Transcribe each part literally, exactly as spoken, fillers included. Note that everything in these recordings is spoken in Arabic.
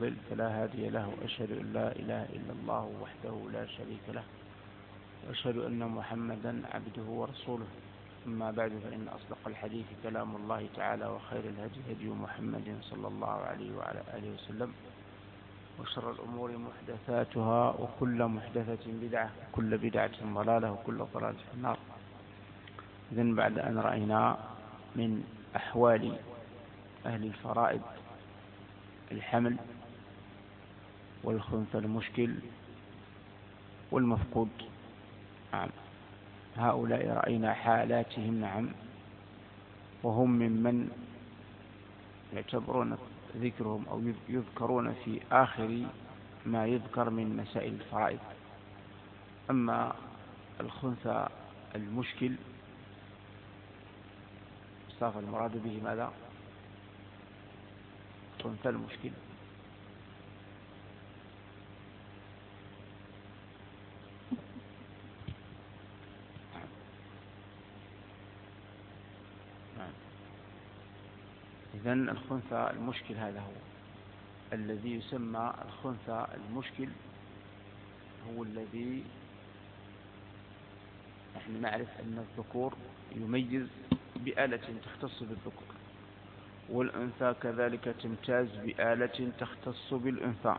يضلل فلا هادي له، وأشهد أن لا إله إلا الله وحده لا شريك له، وأشهد أن محمدا عبده ورسوله. أما بعد، فإن أصدق الحديث كلام الله تعالى، وخير الهدي هدي محمد صلى الله عليه وعلى آله وسلم، وشر الأمور محدثاتها، وكل محدثة بدعة، وكل بدعة ضلالة، وكل ضلالة في النار. إذن بعد أن رأينا من أحوال أهل الفرائض الحمل والخنث المشكل والمفقود، نعم، هؤلاء رأينا حالاتهم، نعم، وهم ممن يعتبرون ذكرهم أو يذكرون في آخر ما يذكر من مسائل الفرائض. أما الخنثى المشكل صار المراد به ماذا؟ الخنثى المشكل إذن الخنثى المشكل هذا هو الذي يسمى الخنثى المشكل، هو الذي نحن نعرف أن الذكور يميز بآلة تختص بالذكور، والأنثى كذلك تمتاز بآلة تختص بالأنثى،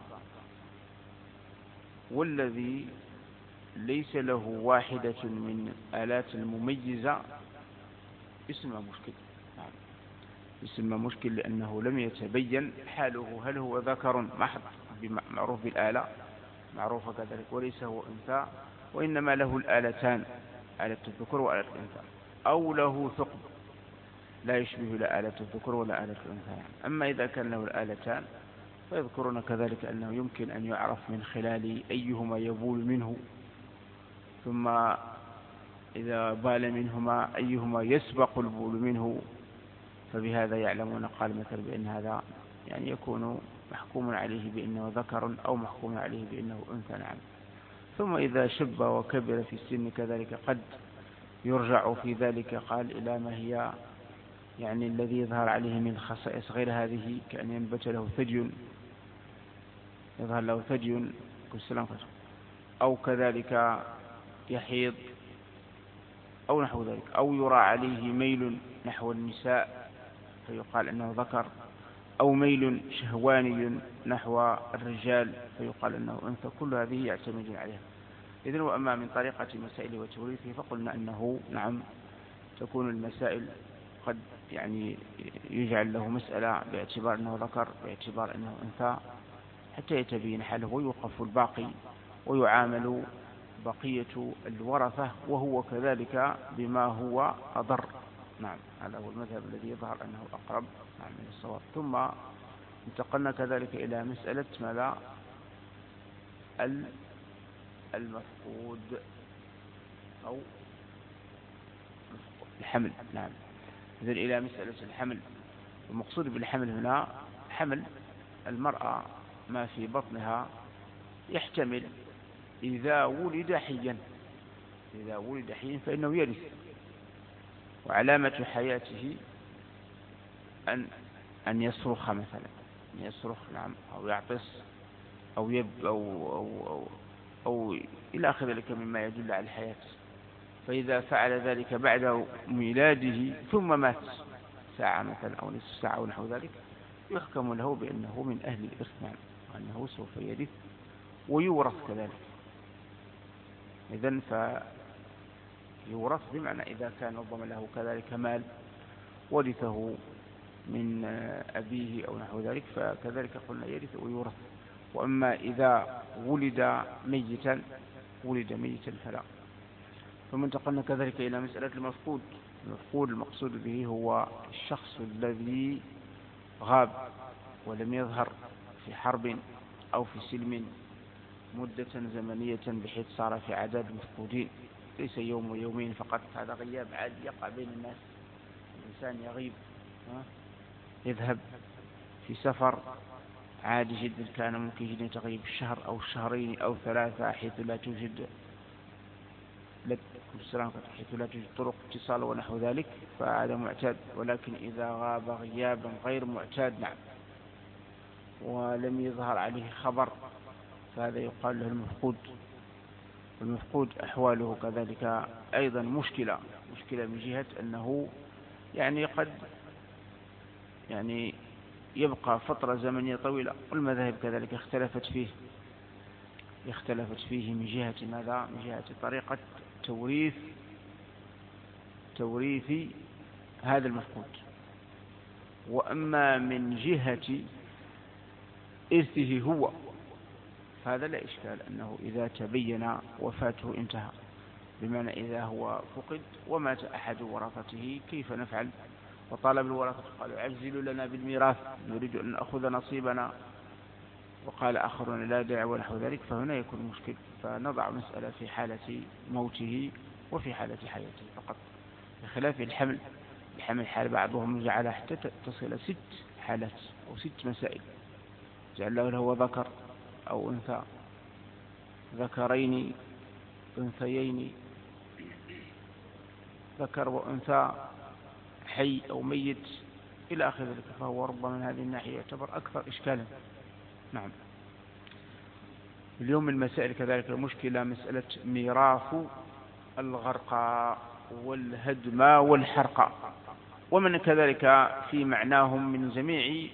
والذي ليس له واحدة من آلات المميزة اسمه مشكل. يسمى مشكل لأنه لم يتبين حاله، هل هو ذكر محض معروف بالآلة معروفة كذلك، وليس هو أنثى، وإنما له الآلتان، آلة الذكر وآلة الأنثى، أو له ثقب لا يشبه لا آلة الذكر ولا آلة الأنثى. أما إذا كان له الآلتان فيذكرون كذلك أنه يمكن أن يعرف من خلال أيهما يبول منه، ثم إذا بال منهما أيهما يسبق البول منه، فبهذا يعلمون قال مثل بأن هذا يعني يكون محكوم عليه بأنه ذكر، أو محكوم عليه بأنه أنثى، نعم. ثم إذا شب وكبر في السن كذلك قد يرجع في ذلك قال إلى ما هي يعني الذي يظهر عليه من خصائص غير هذه، كأن ينبت له ثدي، يظهر له ثدي أو كذلك يحيض أو نحو ذلك، أو يرى عليه ميل نحو النساء فيقال أنه ذكر، أو ميل شهواني نحو الرجال فيقال أنه أنثى. كل هذه يعتمدون عليها. إذن وأما من طريقة مسائل وتوريثه فقلنا أنه نعم تكون المسائل قد يعني يجعل له مسألة باعتبار أنه ذكر، باعتبار أنه أنثى، حتى يتبين حاله، ويوقف الباقي ويعامل بقية الورثة، وهو كذلك بما هو أضر. نعم، هذا هو المذهب الذي يظهر أنه أقرب نعم من الصواب. ثم انتقلنا كذلك إلى مسألة ماذا؟ المفقود أو الحمل، نعم. إذن إلى مسألة الحمل. المقصود بالحمل هنا حمل المرأة ما في بطنها يحتمل إذا ولد حيا، إذا ولد حيا فإنه يرث، وعلامة حياته أن أن يصرخ مثلا، أن يصرخ نعم، أو يعطس أو يب أو أو أو, أو إلى آخر ذلك مما يدل على الحياة. فإذا فعل ذلك بعد ميلاده ثم مات ساعة مثلا أو نصف ساعة أو نحو ذلك، يحكم له بأنه من أهل الإرث، نعم، وأنه سوف يرث ويورث كذلك. إذن فيورث بمعنى إذا كان ربما له كذلك مال ورثه من أبيه أو نحو ذلك، فكذلك قلنا يرث ويورث. وأما إذا ولد ميتا ولد ميتا فلا. ثم انتقلنا كذلك إلى مسألة المفقود. المفقود المقصود به هو الشخص الذي غاب ولم يظهر في حرب أو في سلم مدة زمنية بحيث صار في عدد مفقودين، ليس يوم ويومين فقط، هذا غياب عادي يقع بين الناس. الإنسان يغيب، يذهب في سفر عادي جدا، كان ممكن جدا تغيب الشهر أو الشهرين أو ثلاثة، حيث لا توجد حيث لا توجد طرق اتصال ونحو ذلك، فهذا معتاد. ولكن إذا غاب غيابا غير معتاد، نعم، ولم يظهر عليه خبر فهذا يقال له المفقود. المفقود أحواله كذلك أيضا مشكلة مشكلة من جهة أنه يعني قد يعني يبقى فترة زمنية طويلة، والمذاهب كذلك اختلفت فيه اختلفت فيه من جهة ماذا؟ من جهة طريقة توريث توريث هذا المفقود. وأما من جهة إرثه هو فهذا لا إشكال، أنه إذا تبين وفاته انتهى، بمعنى إذا هو فقد ومات أحد ورثته كيف نفعل؟ وطالب الورثة قالوا عجلوا لنا بالميراث نريد أن نأخذ نصيبنا، وقال آخرون لا داعي ونحو ذلك، فهنا يكون مشكل. فنضع مسألة في حالة موته وفي حالة حياته فقط، بخلاف الحمل. الحمل حال بعضهم جعل حتى تصل ست حالات أو ست مسائل، جعل له هو ذكر أو أنثى، ذكرين أنثيين، ذكر وأنثى، حي أو ميت إلى آخر ذلك. فهو ربما من هذه الناحية يعتبر أكثر إشكالا. نعم. اليوم المسائل كذلك المشكلة مسألة ميراث الغرقى والهدم والحرقى، ومن كذلك في معناهم من جميع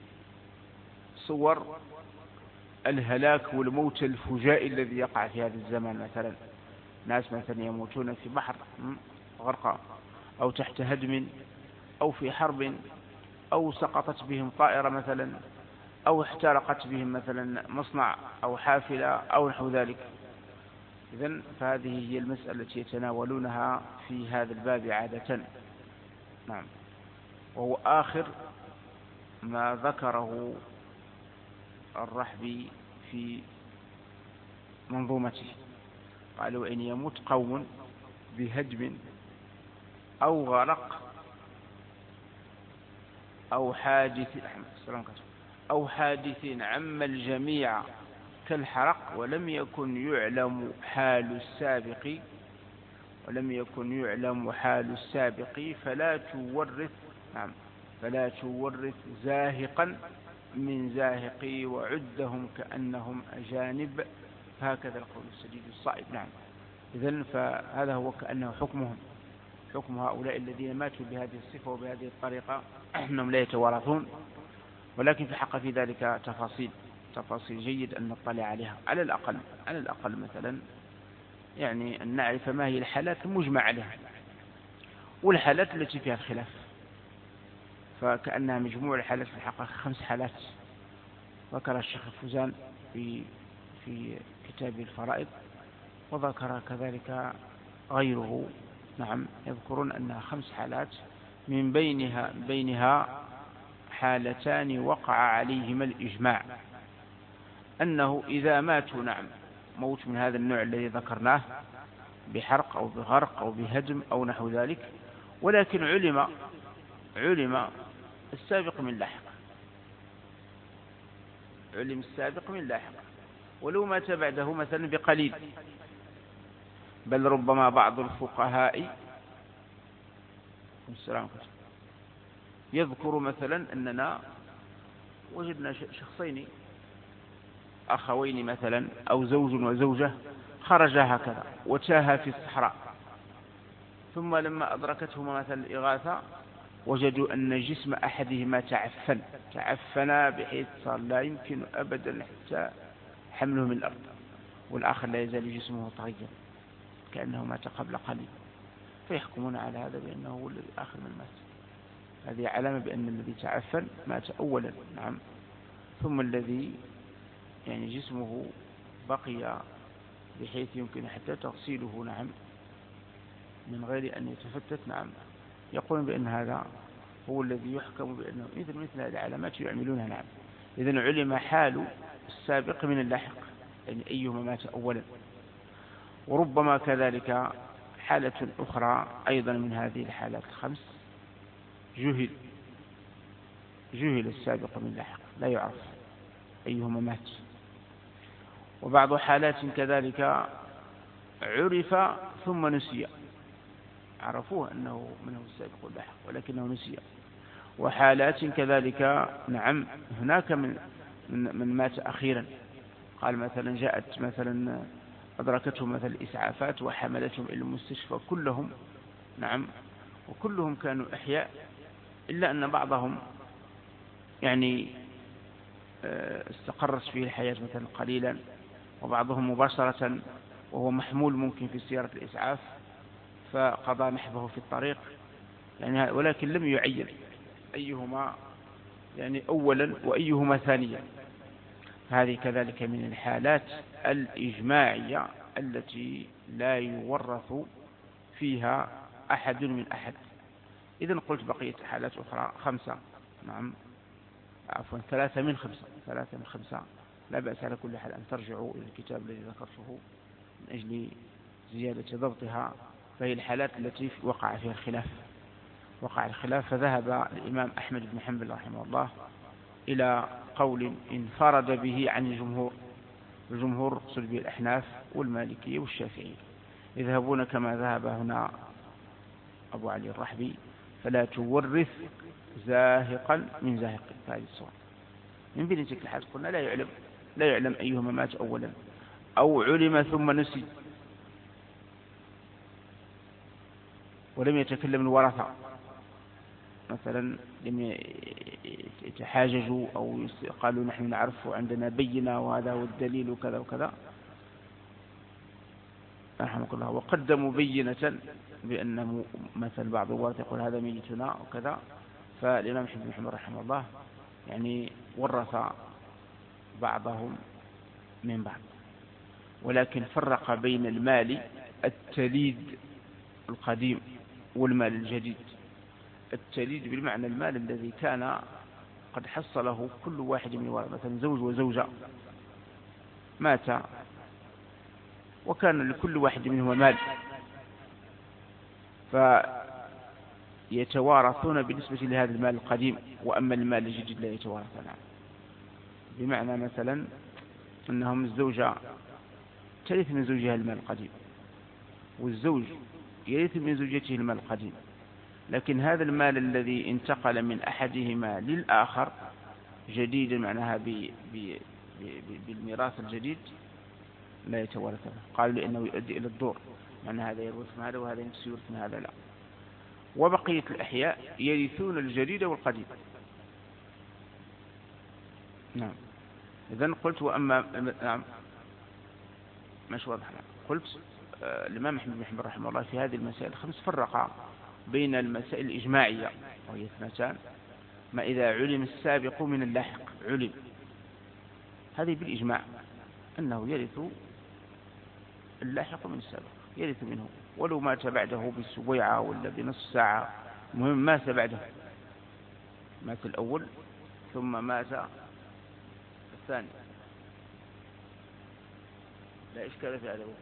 صور الهلاك والموت الفجائي الذي يقع في هذا الزمان. مثلا ناس مثلا يموتون في بحر غرقى، أو تحت هدم، أو في حرب، أو سقطت بهم طائرة مثلا، أو احترقت بهم مثلا مصنع أو حافلة أو نحو ذلك. إذن فهذه هي المسألة التي يتناولونها في هذا الباب عادة. نعم. وهو آخر ما ذكره الرحبي في منظومته. قالوا إن يموت قوم بهدم أو غرق أو حادث أو حادث عم الجميع كالحرق ولم يكن يعلم حال السابق ولم يكن يعلم حال السابق فلا تورث نعم فلا تورث زاهقا من زاهقي وعدهم كأنهم أجانب، هكذا القول السديد الصائب. نعم. إذن فهذا هو كأنه حكمهم، حكم هؤلاء الذين ماتوا بهذه الصفة وبهذه الطريقة أنهم لا يتوارثون. ولكن في حق في ذلك تفاصيل تفاصيل جيد أن نطلع عليها، على الأقل على الأقل مثلا يعني أن نعرف ما هي الحالات المجمع عليها والحالات التي فيها الخلاف. فكأنها مجموع الحالات في الحقيقة خمس حالات ذكر الشيخ الفوزان في في كتاب الفرائض، وذكر كذلك غيره. نعم. يذكرون أنها خمس حالات، من بينها بينها حالتان وقع عليهما الإجماع أنه إذا ماتوا نعم موت من هذا النوع الذي ذكرناه بحرق أو بغرق أو بهدم أو نحو ذلك، ولكن علم علم السابق من لاحق، علم السابق من لاحق ولو مات بعده مثلا بقليل. بل ربما بعض الفقهاء يذكر مثلا أننا وجدنا شخصين أخوين مثلا أو زوج وزوجة خرجا هكذا وتاها في الصحراء، ثم لما أدركتهما مثلا الإغاثة وجدوا أن جسم أحدهما تعفن تعفن بحيث صار لا يمكن أبدا حتى حمله من الأرض، والآخر لا يزال جسمه طريا كأنه مات قبل قليل، فيحكمون على هذا بأنه هو الآخر من مات. هذه علامة بأن الذي تعفن مات أولا. نعم. ثم الذي يعني جسمه بقي بحيث يمكن حتى تغسيله نعم من غير أن يتفتت. نعم. يقول بأن هذا هو الذي يحكم بأنه مثل مثل هذه العلامات يعملونها. نعم. إذن علم حال السابق من اللاحق، يعني أيهما مات أولا. وربما كذلك حالة أخرى أيضا من هذه الحالات الخمس، جهل جهل السابق من اللاحق لا يعرف أيهما مات. وبعض حالات كذلك عرف ثم نسي، عرفوه أنه منه السابق واللاحق ولكنه نسي. وحالات كذلك نعم هناك من من, من مات أخيرا. قال مثلا جاءت مثلا أدركتهم مثل الإسعافات وحملتهم إلى المستشفى كلهم، نعم، وكلهم كانوا أحياء، إلا أن بعضهم يعني استقرت فيه الحياة مثلا قليلا، وبعضهم مباشرة وهو محمول ممكن في سيارة الإسعاف فقضى نحبه في الطريق يعني، ولكن لم يعين أيهما يعني أولا وأيهما ثانيا. هذه كذلك من الحالات الإجماعية التي لا يورث فيها أحد من أحد. إذن قلت بقية حالات أخرى خمسة، نعم عفوا ثلاثة من خمسة، ثلاثة من خمسة، لا بأس على كل حال أن ترجعوا إلى الكتاب الذي ذكرته من أجل زيادة ضبطها. فهي الحالات التي وقع فيها الخلاف، وقع الخلاف فذهب الإمام أحمد بن حنبل رحمه الله إلى قول انفرد به عن الجمهور، الجمهور اقصد به الأحناف والمالكية والشافعية، يذهبون كما ذهب هنا أبو علي الرحبي: فلا تورث زاهقا من زاهق. في هذه الصورة من بين تلك الحالات قلنا لا يعلم لا يعلم أيهما مات أولا، أو علم ثم نسي ولم يتكلم الورثة، مثلا لم يتحاججوا أو قالوا نحن نعرف وعندنا بينة وهذا هو الدليل وكذا وكذا رحمك الله، وقدموا بينة بأن مثل بعض الورثة يقول هذا ميتنا وكذا. فالإمام أحمد بن حنبل رحمه الله يعني ورث بعضهم من بعض، ولكن فرق بين المال التليد القديم والمال الجديد. التليد بالمعنى المال الذي كان قد حصله كل واحد من الورثة، مثلا زوج وزوجة مات وكان لكل واحد منهما مال، فيتوارثون بالنسبة لهذا المال القديم، وأما المال الجديد لا يتوارثون. بمعنى مثلا أنهم الزوجة ترث من زوجها المال القديم، والزوج يرث من زوجته المال القديم، لكن هذا المال الذي انتقل من أحدهما للآخر جديدا معناها بالميراث الجديد لا يتوارثون. قالوا لأنه يؤدي إلى الدور، معنى هذا يورث من هذا وهذا يورث من هذا، لا. وبقية الأحياء يرثون الجديد والقديم. نعم. إذن قلت وأما نعم مش واضح. قلت آه الإمام أحمد بن حنبل رحمه الله في هذه المسائل الخمس فرق بين المسائل الإجماعية وهي اثنتان: ما إذا علم السابق من اللاحق، علم هذه بالإجماع أنه يرث اللاحق من السابق، يرث منه ولو مات بعده بسبيعة ولا بنصف ساعة، المهم مات بعده، مات الأول ثم مات الثاني، لا إشكال في هذا،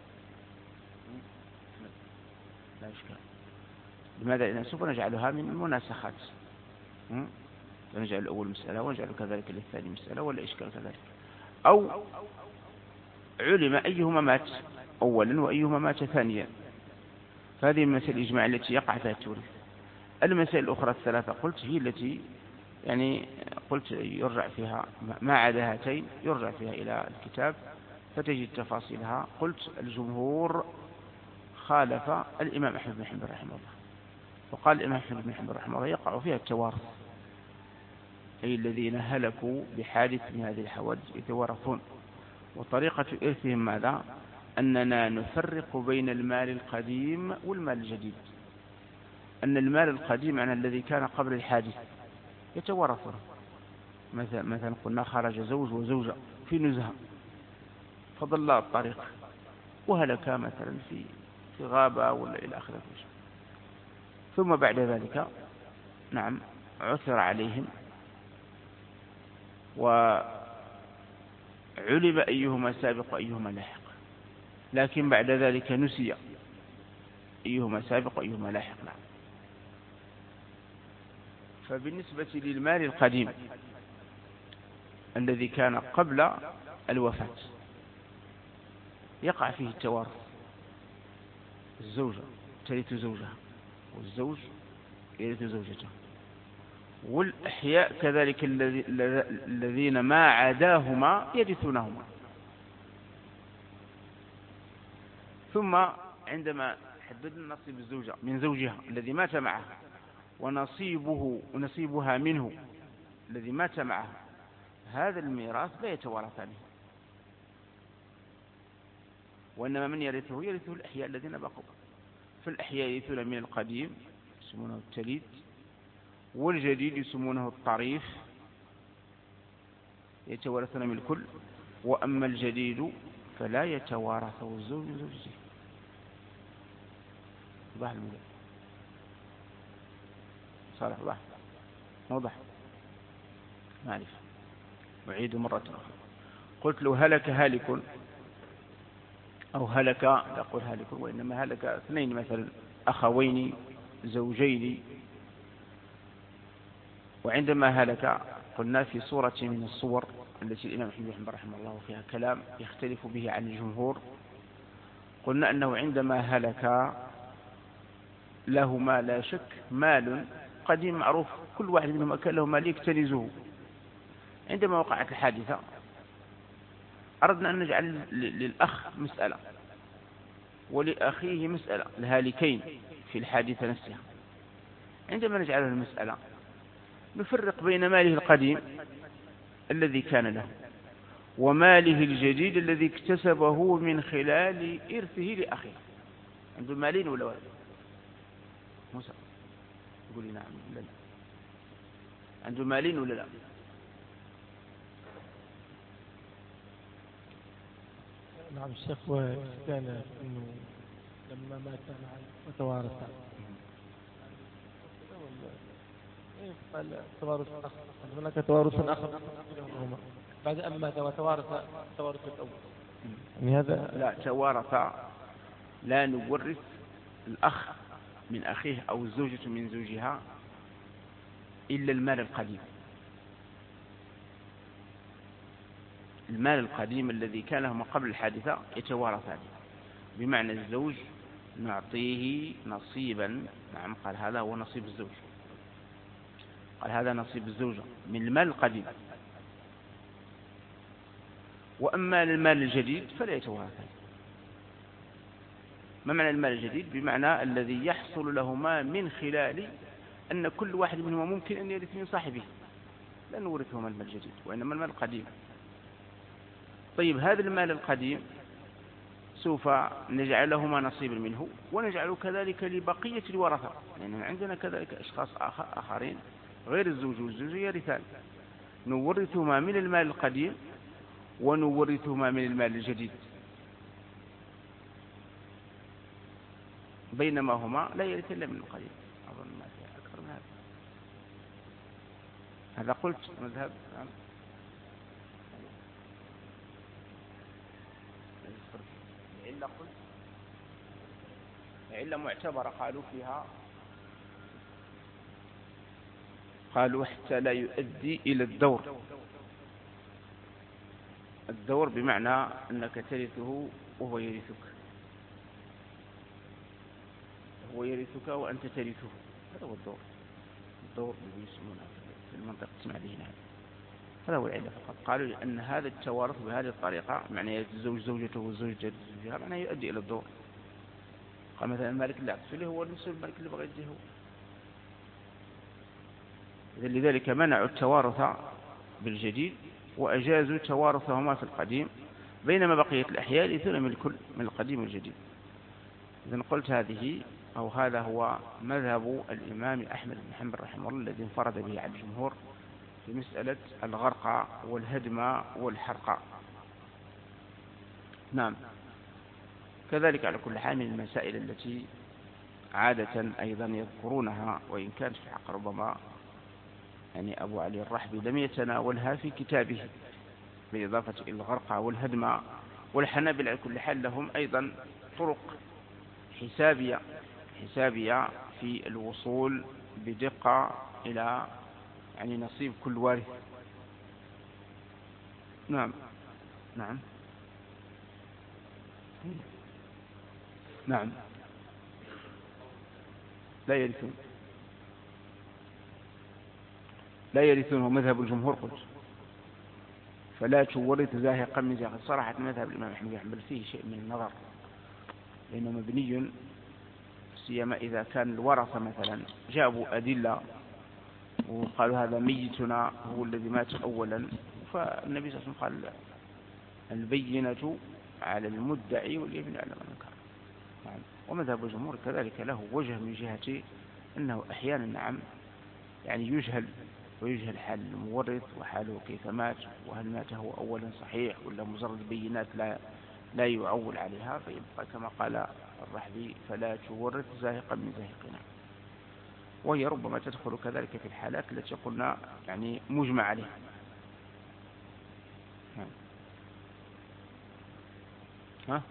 لا إشكال. لماذا؟ لأن سوف نجعلها من المناسخات، فنجعل الأول مسألة ونجعل كذلك للثاني مسألة، ولا إشكال كذلك. أو علم أيهما مات أولا وأيهما مات ثانيا، فهذه المسائل الإجماع التي يقع فيها التوريث. المسائل الأخرى الثلاثة قلت هي التي يعني قلت يرجع فيها ما عدا هاتين، يرجع فيها إلى الكتاب فتجد تفاصيلها. قلت الجمهور خالف الإمام أحمد بن حنبل رحمه الله، وقال الإمام أحمد بن حنبل رحمه الله يقع فيها التوارث، أي الذين هلكوا بحادث من هذه الحوادث يتوارثون. وطريقة إرثهم ماذا؟ أننا نفرق بين المال القديم والمال الجديد. أن المال القديم عن الذي كان قبل الحادث يتوارثون، مثلا مثلا قلنا خرج زوج وزوجة في نزهة فضل الطريق وهلكا مثلا في في غابة ولا إلى آخره، ثم بعد ذلك نعم عثر عليهم وعلم أيهما سابق وأيهما لاحق، لكن بعد ذلك نسي أيهما سابق وأيهما لاحق. نعم. فبالنسبة للمال القديم الذي كان قبل الوفاة يقع فيه التوارث، الزوجة ترث زوجها والزوج يرث زوجته، والأحياء كذلك الذين ما عداهما يرثونهما. ثم عندما حددنا نصيب الزوجة من زوجها الذي مات معها ونصيبه ونصيبها منه الذي مات معها، هذا الميراث لا يتوارثانه، وإنما من يرثه يرثه الأحياء الذين بقوا. فالأحياء يرثون من القديم يسمونه التليد، والجديد يسمونه الطريف يتوارثون من الكل. وأما الجديد فلا يتوارثه الزوج من زوجته. وضح الموضوع صالح؟ وضح موضح معرفة. أعيد مرة أخرى. قلت له هلك هالك أو هلك، لا أقول هالك وإنما هلك اثنين مثلا أخوين زوجين، وعندما هلك قلنا في صورة من الصور التي الإمام أحمد رحمه الله فيها كلام يختلف به عن الجمهور، قلنا أنه عندما هلك لهما لا شك مال قديم معروف، كل واحد منهم كان له مال يكتنزه. عندما وقعت الحادثة أردنا أن نجعل للأخ مسألة ولأخيه مسألة، الهالكين في الحادثة نفسها. عندما نجعله المسألة نفرق بين ماله القديم الذي كان له وماله الجديد الذي اكتسبه من خلال إرثه لأخيه. عنده مالين ولا ولد؟ موسى يقول لي نعم لا لا. عنده مالين ولا لا؟ نعم الشيخ، وكان انه لما مات وتوارث قال توارث اخر، هناك توارث اخر بعد ان مات وتوارث توارث الاول. يعني هذا لا توارث، لا نورث الأخ من أخيه أو الزوجة من زوجها إلا المال القديم. المال القديم الذي كان لهما قبل الحادثة يتوارثان، بمعنى الزوج نعطيه نصيبا. نعم قال هذا هو نصيب الزوج، قال هذا نصيب الزوجة من المال القديم. وأما المال الجديد فلا يتوارثان. ما معنى المال الجديد؟ بمعنى الذي يحصل لهما من خلال أن كل واحد منهما ممكن أن يرث من صاحبه، لا نورثهما المال الجديد وإنما المال القديم. طيب هذا المال القديم سوف نجعل لهما نصيبا منه، ونجعل كذلك لبقية الورثة، لأن يعني عندنا كذلك أشخاص آخر آخرين غير الزوج والزوجة يرثان، نورثهما من المال القديم ونورثهما من المال الجديد، بينما هما لا يرث إلا من القديم. أظن ما فيها أكثر من هذا. هذا قلت مذهب علة قلت علة معتبرة قالوا فيها، قالوا حتى لا يؤدي إلى الدور. الدور بمعنى أنك ترثه وهو يرثك، هو يرثك وأنت ترثه، هذا هو الدور. الدور الذي يسمونه في المنطقة تسمع به هذا، هذا هو العلة فقط. قالوا لأن هذا التوارث بهذه الطريقة معنى الزوج زوجته والزوجة زوجها معنى يؤدي إلى الدور. قال مثلا المالك اللي أقصله هو نفس المالك اللي بغى يديه. لذلك منعوا التوارث بالجديد وأجازوا توارثهما في القديم، بينما بقية الأحياء يرثون من الكل من القديم والجديد. إذن قلت هذه أو هذا هو مذهب الإمام أحمد بن حنبل رحمه الله الذي انفرد به عن الجمهور في مسألة الغرق والهدم والحرق. نعم. كذلك على كل حال من المسائل التي عادة أيضا يذكرونها، وإن كانت في الحق ربما يعني أبو علي الرحبي لم يتناولها في كتابه بالإضافة إلى الغرق والهدم. والحنابلة على كل حال لهم أيضا طرق حسابية حسابية في الوصول بدقة إلى يعني نصيب كل وارث. نعم نعم نعم لا يرثون. لا يرثونه مذهب الجمهور قلت، فلا تورث زاهقا من زاهق. صراحة مذهب الإمام أحمد بن حنبل فيه شيء من النظر، لأنه مبني سيما إذا كان الورثة مثلا جابوا أدلة وقالوا هذا ميتنا هو الذي مات أولا، فالنبي صلى الله عليه وسلم قال البينة على المدعي واليمين على من انكر. نعم. ومذهب الجمهور كذلك له وجه من جهة أنه أحيانا نعم يعني يجهل ويجهل حال المورث وحاله كيف مات، وهل مات هو أولا صحيح ولا مجرد بينات لا لا يعول عليها، فيبقى كما قال الرحبي فلا تورث زاهقا من زاهقنا. وهي ربما تدخل كذلك في الحالات التي قلنا يعني مجمع عليها. ها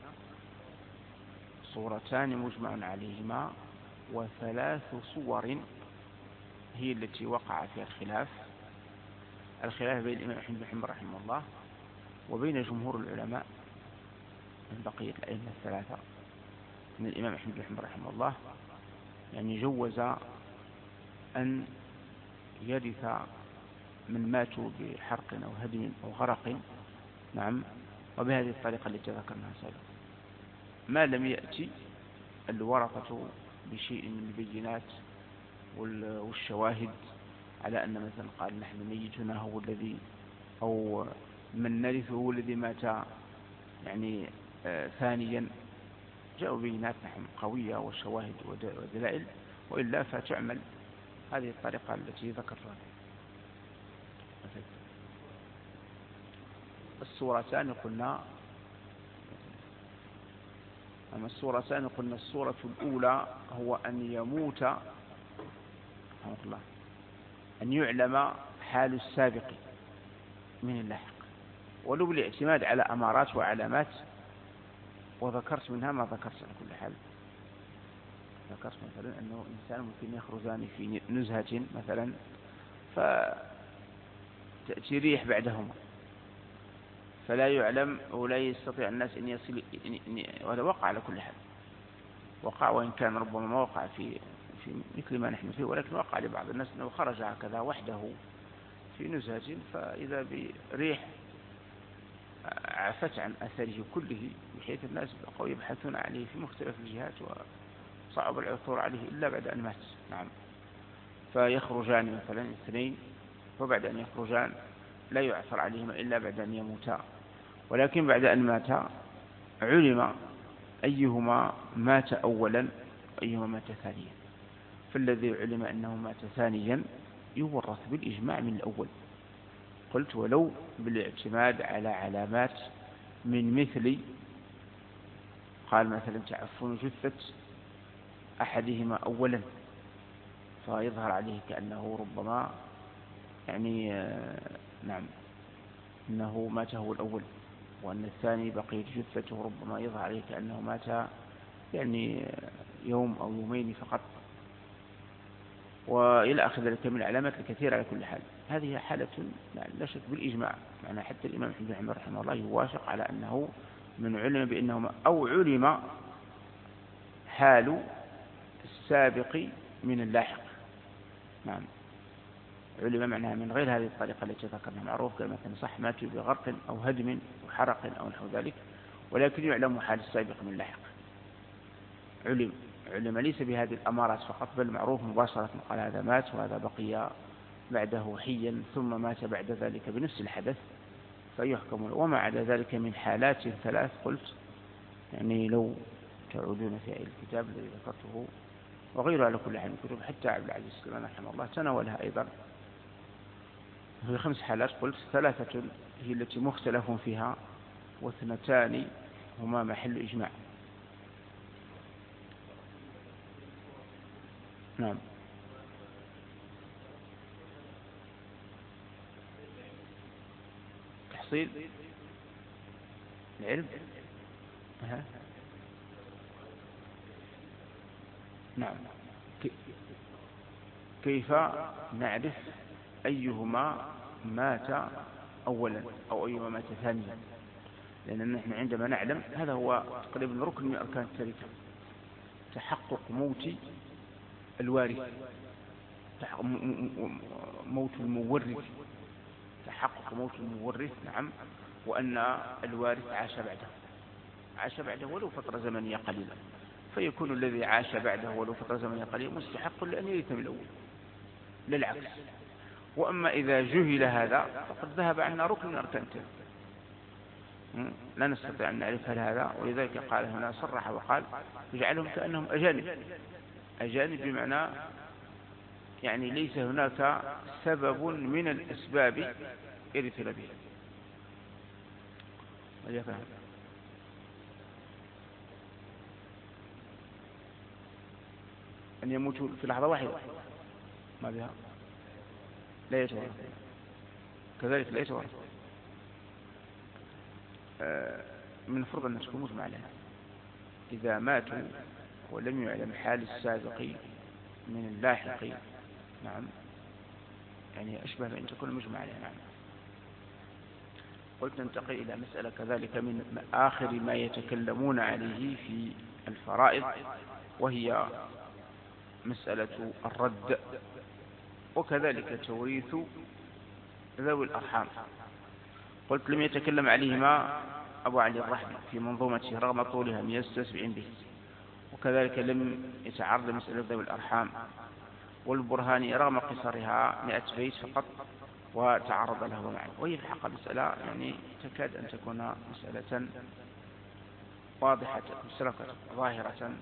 صورتان مجمع عليهما وثلاث صور هي التي وقع فيها الخلاف الخلاف بين الإمام أحمد بن حنبل رحمه الله وبين جمهور العلماء من بقية الأئمة الثلاثة. من الإمام أحمد بن حنبل رحمه الله يعني جوز أن يرث من ماتوا بحرق أو هدم أو غرق، نعم، وبهذه الطريقة التي ذكرناها سابقا، ما لم يأتي الورثة بشيء من البينات والشواهد على أن مثلا قال نحن ميتنا هو الذي أو من نرثه هو الذي مات يعني آه ثانيا. جاءوا بينات نحن قوية وشواهد ودلائل، وإلا فتعمل هذه الطريقة التي ذكرتها. الصورتان قلنا أما الصورتان قلنا الصورة الأولى هو أن يموت الله أن يعلم حال السابق من اللاحق ولو بالاعتماد على أمارات وعلامات، وذكرت منها ما ذكرت على كل حال. ذكرت مثلا أنه إنسان ممكن يخرجان في نزهة مثلا فتأتي ريح بعدهما فلا يعلم ولا يستطيع الناس أن يصل، وهذا وقع على كل حال، وقع وإن كان ربما ما وقع في في مثل ما نحن فيه، ولكن وقع لبعض الناس أنه خرج هكذا وحده في نزهة فإذا بريح عفت عن أثره كله، بحيث الناس بقوا يبحثون عليه في مختلف الجهات وصعب العثور عليه إلا بعد أن مات. نعم. فيخرجان مثلا اثنين، وبعد أن يخرجان لا يعثر عليهما إلا بعد أن يموتا، ولكن بعد أن ماتا علم أيهما مات أولا وأيهما مات ثانيا، فالذي علم أنه مات ثانيا يورث بالإجماع من الأول. قلت ولو بالاعتماد على علامات من مثل قال مثلا تعفن جثة أحدهما أولا فيظهر عليه كأنه ربما يعني نعم أنه مات هو الأول، وأن الثاني بقيت جثته ربما يظهر عليه كأنه مات يعني يوم أو يومين فقط، وإلى آخر ذلك من العلامات الكثيرة. على كل حال هذه حالة لا شك بالإجماع، معنى حتى الإمام أحمد بن حنبل رحمه الله يوافق على أنه من علم بأنه أو علم حال السابق من اللاحق. نعم، علم معناها من غير هذه الطريقة التي ذكرنا، معروف كما مثلا صح ماتوا بغرق أو هدم وحرق أو نحو ذلك، ولكن يعلم حال السابق من اللاحق. علم علم ليس بهذه الأمارات فقط، بل معروف مباشرة قال هذا مات وهذا بقي بعده حيا ثم مات بعد ذلك بنفس الحدث فيحكم. وما عدا ذلك من حالات ثلاث قلت يعني لو تعودون في الكتاب الذي ذكرته وغيره على كل حال كتب حتى عبد العزيز سليمان رحمه الله تناولها أيضا في خمس حالات. قلت ثلاثة هي التي مختلف فيها واثنتان هما محل إجماع. نعم. تحصيل العلم. ها. نعم. كيف نعرف أيهما مات أولا أو أيهما مات ثانيا؟ لأن نحن عندما نعلم هذا هو تقريبا ركن من أركان التركة، تحقق موت الوارث، موت المورث، تحقق موت المورث، نعم، وأن الوارث عاش بعده عاش بعده ولو فترة زمنية قليلة، فيكون الذي عاش بعده ولو فترة زمنية قليلة مستحق لأن يرث من الأول لا العكس. وأما إذا جهل هذا فقد ذهب عنا ركن من أركان التوحيد، لا نستطيع أن نعرف هل هذا، ولذلك قال هنا صرح وقال يجعلهم كأنهم أجانب. أجانب بمعنى يعني ليس هناك سبب من الأسباب يرثون به. أن يموتوا في لحظة واحدة ما بها لا يتورث، كذلك لا يتورث. من فرض أن تكون مجمع لها إذا ماتوا ولم يعلم حال السابق من اللاحق، نعم، يعني أشبه بأن تكون مجمع لها. نعم. قلت ننتقل إلى مسألة كذلك من آخر ما يتكلمون عليه في الفرائض، وهي مسألة الرد، وكذلك توريث ذوي الأرحام. قلت لم يتكلم عليهما أبو علي الرحمي في منظومته رغم طولها مئة وستة وسبعين بيت، وكذلك لم يتعرض مسألة ذوي الأرحام، والبرهاني رغم قصرها مئة بيت فقط وتعرض له معه. وهي في الحقيقة مسألة يعني تكاد أن تكون مسألة واضحة مسألة ظاهرة.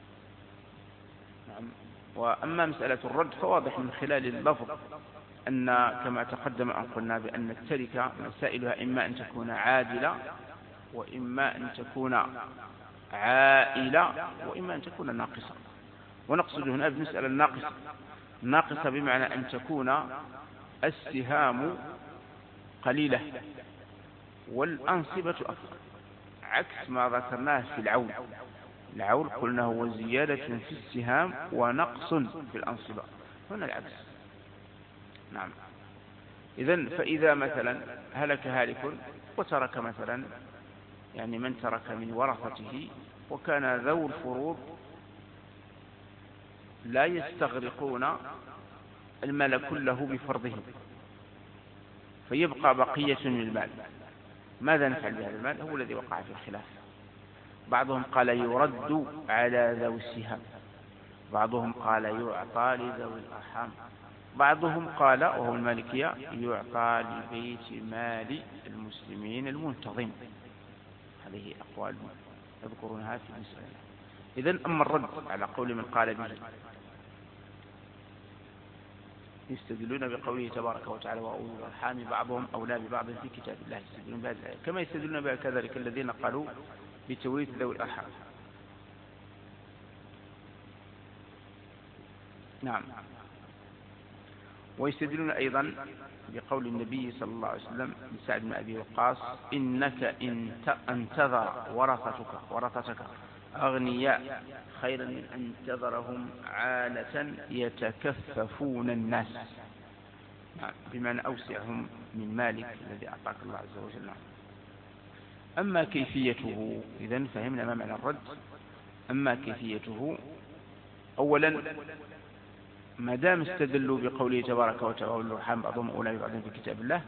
نعم. وأما مسألة الرد فواضح من خلال اللفظ أن كما تقدم أن قلنا بأن التركة مسائلها إما أن تكون عادلة وإما أن تكون عائلة وإما أن تكون ناقصة. ونقصد هنا بمسألة الناقصة، ناقصة بمعنى أن تكون السهام قليلة والأنصبة أكثر، عكس ما ذكرناه في العول. العول قلنا هو زيادة في السهام ونقص في الأنصبة، هنا العكس. نعم. إذن فإذا مثلا هلك هالك وترك مثلا يعني من ترك من ورثته، وكان ذو الفروض لا يستغرقون المال كله بفرضهم، فيبقى بقية من المال، ماذا نفعل بهذا المال؟ هو الذي وقع في الخلاف. بعضهم قال يرد على ذوي السهام، بعضهم قال يعطى لذوي الأرحام، بعضهم قال وهو المالكية يعطى لبيت مال المسلمين المنتظم. هذه أقوال يذكرونها في المسألة. إذن أما الرد على قول من قال به يستدلون بقوله تبارك وتعالى وأولو الأرحام بعضهم أولى ببعض في كتاب الله، يستدلون بهذه الآية كما يستدلون بها كذلك الذين قالوا بتوريث ذوي الأرحام. نعم. ويستدلون أيضا بقول النبي صلى الله عليه وسلم لسعد بن أبي وقاص إنك إن انتظر ورثتك ورثتك أغنياء خيرا من أن تذرهم عالة يتكففون الناس، بمعنى أوسعهم من مالك الذي أعطاك الله عز وجل. أما كيفيته، إذن فهمنا ما معنى الرد. أما كيفيته، أولا ما دام استدلوا بقوله تبارك وتعالى والأرحام بعضهم أولى ببعض في كتاب الله،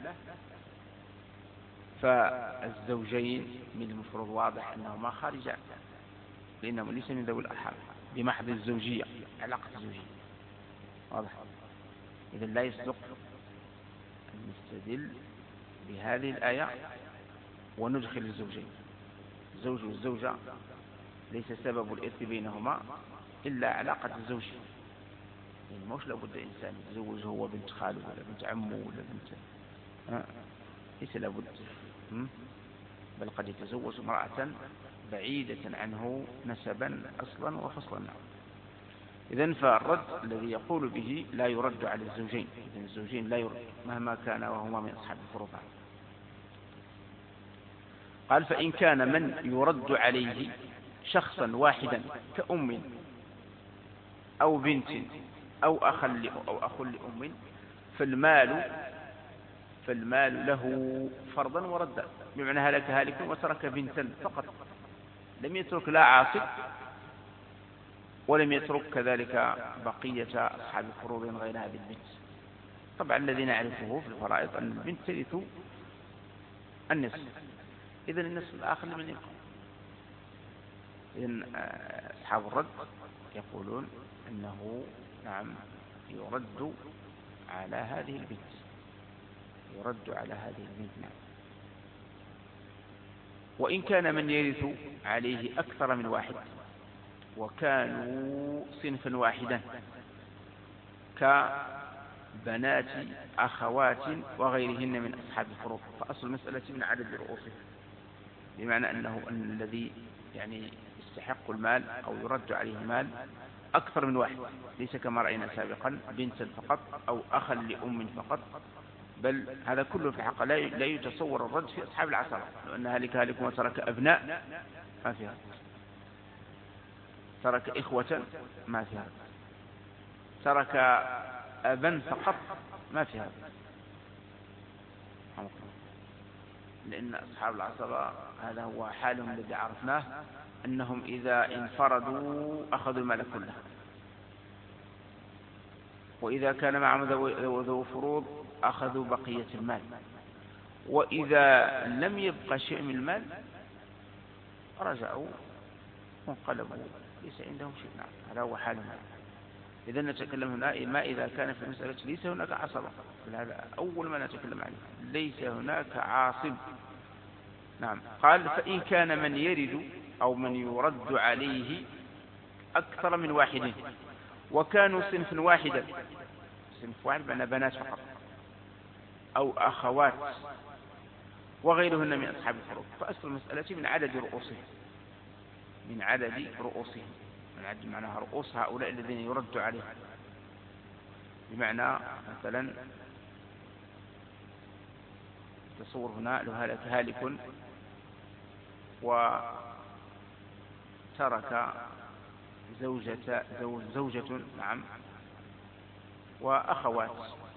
فالزوجين من المفروض واضح أنهما خارجان، لأنهم ليس من ذوي الأرحام بمحض الزوجية، علاقة الزوجية واضح. إذا لا يصدق أن نستدل بهذه الآية وندخل الزوجين. الزوج والزوجة ليس سبب الإرث بينهما إلا علاقة الزوجية، يعني موش لابد إنسان يتزوج هو بنت خاله ولا بنت عمه ولا بنت آه. ليس لابد، بل قد يتزوج امرأة بعيدة عنه نسبا أصلا وفصلا. إذن فالرد الذي يقول به لا يرد على الزوجين، إذن الزوجين لا يرد مهما كان وهما من أصحاب الفروض. قال فإن كان من يرد عليه شخصا واحدا كأم أو بنت أو أخ أو أخ لأم فالمال فالمال له فرضا وردا، بمعنى هلك هالك وترك بنتا فقط، لم يترك لا عاصب ولم يترك كذلك بقية أصحاب الفروض غير هذه البنت. طبعا الذي نعرفه في الفرائض أن البنت ترث النصف، إذن النصف الآخر لمن يبقى. إذن أصحاب الرد يقولون أنه نعم يرد على هذه البنت، يرد على هذه البنت نعم. وإن كان من يرث عليه أكثر من واحد وكانوا صنفا واحدا كبنات أخوات وغيرهن من أصحاب الفروض، فأصل المسألة من عدد رؤوسهم، بمعنى أنه أن الذي يعني يستحق المال أو يرد عليه المال أكثر من واحد، ليس كما رأينا سابقا بنتا فقط أو أخا لأم فقط، بل هذا كله في الحقيقة لا يتصور الرد في أصحاب العصبة، لأن هالك هالك وترك أبناء ما فيها، ترك إخوة ما فيها، ترك أبا فقط ما فيها، لأن أصحاب العصبة هذا هو حالهم الذي عرفناه، أنهم إذا انفردوا أخذوا المال كله، وإذا كان معهم ذو فروض أخذوا بقية المال، وإذا لم يبقى شيء من المال رجعوا وانقلبوا ليس عندهم شيء. نعم هذا هو حالهم. إذا نتكلم هنا ما إذا كان في المسألة ليس هناك عصبة، هذا أول ما نتكلم عنه، ليس هناك عاصب. نعم قال فإن كان من يرد أو من يرد عليه أكثر من واحد وكانوا صنفا واحدا، صنف واحد بأن بنات فقط أو أخوات وغيرهن من أصحاب الفروض، فأصل المسألة من عدد رؤوسهم، من عدد رؤوسهم، من عدد معناها رؤوس هؤلاء الذين يرد عليهم، بمعنى مثلا تصور هنا لو هلك هالك وترك زوجة زوج زوجة نعم وأخوات،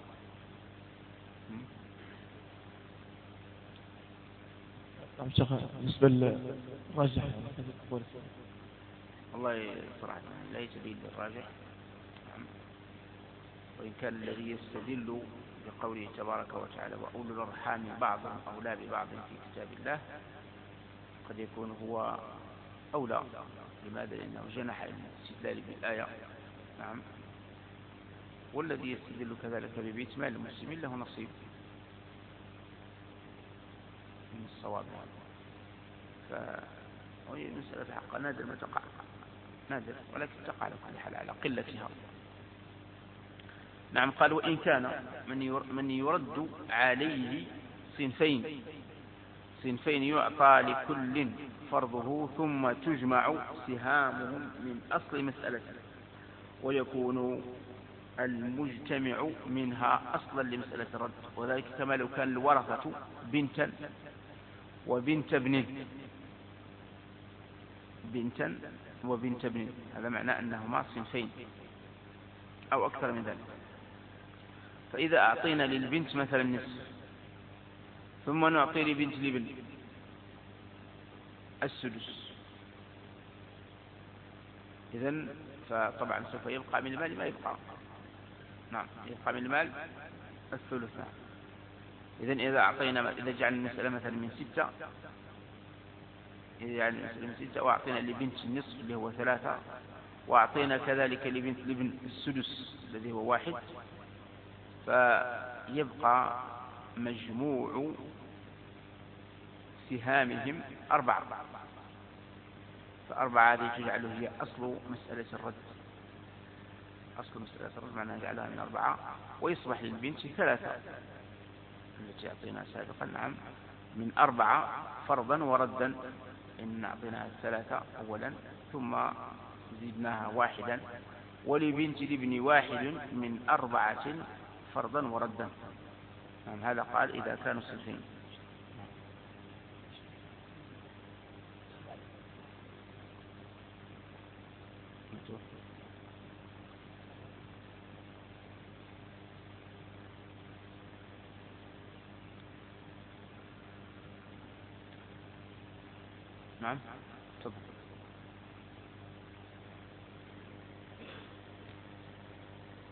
نعم شيخ بالنسبة للراجح والله صراحة ليس به الراجح، نعم. وإن كان الذي يستدل بقوله تبارك وتعالى وأولو الأرحام بعضهم أولى ببعض في كتاب الله قد يكون هو أولى. لماذا؟ لأنه جنح الاستدلال بالآية، نعم. والذي يستدل كذلك ببيت مال المسلمين له نصيب من الصواب، فهي مسألة حق نادر ما تقع، نادر ولكن تقع على كل حال على قلتها. نعم قال وإن كان من يرد عليه صنفين صنفين يعطى لكل فرضه ثم تجمع سهامهم من أصل مسألة، ويكون المجتمع منها أصلا لمسألة الرد، وذلك كما لو كان الورثة بنتا وبنت ابن، بنتا وبنت ابن، هذا معناه أنهما صنفين أو أكثر من ذلك. فإذا أعطينا للبنت مثلا النصف ثم نعطي لبنت الابن السدس، إذن فطبعا سوف يبقى من المال ما يبقى، نعم يبقى من المال الثلث. إذن إذا أعطينا إذا جعلنا المسألة مثلا من ستة، إذا جعلنا المسألة من ستة وأعطينا لبنت النصف اللي هو ثلاثة، وأعطينا كذلك لبنت الابن السدس الذي هو واحد، فيبقى مجموع سهامهم أربعة، فأربعة هذه تجعل هي أصل مسألة الرد، أصل مسألة الرد معناها جعلها من أربعة، ويصبح للبنت ثلاثة التي أعطينا سابقا، نعم من أربعة فرضا وردا، إن أعطيناها ثلاثة أولا ثم زدناها واحدا، ولبنت الابن واحد من أربعة فرضا وردا. نعم هذا قال إذا كانوا صنفين. نعم تفضل.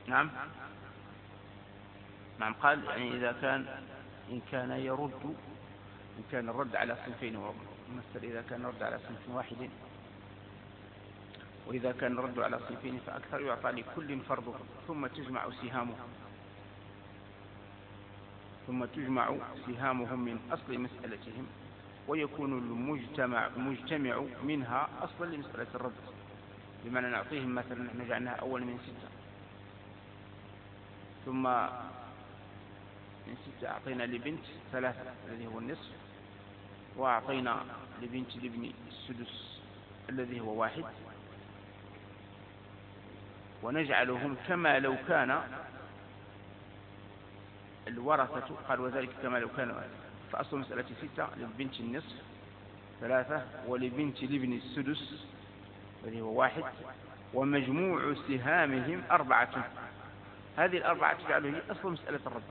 نعم نعم قال يعني إذا كان إن كان يرد إن كان الرد على صنفين ومثل إذا كان الرد على صنف واحد، وإذا كان الرد على صنفين فأكثر يعطى لكل فرضه ثم تجمع سهامه ثم تجمع سهامهم من أصل مسألتهم، ويكون المجتمع مجتمع منها أصلا لمسألة الرد، بمعنى نعطيهم مثلا نحن جعلناها أول من ستة، ثم من ستة أعطينا لبنت ثلاثة الذي هو النصف، وأعطينا لبنت لابن السدس الذي هو واحد، ونجعلهم كما لو كان الورثة قال وذلك كما لو كان، فأصل مسألة ستة للبنت النصف ثلاثة ولبنت لابن السدس الذي هو واحد، ومجموع سهامهم أربعة. هذه الأربعة تجعله هي أصل مسألة الرد.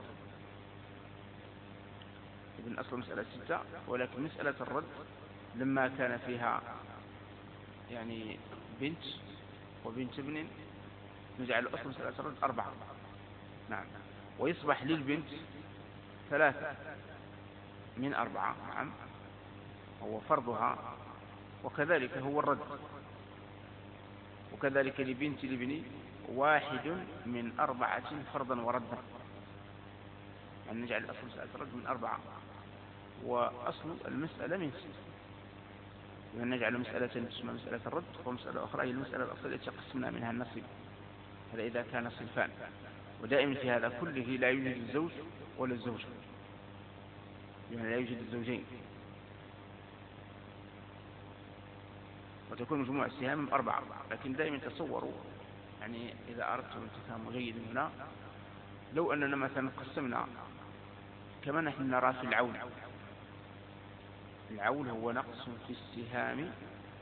إذن أصل مسألة ستة، ولكن مسألة الرد لما كان فيها يعني بنت وبنت ابن نجعل أصل مسألة الرد أربعة. نعم. ويصبح للبنت ثلاثة من أربعة. نعم. هو فرضها، وكذلك هو الرد، وكذلك لبنت الابن واحد من أربعة فرضا وردا، يعني نجعل أصل مسألة الرد من أربعة وأصل المسألة من ستة، يعني نجعل مسألة تسمى مسألة الرد، ومسألة أخرى هي المسألة الأصلية التي قسمنا منها النصيب. هذا إذا كان صنفان، ودائما في هذا كله لا يوجد الزوج ولا الزوجة، يعني لا يوجد الزوجين، وتكون مجموع السهام أربعة. لكن دائما تصوروا يعني إذا أردتم أن تفهموا جيدا هنا، لو أننا مثلا قسمنا كما نحن نرى في العول، العول هو نقص في السهام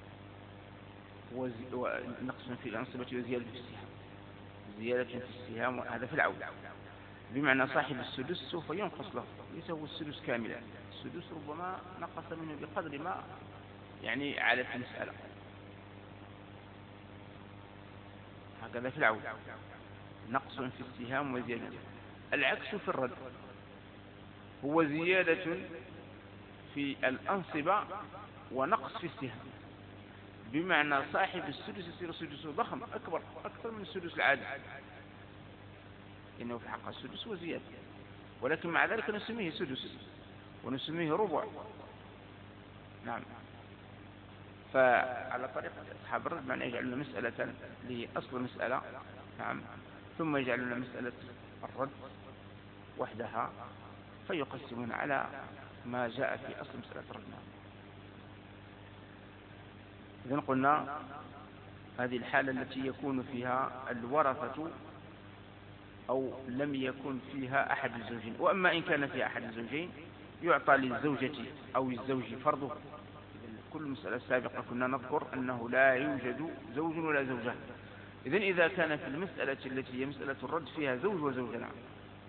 ونقص في الأنصبة وزيادة في السهام، زيادة في السهام، هذا في العول، بمعنى صاحب السدس سوف ينقص له، ليس هو السدس كاملا، السدس ربما نقص منه بقدر ما يعني على المسألة، هكذا في العول نقص في السهام وزيادة. العكس في الرد هو زيادة في الأنصبة ونقص في السهام، بمعنى صاحب السدس يصير سدسه ضخم أكبر أكثر من السدس العادي، إنه في حق السدس وزيادة، ولكن مع ذلك نسميه سدس ونسميه ربع. نعم. فعلى طريقة أصحاب الرد معنى يجعلنا مسألة لأصل مسألة، نعم، ثم يجعلنا مسألة الرد وحدها، فيقسمون على ما جاء في أصل مسألة الرد. إذن قلنا هذه الحالة التي يكون فيها الورثة أو لم يكن فيها أحد الزوجين. وأما إن كان فيها أحد الزوجين يعطى للزوجة أو الزوج فرضه. كل مسألة سابقة كنا نذكر أنه لا يوجد زوج ولا زوجة. إذن إذا كان في المسألة التي هي مسألة الرد فيها زوج وزوجة، نعم،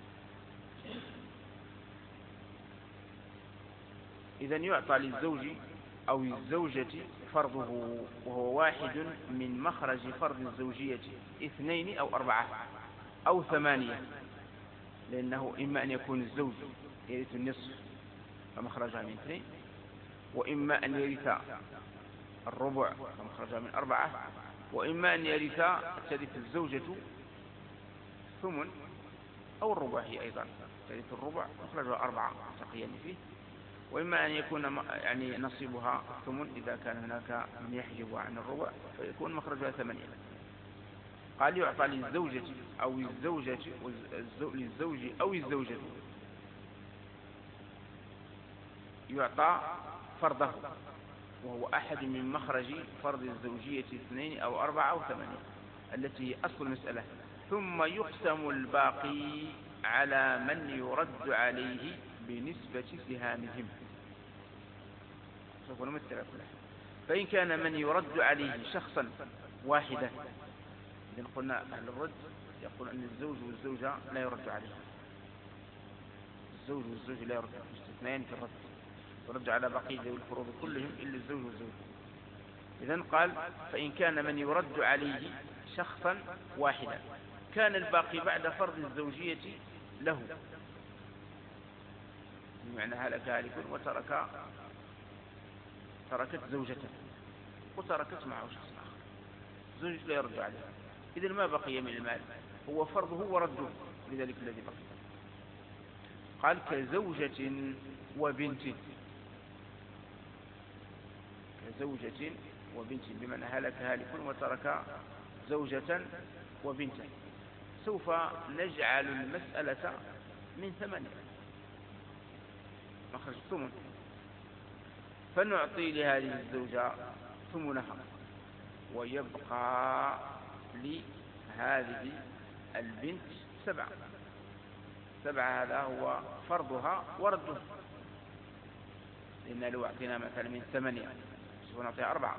إذن يعطى للزوج أو الزوجة فرضه، وهو واحد من مخرج فرض الزوجية، اثنين أو أربعة أو ثمانية، لأنه إما أن يكون الزوج يرث النصف فمخرجها من اثنين، وإما أن يرث الربع فمخرجها من أربعة، وإما أن يرث ترث الزوجة ثمن أو الربع، هي أيضا ترث الربع مخرجها أربعة تقيان فيه، وإما أن يكون يعني نصيبها الثمن إذا كان هناك من يحجب عن الربع فيكون مخرجها ثمانية. قال يعطى للزوجة أو الزوجة للزوج أو الزوجة يعطى فرضه، وهو أحد من مخرج فرض الزوجية اثنين أو أربعة أو ثمانية التي هي أصل المسألة، ثم يقسم الباقي على من يرد عليه بنسبة سهامهم. سوف نمثل كلها. فإن كان من يرد عليه شخصا واحدا، إذن قلنا أهل الرد يقول أن الزوج والزوجة لا يرد عليه، الزوج والزوجة لا يرد، مستثنيان في الرد، يرد على بقية ذوي الفروض كلهم إلا الزوج والزوجة. إذن قال فإن كان من يرد عليه شخصا واحدا، كان الباقي بعد فرض الزوجية له، بمعنى هلك هالك وترك تركت زوجته وتركت معه شخص آخر، زوجته لا يرد عليه، إذن ما بقي من المال، هو فرضه ورده لذلك الذي بقي. قال كزوجة وبنت، كزوجة وبنت بمعنى هلك هالك وترك زوجة وبنتا. سوف نجعل المسألة من ثمانية مخرج الثمن، فنعطي لهذه الزوجة ثمنها ويبقى لهذه البنت سبعة. سبعة هذا هو فرضها ورده، لأن لو أعطينا مثلا من ثمانية ونعطيها أربعة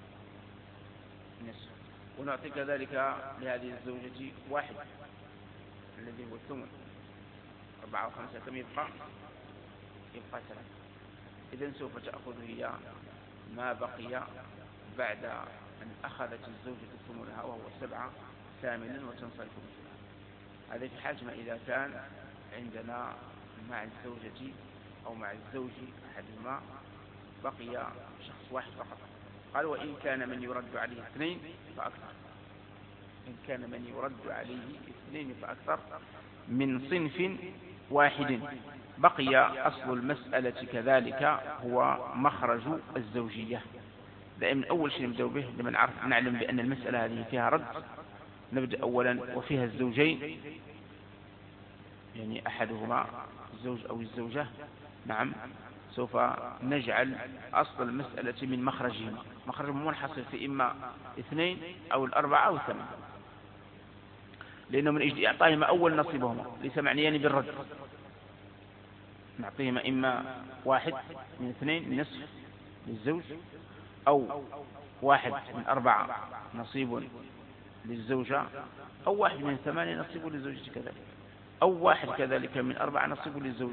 نصف، ونعطي كذلك لهذه الزوجة واحد الذي هو الثمن، أربعة وخمسة كم يبقى؟ يبقى ثلاثة. إذن سوف تأخذ هي ما بقي بعد أن أخذت الزوجة ثمنها وهو سبعة ثامنا وتنصرف مثلها. هذا في حال ما إذا كان عندنا مع الزوجة أو مع الزوج أحدهما بقي شخص واحد فقط. قال وإن كان من يرد عليه اثنين فأكثر، إن كان من يرد عليه اثنين فأكثر من صنف واحد. بقي أصل المسألة كذلك هو مخرج الزوجية. دائما أول شيء نبدأ به لما نعرف نعلم بأن المسألة هذه فيها رد، نبدأ أولا وفيها الزوجين، يعني أحدهما الزوج أو الزوجة. نعم سوف نجعل أصل المسألة من مخرجهما، مخرجهم منحصر في إما اثنين أو الأربعة أو الثمانية، لأنه من أجل إعطائهما أول نصيبهما ليس معنيان بالرد. نعطيهما إما واحد من اثنين نصف للزوج، أو واحد من أربعة نصيب للزوجة، أو واحد من ثمانية نصيب للزوجة كذلك، أو واحد كذلك من أربعة نصيب للزوج،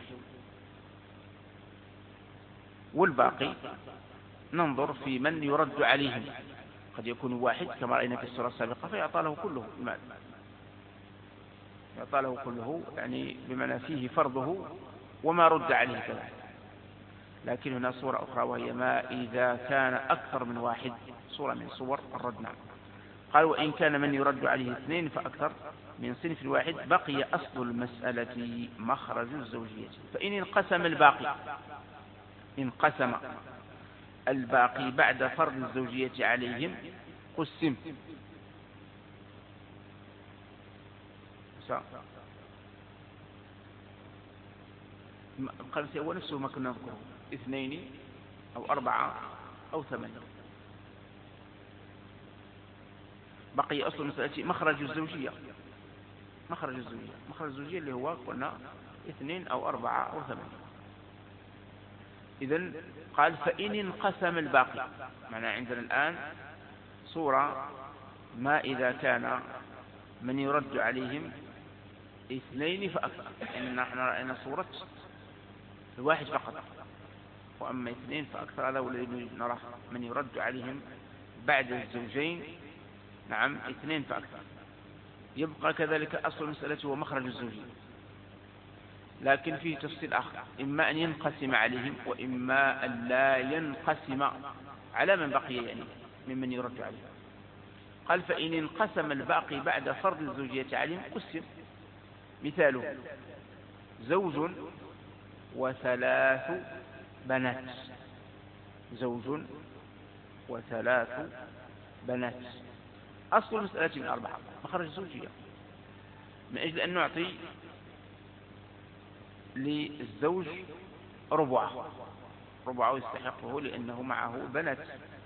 والباقي ننظر في من يرد عليهم. قد يكون واحد كما رأينا في السورة السابقة فيعطى له كله المال، يعطى له كله يعني بمعنى فيه فرضه وما رد عليه كذلك. لكن هنا صورة أخرى وهي ما إذا كان أكثر من واحد، صورة من صور الرد. نعم قال وإن كان من يرد عليه اثنين فأكثر من صنف الواحد بقي أصل المسألة مخرج الزوجية. فإن انقسم الباقي، انقسم الباقي بعد فرض الزوجية عليهم قسم. القسم هو نفسه ما كنا نذكره، اثنين أو أربعة أو ثمانية. بقي أصل المسألة مخرج الزوجية، مخرج الزوجية مخرج الزوجية اللي هو قلنا اثنين أو أربعة أو ثمانية. إذن قال فإن انقسم الباقي، معنى عندنا الآن صورة ما إذا كان من يرد عليهم اثنين فأكثر، إن نحن رأينا صورة الواحد فقط، وأما اثنين فأكثر هذا هو الذي نراه من يرد عليهم بعد الزوجين. نعم اثنين فأكثر. يبقى كذلك أصل المسألة هو مخرج الزوجين، لكن فيه تفصيل آخر، إما أن ينقسم عليهم وإما أن لا ينقسم على من بقي يعني ممن يرد عليهم. قال فإن انقسم الباقي بعد فرض الزوجية عليهم قسم. مثاله زوج وثلاث بنات، زوج وثلاث بنات. أصل المسألة من أربعة، مخرج الزوجية، من أجل أن نعطي للزوج ربعه، ربعه يستحقه لأنه معه بنات،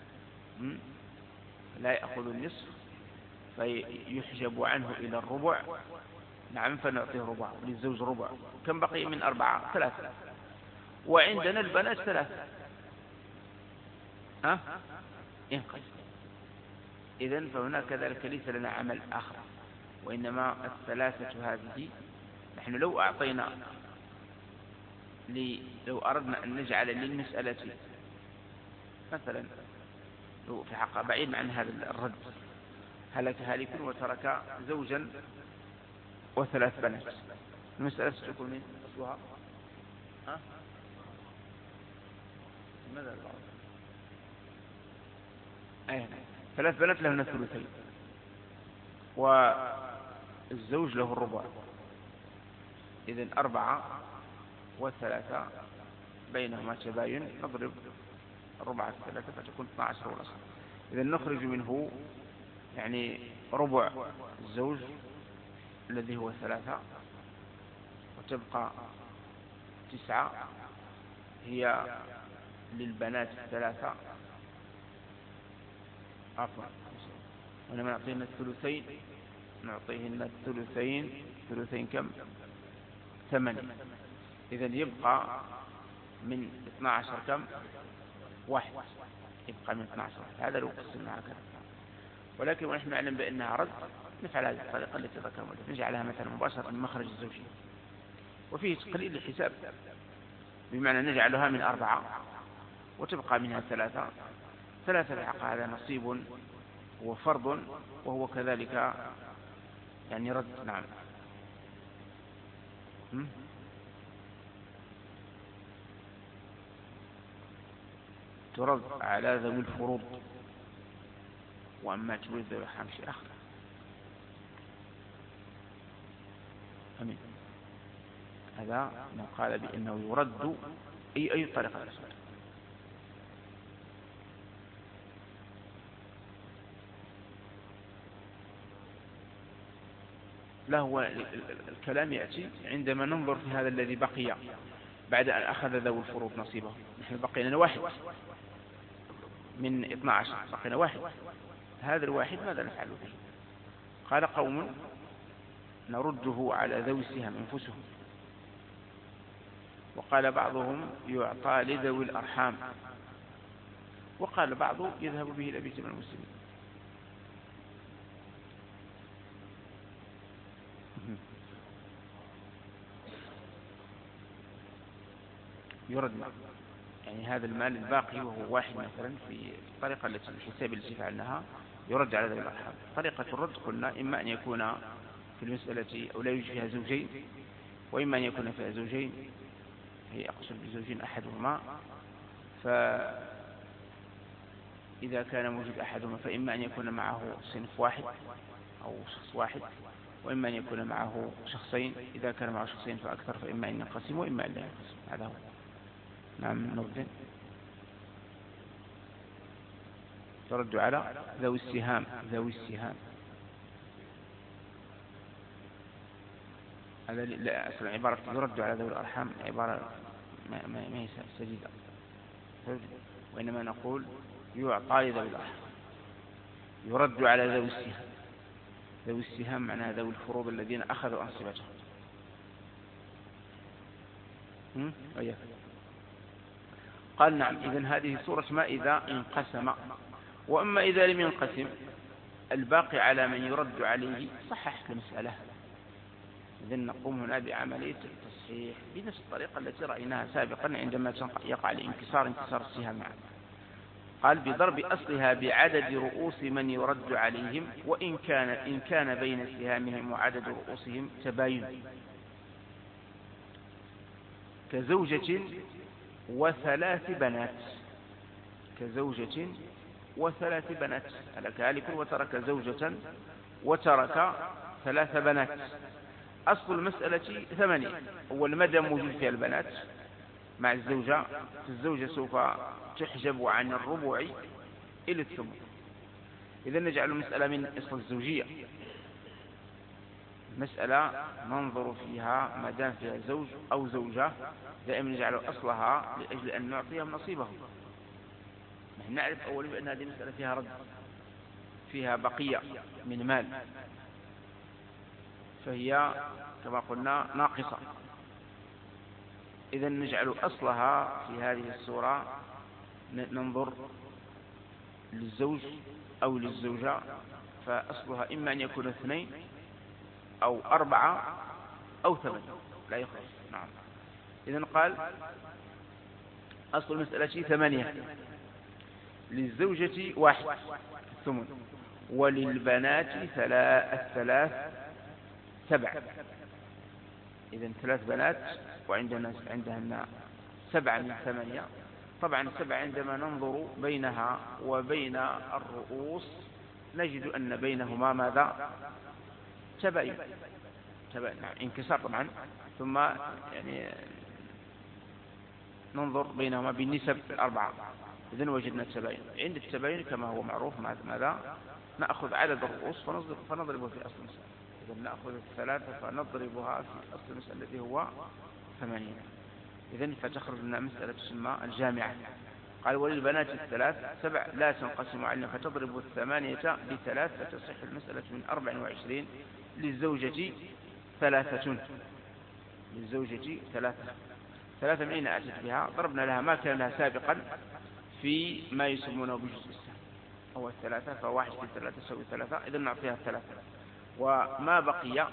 لا يأخذ النصف فيحجب عنه إلى الربع. نعم فنعطيه ربعه للزوج ربع. كم بقي من أربعة؟ ثلاثة، وعندنا البنات ثلاثة. ها ينقسم. إذن فهناك كذلك ليس لنا عمل آخر، وإنما الثلاثة هذه نحن لو أعطينا لو أردنا أن نجعل للمسألة مثلا لو في حق بعيد عن هذا الرد، هلك هالك وترك زوجا وثلاث بنات. المسألة ستكون من أصلها ها؟ ماذا البعض؟ أيه. ثلاث بنات لهن الثلثين والزوج له الربع، إذن أربعة وثلاثة بينهما تباين، نضرب الربع في ثلاثة فتكون اثنا عشر والأصل. إذن نخرج منه يعني ربع الزوج الذي هو ثلاثة، وتبقى تسعة هي للبنات الثلاثة، عفوا ولما نعطيهن الثلثين نعطيهن الثلثين ثلثين كم؟ ثمانية. إذن يبقى من اثنا عشر كم؟ واحد، يبقى من اثنا عشر. هذا لو قسمنا هكذا، ولكن ونحن نعلم بأنها رد نفعل هذه الطريقة التي ذكرنا، نجعلها مثلا مباشرة من مخرج الزوجية، وفيه تقليل الحساب، بمعنى نجعلها من أربعة وتبقى منها ثلاثة. ثلاثة الحق هذا نصيب وفرض، وهو كذلك يعني رد. نعم. هم؟ ترد على ذوي الفروض، وأما تريد ذوي الأرحام شيء آخر. أمين. هذا من قال بأنه يرد أي أي طريقة الأسود. لا، هو الكلام يأتي عندما ننظر في هذا الذي بقي بعد أن أخذ ذوي الفروض نصيبه. نحن بقينا واحد من اثنا عشر، بقينا واحد. هذا الواحد ماذا نفعل به؟ قال قوم نرده على ذوي السهام أنفسهم، وقال بعضهم يعطى لذوي الأرحام، وقال بعض يذهب به إلى بيت من المسلمين. يرد يعني هذا المال الباقي وهو واحد مثلا في الطريقة التي الحساب التي فعلناها يرد على ذوي الأرحام. طريقة الرد قلنا إما أن يكون في المسألة أو لا يوجد فيها زوجين، وإما أن يكون فيها زوجين، هي أقصد بزوجين أحدهما، فإذا كان موجود أحدهما فإما أن يكون معه صنف واحد أو شخص واحد، وإما أن يكون معه شخصين. إذا كان معه شخصين فأكثر فإما أن ينقسم وإما أن لا ينقسم. هذا هو. نعم. نرد ترد على ذوي السهام. ذوي السهام هذا لا أصلا عبارة يرد على ذوي الأرحام عبارة ما, ما, ما هي سديدة، وإنما نقول يعطى لذوي الأرحام، يرد على ذوي السهام. ذوي السهام معناها ذوي الفروض الذين أخذوا أنصبتهم. أيه. قال نعم. إذن هذه سورة ما إذا انقسم. وأما إذا لم ينقسم الباقي على من يرد عليه صحح المسألة. إذن نقوم هنا بعملية التصحيح بنفس الطريقة التي رأيناها سابقا عندما يقع الانكسار انكسار السهام معا. قال بضرب أصلها بعدد رؤوس من يرد عليهم، وإن كان إن كان بين سهامهم وعدد رؤوسهم تباين، كزوجة وثلاث بنات. كزوجة وثلاث بنات، هلك هالك وترك زوجة وترك ثلاث بنات. أصل المسألة ثمانية. أول مدى موجود فيها البنات مع الزوجة، الزوجة سوف تحجب عن الربع إلى الثمن. إذا نجعل المسألة من أصل الزوجية، مسألة ننظر فيها ما دام فيها زوج أو زوجة دائما نجعل أصلها لأجل أن نعطيهم نصيبهم. نحن نعرف أولا بأن هذه المسألة فيها رد، فيها بقية من مال، فهي كما قلنا ناقصة. إذا نجعل أصلها في هذه السورة ننظر للزوج أو للزوجة، فأصلها إما أن يكون اثنين أو أربعة أو ثمانية لا يخرج. نعم. إذن قال أصل المسألة ثمانية، للزوجة واحد الثمن، وللبنات الثلاث سبع. إذن ثلاث بنات وعندنا عندهن سبعة من ثمانية. طبعا السبع عندما ننظر بينها وبين الرؤوس نجد أن بينهما ماذا؟ تباين. تباين نعم انكسار طبعا. ثم يعني ننظر بينهما بالنسب الأربعة. إذن وجدنا التباين. عند التباين كما هو معروف ماذا؟ نأخذ عدد الرؤوس فنضربه في أصل المسألة. إذن نأخذ الثلاثة فنضربها في أصل المسألة الذي هو ثمانين. إذن فتخرج لنا مسألة تسمى الجامعة. قال وللبنات الثلاث سبع لا تنقسم علينا فتضرب الثمانية بثلاث فتصح المسألة من أربع وعشرين. للزوجة ثلاثة. للزوجة ثلاثة. ثلاثة من أين أتت بها؟ ضربنا لها ما كان لها سابقا في ما يسمونه بجزء السهم هو الثلاثة. فواحد في ثلاثة تساوي ثلاثة. إذن نعطيها الثلاثة. وما بقي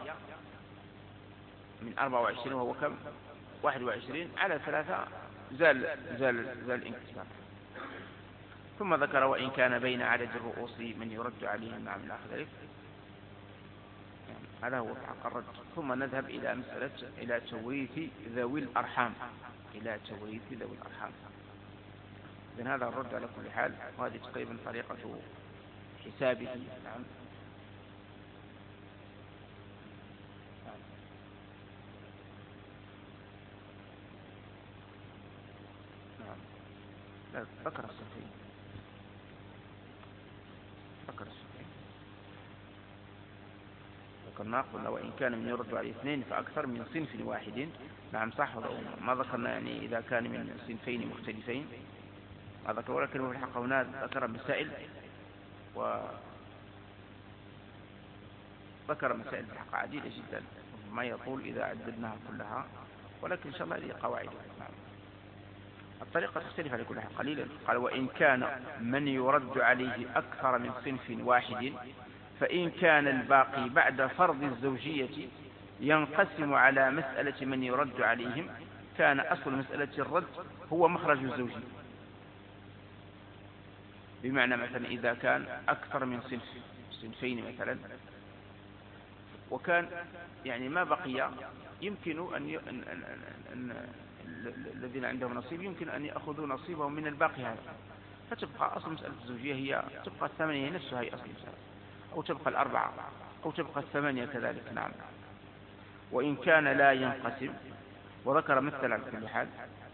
من أربع وعشرين وهو كم؟ واحد وعشرين على ثلاثة زال زال زال الانكسار. ثم ذكر وإن كان بين عدد الرؤوس من يرد عليه مع من آخر ذلك. يعني هذا هو حق الرد. ثم نذهب إلى مسألة إلى توريث ذوي الأرحام. إلى توريث ذوي الأرحام. إذن هذا الرد على كل حال. وهذه تقريبا طريقة حسابه. نعم. ذكر الصفين. ذكر الصفين. ذكرنا قلنا وإن كان من يرد على اثنين فأكثر من صنف واحد. نعم صح. ما ذكرنا يعني إذا كان من صنفين مختلفين ما ذكر. ولكن في الحق هنا ذكر مسائل وذكر مسائل في الحق عديدة جدا ما يطول إذا عددناها كلها. ولكن إن شاء الله هذه قواعد. نعم. الطريقة تختلف على كل حال قليلا. قال وإن كان من يرد عليه أكثر من صنف واحد فإن كان الباقي بعد فرض الزوجية ينقسم على مسألة من يرد عليهم كان أصل مسألة الرد هو مخرج الزوجي. بمعنى مثلا إذا كان أكثر من صنف صنفين مثلا وكان يعني ما بقي يمكن أن, ي... أن... أن... أن... الذين عندهم نصيب يمكن أن يأخذوا نصيبهم من الباقي هذا. فتبقى أصل مسألة الزوجية هي تبقى الثمانية نفسها هي أصل المسألة أو تبقى الأربعة أو تبقى الثمانية كذلك. نعم. وإن كان لا ينقسم. وذكر مثل على كل حال.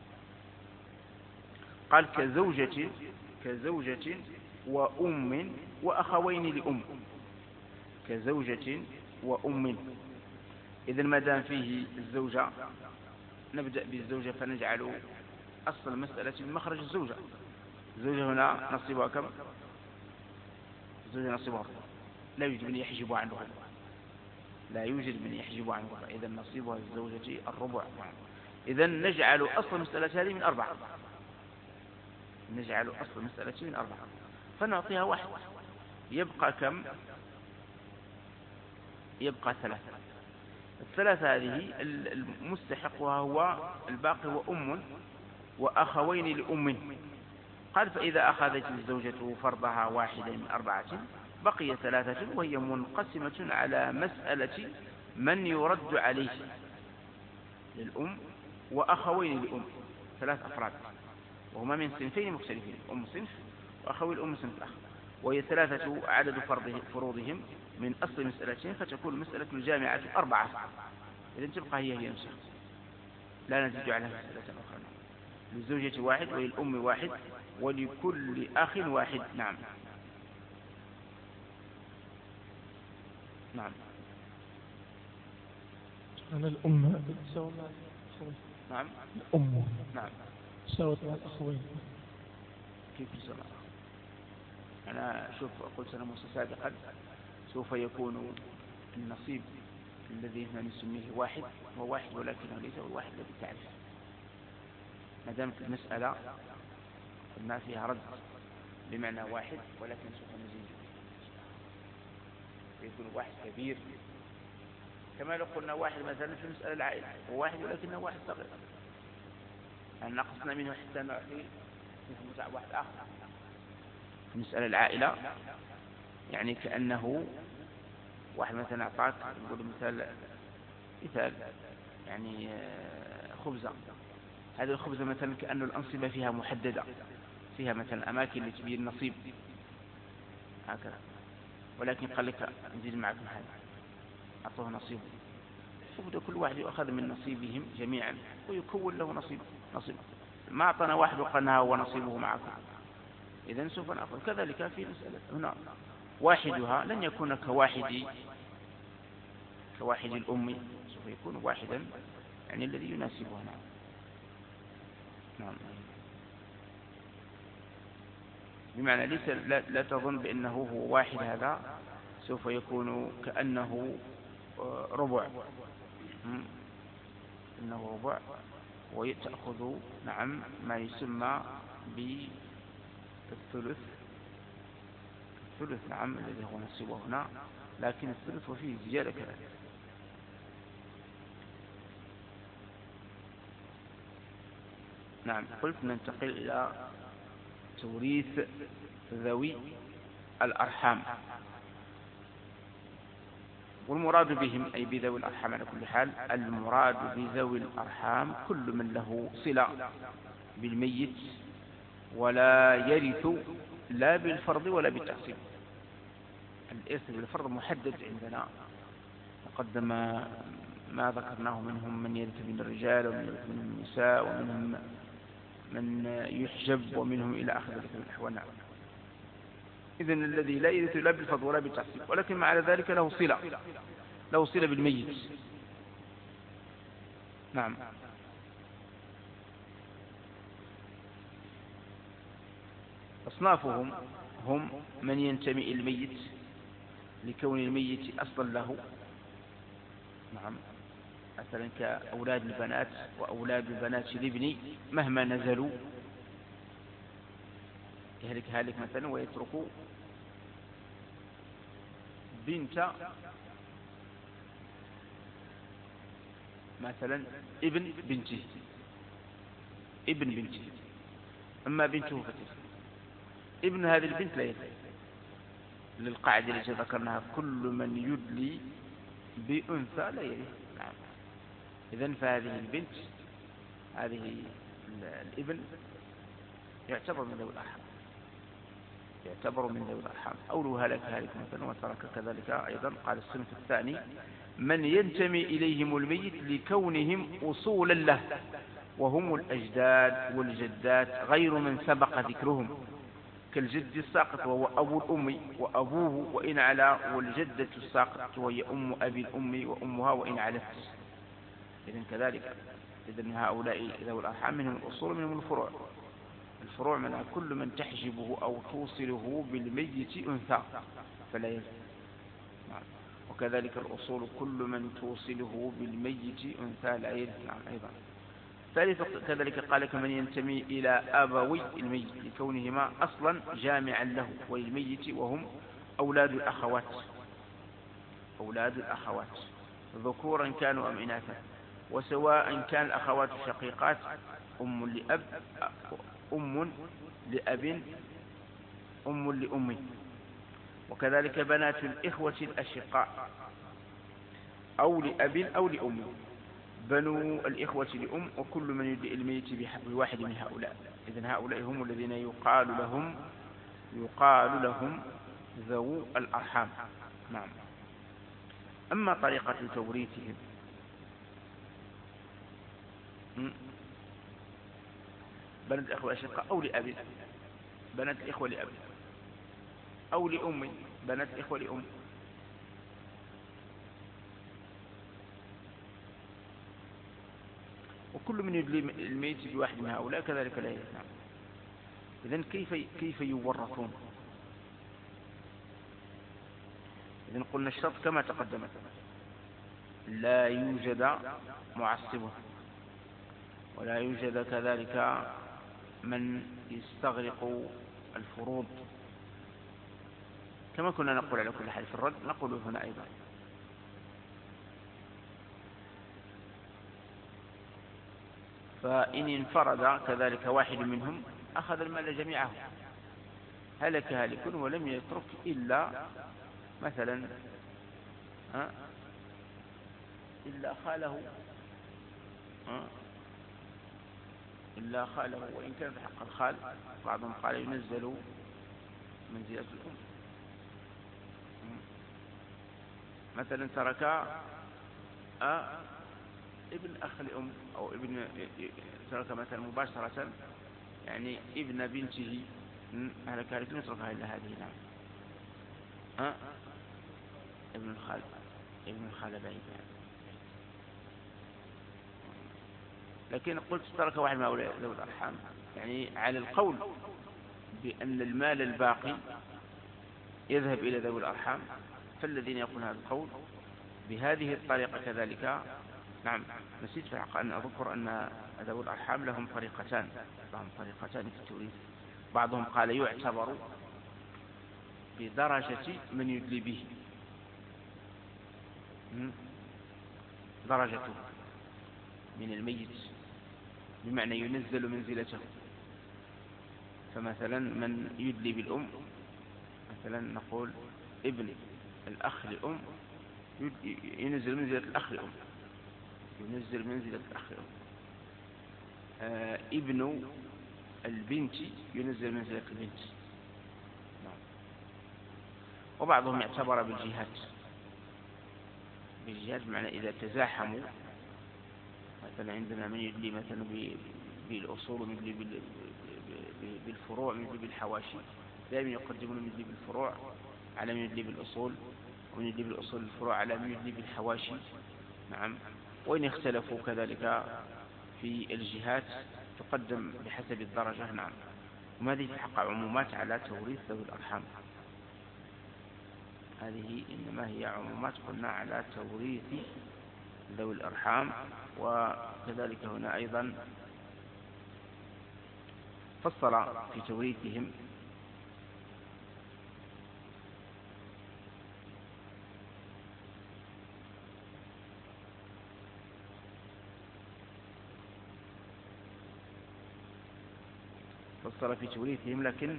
قال كزوجة كزوجة وأم وأخوين لأم. كزوجة وأم. إذن ما دام فيه الزوجة نبدأ بالزوجة فنجعل أصل المسألة من مخرج الزوجة. الزوجة هنا نصيبها كم؟ الزوجة نصيبها لا يوجد من يحجب عنه. لا يوجد من يحجب عنه. إذا نصيبها الزوجة الربع. إذا نجعل أصل المسألة هذه من أربعة. نجعل أصل المسألة من أربعة فنعطيها واحد. يبقى كم؟ يبقى ثلاثة. الثلاثة هذه المستحقها هو الباقي وأم وأخوين لأم. قال فإذا أخذت الزوجة فرضها واحدا من أربعة بقي ثلاثة وهي منقسمة على مسألة من يرد عليه للأم وأخوين لأم. ثلاث أفراد وهما من صنفين مختلفين. أم صنف وأخوي الأم صنف آخر. وهي ثلاثة عدد فروضهم من أصل مسألتين فتكون مسألة الجامعة أربعة. إذن تبقى هي هي نفسها لا نزيد عليها مسألة أخرى. للزوجة واحد وللأم واحد ولكل أخ واحد. نعم. نعم. أنا الأم تساوي مع الأخوين. نعم. الأم نعم تساوي مع الأخوين. كيف تساوي؟ أنا شوف قلت أنا موسى سابقا سوف يكون النصيب الذي نسميه واحد هو واحد ولكنه ليس هو الواحد الذي تعرف. ما دامت المسألة قلنا فيها رد بمعنى واحد ولكن سوف نزيد يكون واحد كبير كما لو قلنا واحد مثلا في مسألة العائلة وواحد ولكنه واحد صغير يعني نقصنا منه حتى نعطي مثل واحد آخر. في مسألة العائلة يعني كأنه واحد مثلا أعطاك نقول مثال مثال يعني خبزة، هذه الخبزة مثلا كأن الأنصبة فيها محددة، فيها مثلا أماكن اللي تبين النصيب هكذا، ولكن قال لك نزيد معكم هذا، أعطوه نصيبه، وبدأ كل واحد يأخذ من نصيبهم جميعا ويكون له نصيب نصيب، ما أعطنا واحد وقالنا هو نصيبه معكم، إذن سوف نأخذ. كذلك في مسألة هنا واحدها لن يكون كواحد كواحد الأم، سوف يكون واحدا يعني الذي يناسبه. نعم نعم بمعنى ليس لا, لا تظن بأنه هو واحد، هذا سوف يكون كأنه ربع، إنه ربع، وتأخذ نعم ما يسمى بالثلث، الثلث نعم الذي هو نصيبه هنا، لكن الثلث وفيه زيادة كذلك. نعم قلت ننتقل إلى توريث ذوي الأرحام، والمراد بهم أي بذوي الأرحام على كل حال، المراد بذوي الأرحام كل من له صلة بالميت ولا يرث لا بالفرض ولا بالتعصيب. الإرث بالفرض محدد عندنا، تقدم ما ذكرناه، منهم من يرث من الرجال ومن يرث من النساء ومنهم من يحجب ومنهم إلى آخر ذلك من الأحوال. نعم إذن الذي لا يرث لا بالفرض ولا بالتعصيب، ولكن مع ذلك له صلة، له صلة بالميت. نعم أصنافهم هم من ينتمي إلى الميت لكون الميت أصلا له، نعم مثلا كأولاد البنات وأولاد البنات الابن مهما نزلوا، يهلك هالك مثلا ويترك بنت مثلا ابن بنته ابن بنته أما بنته فتسل، ابن هذه البنت لا يدلي للقاعدة التي ذكرناها، كل من يدلي بأنثى لا يرث. نعم إذن فهذه البنت، هذه الابن يعتبر من ذوي الأرحام، يعتبر من ذوي الأرحام. أولو هلك هالك مثلا وترك كذلك أيضا. قال الصنف الثاني من ينتمي إليهم الميت لكونهم أصولا له، وهم الأجداد والجدات غير من سبق ذكرهم، كالجد الساقط وهو أبو الأم وأبوه وإن علا، والجدة الساقط وهي أم أبي الأم وأمها وإن علت. إذن كذلك إذن هؤلاء ذوي الأرحام منهم الأصول منهم الفروع. الفروع من كل من تحجبه أو توصله بالميت أنثى فلا يزال. وكذلك الأصول كل من توصله بالميت أنثى لا يزال أيضا. ثالثا كذلك قال كمن ينتمي إلى أبوي الميت لكونهما أصلا جامعا له وللميت، وهم أولاد الأخوات، أولاد الأخوات ذكورا كانوا أم إناثا، وسواء كان الأخوات شقيقات أم لأب أم لأب أم لأم. وكذلك بنات الإخوة الأشقاء أو لأب أو لأم، بنو الإخوة لأم، وكل من يدعي الميت بواحد من هؤلاء. إذن هؤلاء هم الذين يقال لهم يقال لهم ذو الأرحام. نعم. أما طريقة توريثهم بنات الإخوة الأشقاء أو لأب، بنات الإخوة لأب، أو لأم، بنات الإخوة لأم. وكل من يدلي الميت بواحد من هؤلاء كذلك لا يزال. إذن كيف كيف يورثون؟ إذن قلنا الشرط كما تقدمت، لا يوجد معصبه، ولا يوجد كذلك من يستغرق الفروض، كما كنا نقول على كل حال في الرد نقول هنا أيضا. فإن انفرد كذلك واحد منهم أخذ المال جميعه، هلك هالك ولم يترك إلا مثلا ها إلا خاله ها إلا خاله، وإن كان في حق الخال بعضهم قال ينزل منزلة الأم. مثلا ترك أه ابن أخ الأم، أو ابن ترك مثلا مباشرة يعني ابن بنته أهل كارث يتركها إلا هذه. نعم أه ابن الخال ابن الخال بعيد يعني. لكن قلت ترك واحد من أولياء ذوي الأرحام، يعني على القول بأن المال الباقي يذهب إلى ذوي الأرحام، فالذين يقولون هذا القول بهذه الطريقة كذلك. نعم نسيت في الحق أن أذكر أن ذوي الأرحام لهم طريقتان لهم طريقتان في التوريث. بعضهم قال يعتبر بدرجة من يدلي به، درجته من الميت، بمعنى ينزل منزلته. فمثلا من يدلي بالأم، مثلا نقول ابن الأخ لأم ينزل منزلة الأخ لأم، ينزل منزلة الأخ لأم. آه ابن البنت ينزل منزلة البنت. نعم. وبعضهم يعتبر بالجهات، بالجهات بمعنى إذا تزاحموا، مثلا عندنا من يدلي مثلا بالأصول ومن يدلي بالفروع ومن يدلي بالحواشي، دائما يقدمون من يدلي بالفروع على من يدلي بالأصول، ومن يدلي بالأصول الفروع على من يدلي بالحواشي. نعم. وإن اختلفوا كذلك في الجهات تقدم بحسب الدرجة. نعم. وهذه تحقق عمومات على توريث ذوي الأرحام، هذه إنما هي عمومات قلنا على توريث ذوي الأرحام. وكذلك هنا أيضا فصل في توريثهم فصل في توريثهم لكن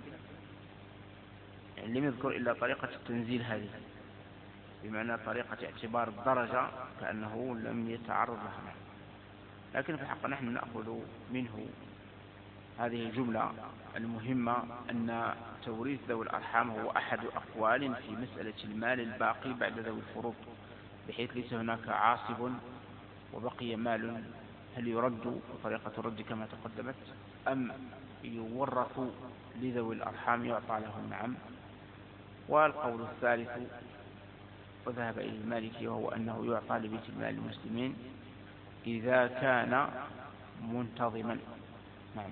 لم يذكر إلا طريقة التنزيل هذه، بمعنى طريقة اعتبار الدرجة كأنه لم يتعرض لها. لكن في الحق نحن نأخذ منه هذه الجملة المهمة أن توريث ذوي الأرحام هو أحد أقوال في مسألة المال الباقي بعد ذوي الفروض، بحيث ليس هناك عاصب وبقي مال، هل يرد طريقة الرد كما تقدمت أم يورث لذوي الأرحام يعطى لهم. نعم. والقول الثالث وذهب إلى المالكي وهو أنه يعطى لبيت المال المسلمين إذا كان منتظما. نعم.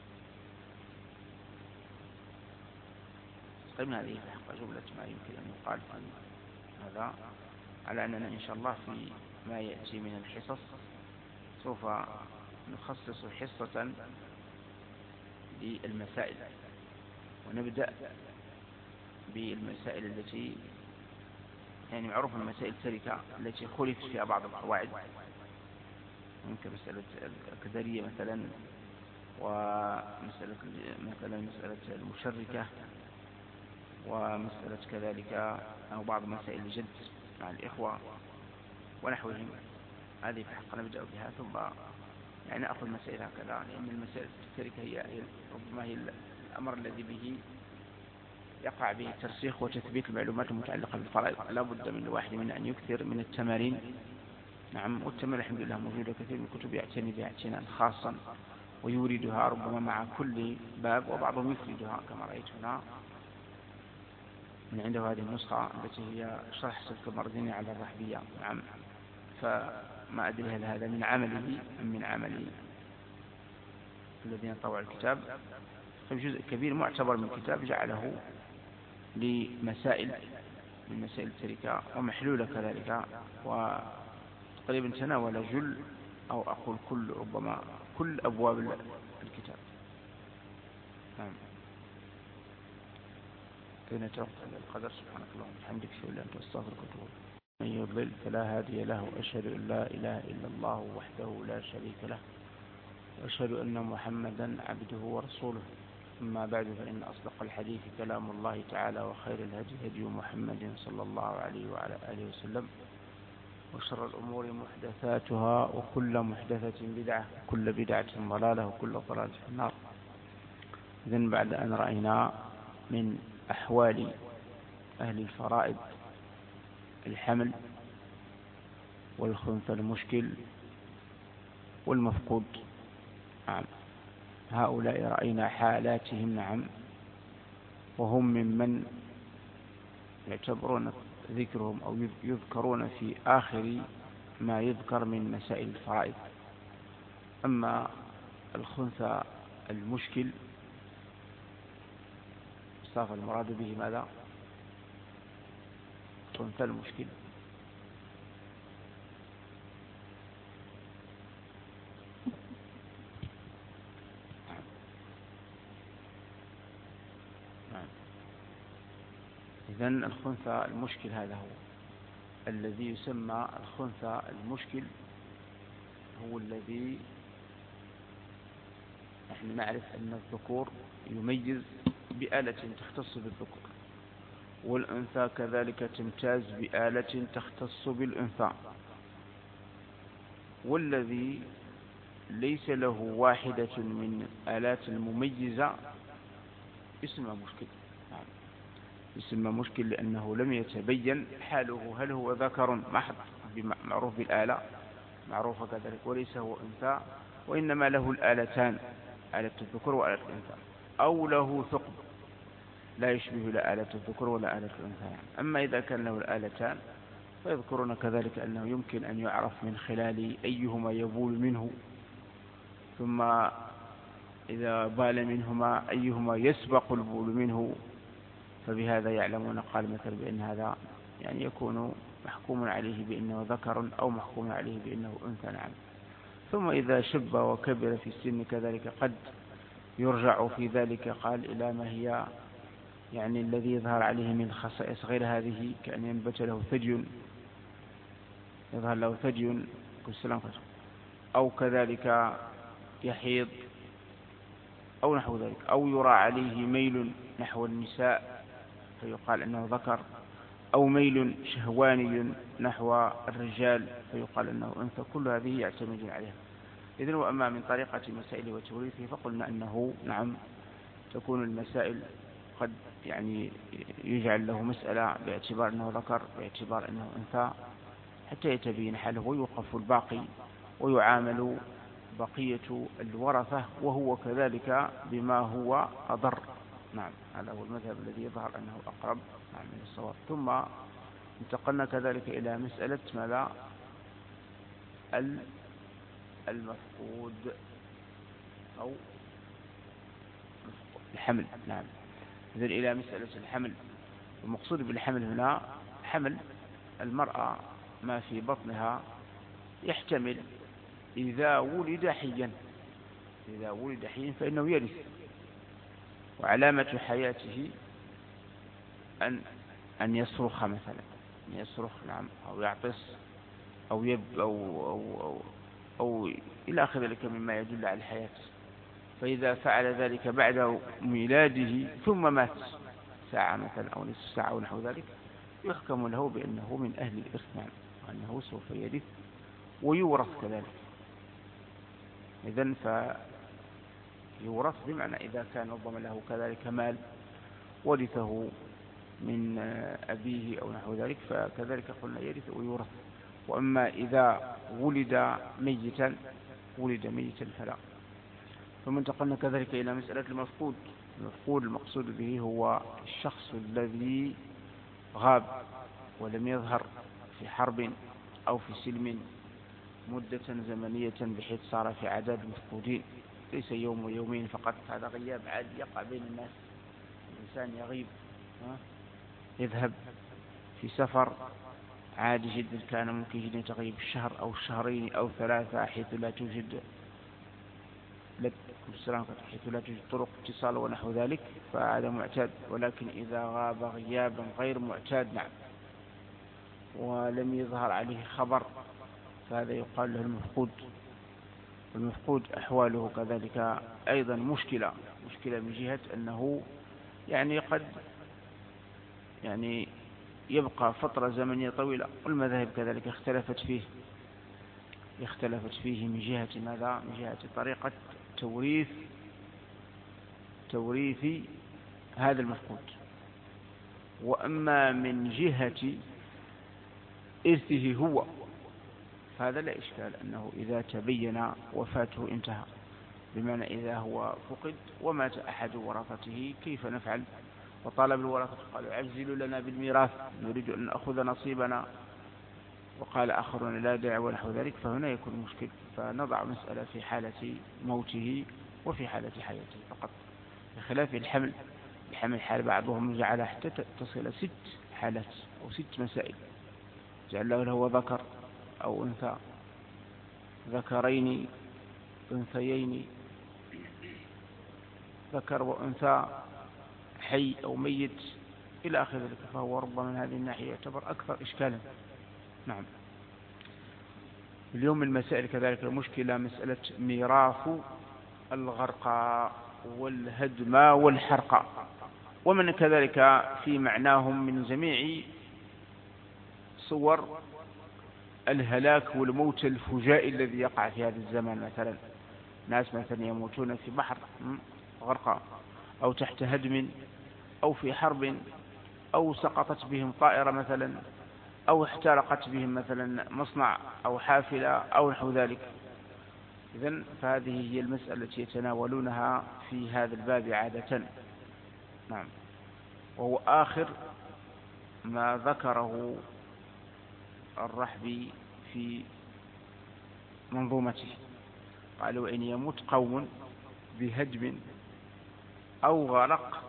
طيب هذه في حق جملة ما يمكن أن يقال في هذا، على أننا إن شاء الله في ما يأتي من الحصص سوف نخصص حصة للمسائل، ونبدأ بالمسائل التي يعني معروف من مسائل التركة التي خلفت فيها بعض القواعد، ممكن مسألة القدرية مثلا، ومسألة مثلا مسألة المشركة، ومسألة كذلك أو بعض مسائل الجد مع الإخوة ونحوهم. هذه في حق نبدأ بها، ثم يعني نأخذ مسائل هكذا، لأن المسائل التركة هي ربما هي الأمر الذي به يقع به ترسيخ وتثبيت المعلومات المتعلقة بالفرائض. لا بد من الواحد من أن يكثر من التمارين. نعم. والتمارين الحمد لله موجودة كثير من الكتب يعتني بها اعتناء خاصا ويوردها ربما مع كل باب، وبعضهم يفردها كما رأيت هنا من عنده هذه النسخة التي هي شرح سلك المرديني على الرحبية. نعم. فما أدري هل هذا من عمله أم من عمل الذين طوعوا الكتاب. فجزء كبير معتبر من الكتاب جعله لمسائل من مسائل التركة ومحلولة كذلك، وتقريبا تناول جل أو أقول كل ربما كل أبواب الكتاب. نعم. كنا توقف القدر. سبحانك اللهم وبحمدك أشهد أن لا إله إلا أنت أستغفرك وأتوب إليك. من يضلل فلا هادي له، أشهد أن لا إله إلا الله وحده لا شريك له، وأشهد أن محمدا عبده ورسوله. أما بعد، فإن أصدق الحديث كلام الله تعالى، وخير الهدي هدي محمد صلى الله عليه وعلى آله وسلم، وشر الأمور محدثاتها، وكل محدثة بدعة، وكل بدعة ضلالة، وكل ضلالة في النار. إذن بعد أن رأينا من أحوال أهل الفرائض الحمل والخنث المشكل والمفقود، نعم، هؤلاء رأينا حالاتهم، نعم، وهم ممن يعتبرون ذكرهم أو يذكرون في آخر ما يذكر من مسائل الفرائض. أما الخنثى المشكل صار المراد به ماذا؟ الخنثى المشكل إذن الخنثى المشكل هذا هو الذي يسمى الخنثى المشكل، هو الذي نحن نعرف أن الذكور يميز بآلة تختص بالذكور، والأنثى كذلك تمتاز بآلة تختص بالأنثى، والذي ليس له واحدة من آلات المميزة اسمه مشكل. يسمى مشكل لأنه لم يتبين حاله، هل هو ذكر محض معروف بالآلة معروفة كذلك، وليس هو أنثى، وإنما له الآلتان، آلة الذكر وآلة الأنثى، أو له ثقب لا يشبه لا آلة الذكر ولا آلة الأنثى. أما إذا كان له الآلتان فيذكرون كذلك أنه يمكن أن يعرف من خلال أيهما يبول منه، ثم إذا بال منهما أيهما يسبق البول منه، فبهذا يعلمون قال مثل بأن هذا يعني يكون محكوم عليه بأنه ذكر، أو محكوم عليه بأنه أنثى، نعم. ثم إذا شب وكبر في السن كذلك قد يرجع في ذلك قال إلى ما هي يعني الذي يظهر عليه من خصائص غير هذه، كأن ينبت له ثدي، يظهر له ثدي أو كذلك يحيض أو نحو ذلك، أو يرى عليه ميل نحو النساء فيقال أنه ذكر، أو ميل شهواني نحو الرجال فيقال أنه أنثى. كل هذه يعتمد عليها. إذن وأما من طريقة مسائل وتوريثه فقلنا أنه نعم تكون المسائل قد يعني يجعل له مسألة باعتبار أنه ذكر، باعتبار أنه أنثى، حتى يتبين حاله، ويوقف الباقي ويعامل بقية الورثة، وهو كذلك بما هو أضر. نعم، هذا هو المذهب الذي يظهر أنه أقرب نعم من الصواب. ثم انتقلنا كذلك إلى مسألة ماذا؟ المفقود أو الحمل، نعم. إذن إلى مسألة الحمل. المقصود بالحمل هنا حمل المرأة ما في بطنها يحتمل إذا ولد حيا، إذا ولد حيا فإنه يرث، وعلامة حياته أن أن يصرخ مثلا، أن يصرخ نعم، أو يعطس أو يب أو أو أو, أو إلى آخر ذلك مما يدل على الحياة. فإذا فعل ذلك بعد ميلاده ثم مات ساعة مثلا أو نصف ساعة أو نحو ذلك، يحكم له بأنه من أهل الإرث، نعم، وأنه سوف يرث ويورث كذلك. إذن فيورث بمعنى إذا كان نظم له كذلك مال ورثه من أبيه أو نحو ذلك فكذلك قلنا يرث ويورث. وأما إذا ولد ميتا ولد ميتا فلا. ثم انتقلنا كذلك إلى مسألة المفقود. المفقود المقصود به هو الشخص الذي غاب ولم يظهر في حرب أو في سلم مدة زمنية بحيث صار في عدد مفقودين، ليس يوم ويومين فقط، هذا غياب عادي يقع بين الناس. الإنسان يغيب يذهب في سفر عادي جدا، كان ممكن جدا تغيب الشهر أو الشهرين أو ثلاثة حيث لا توجد حيث لا توجد طرق اتصال ونحو ذلك، فهذا معتاد. ولكن إذا غاب غيابا غير معتاد نعم ولم يظهر عليه خبر فهذا يقال له المفقود. المفقود أحواله كذلك أيضا مشكلة مشكلة من جهة أنه يعني قد يعني يبقى فترة زمنية طويلة، والمذاهب كذلك اختلفت فيه اختلفت فيه من جهة ماذا؟ من جهة طريقة توريث توريث هذا المفقود. وأما من جهة إرثه هو فهذا لا إشكال، أنه إذا تبين وفاته انتهى، بمعنى إذا هو فقد ومات أحد ورثته كيف نفعل؟ وطالب الورثة قالوا عجلوا لنا بالميراث نريد أن نأخذ نصيبنا، وقال آخرون لا داعي ونحو ذلك، فهنا يكون مشكل. فنضع مسألة في حالة موته وفي حالة حياته فقط، بخلاف الحمل. الحمل حال بعضهم جعل حتى تصل ست حالات أو ست مسائل، جعل له هو ذكر أو أنثى، ذكرين أنثيين، ذكر وأنثى، حي أو ميت إلى آخر ذلك. فهو ربما من هذه الناحية يعتبر أكثر إشكالا. نعم. اليوم المسائل كذلك المشكلة مسألة ميراث الغرقى والهدم والحرقى، ومن كذلك في معناهم من جميع صور الهلاك والموت الفجائي الذي يقع في هذا الزمان. مثلا ناس مثلا يموتون في بحر غرقى، أو تحت هدم، أو في حرب، أو سقطت بهم طائرة مثلا، أو احترقت بهم مثلا مصنع أو حافلة أو نحو ذلك. إذن فهذه هي المسألة التي يتناولونها في هذا الباب عادة. نعم. وهو آخر ما ذكره الرحبي في منظومته. قالوا إن يموت قوم بهدم أو غرق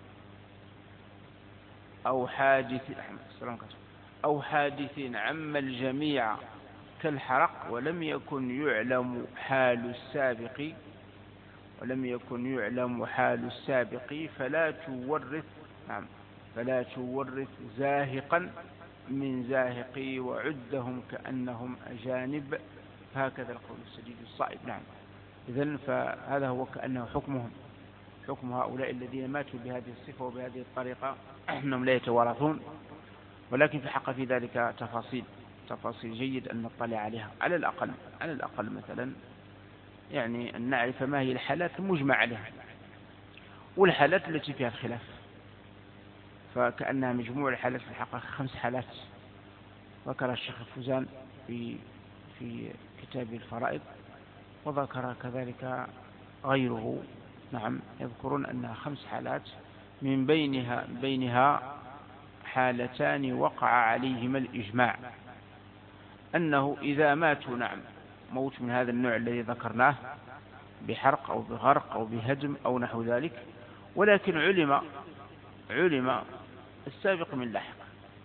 أو حادث أو حادث عم الجميع كالحرق ولم يكن يعلم حال السابق ولم يكن يعلم حال السابق فلا تورث نعم فلا تورث زاهقا من زاهقي وعدهم كأنهم أجانب، هكذا القول السديد الصائب. نعم. إذن فهذا هو كأنه حكمهم، حكم هؤلاء الذين ماتوا بهذه الصفة وبهذه الطريقة أنهم لا يتوارثون. ولكن في حق في ذلك تفاصيل تفاصيل جيد أن نطلع عليها على الأقل على الأقل مثلا يعني أن نعرف ما هي الحالات المجمع عليها والحالات التي فيها الخلاف. فكأنها مجموع الحالات في الحقيقة خمس حالات ذكر الشيخ الفوزان في في كتاب الفرائض، وذكر كذلك غيره. نعم. يذكرون أنها خمس حالات، من بينها بينها حالتان وقع عليهما الإجماع أنه إذا ماتوا نعم موت من هذا النوع الذي ذكرناه بحرق أو بغرق أو بهدم أو نحو ذلك، ولكن علم علم السابق من لاحق،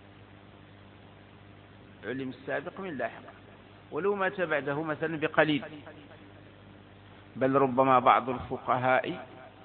علم السابق من لاحق، ولو مات بعده مثلا بقليل. بل ربما بعض الفقهاء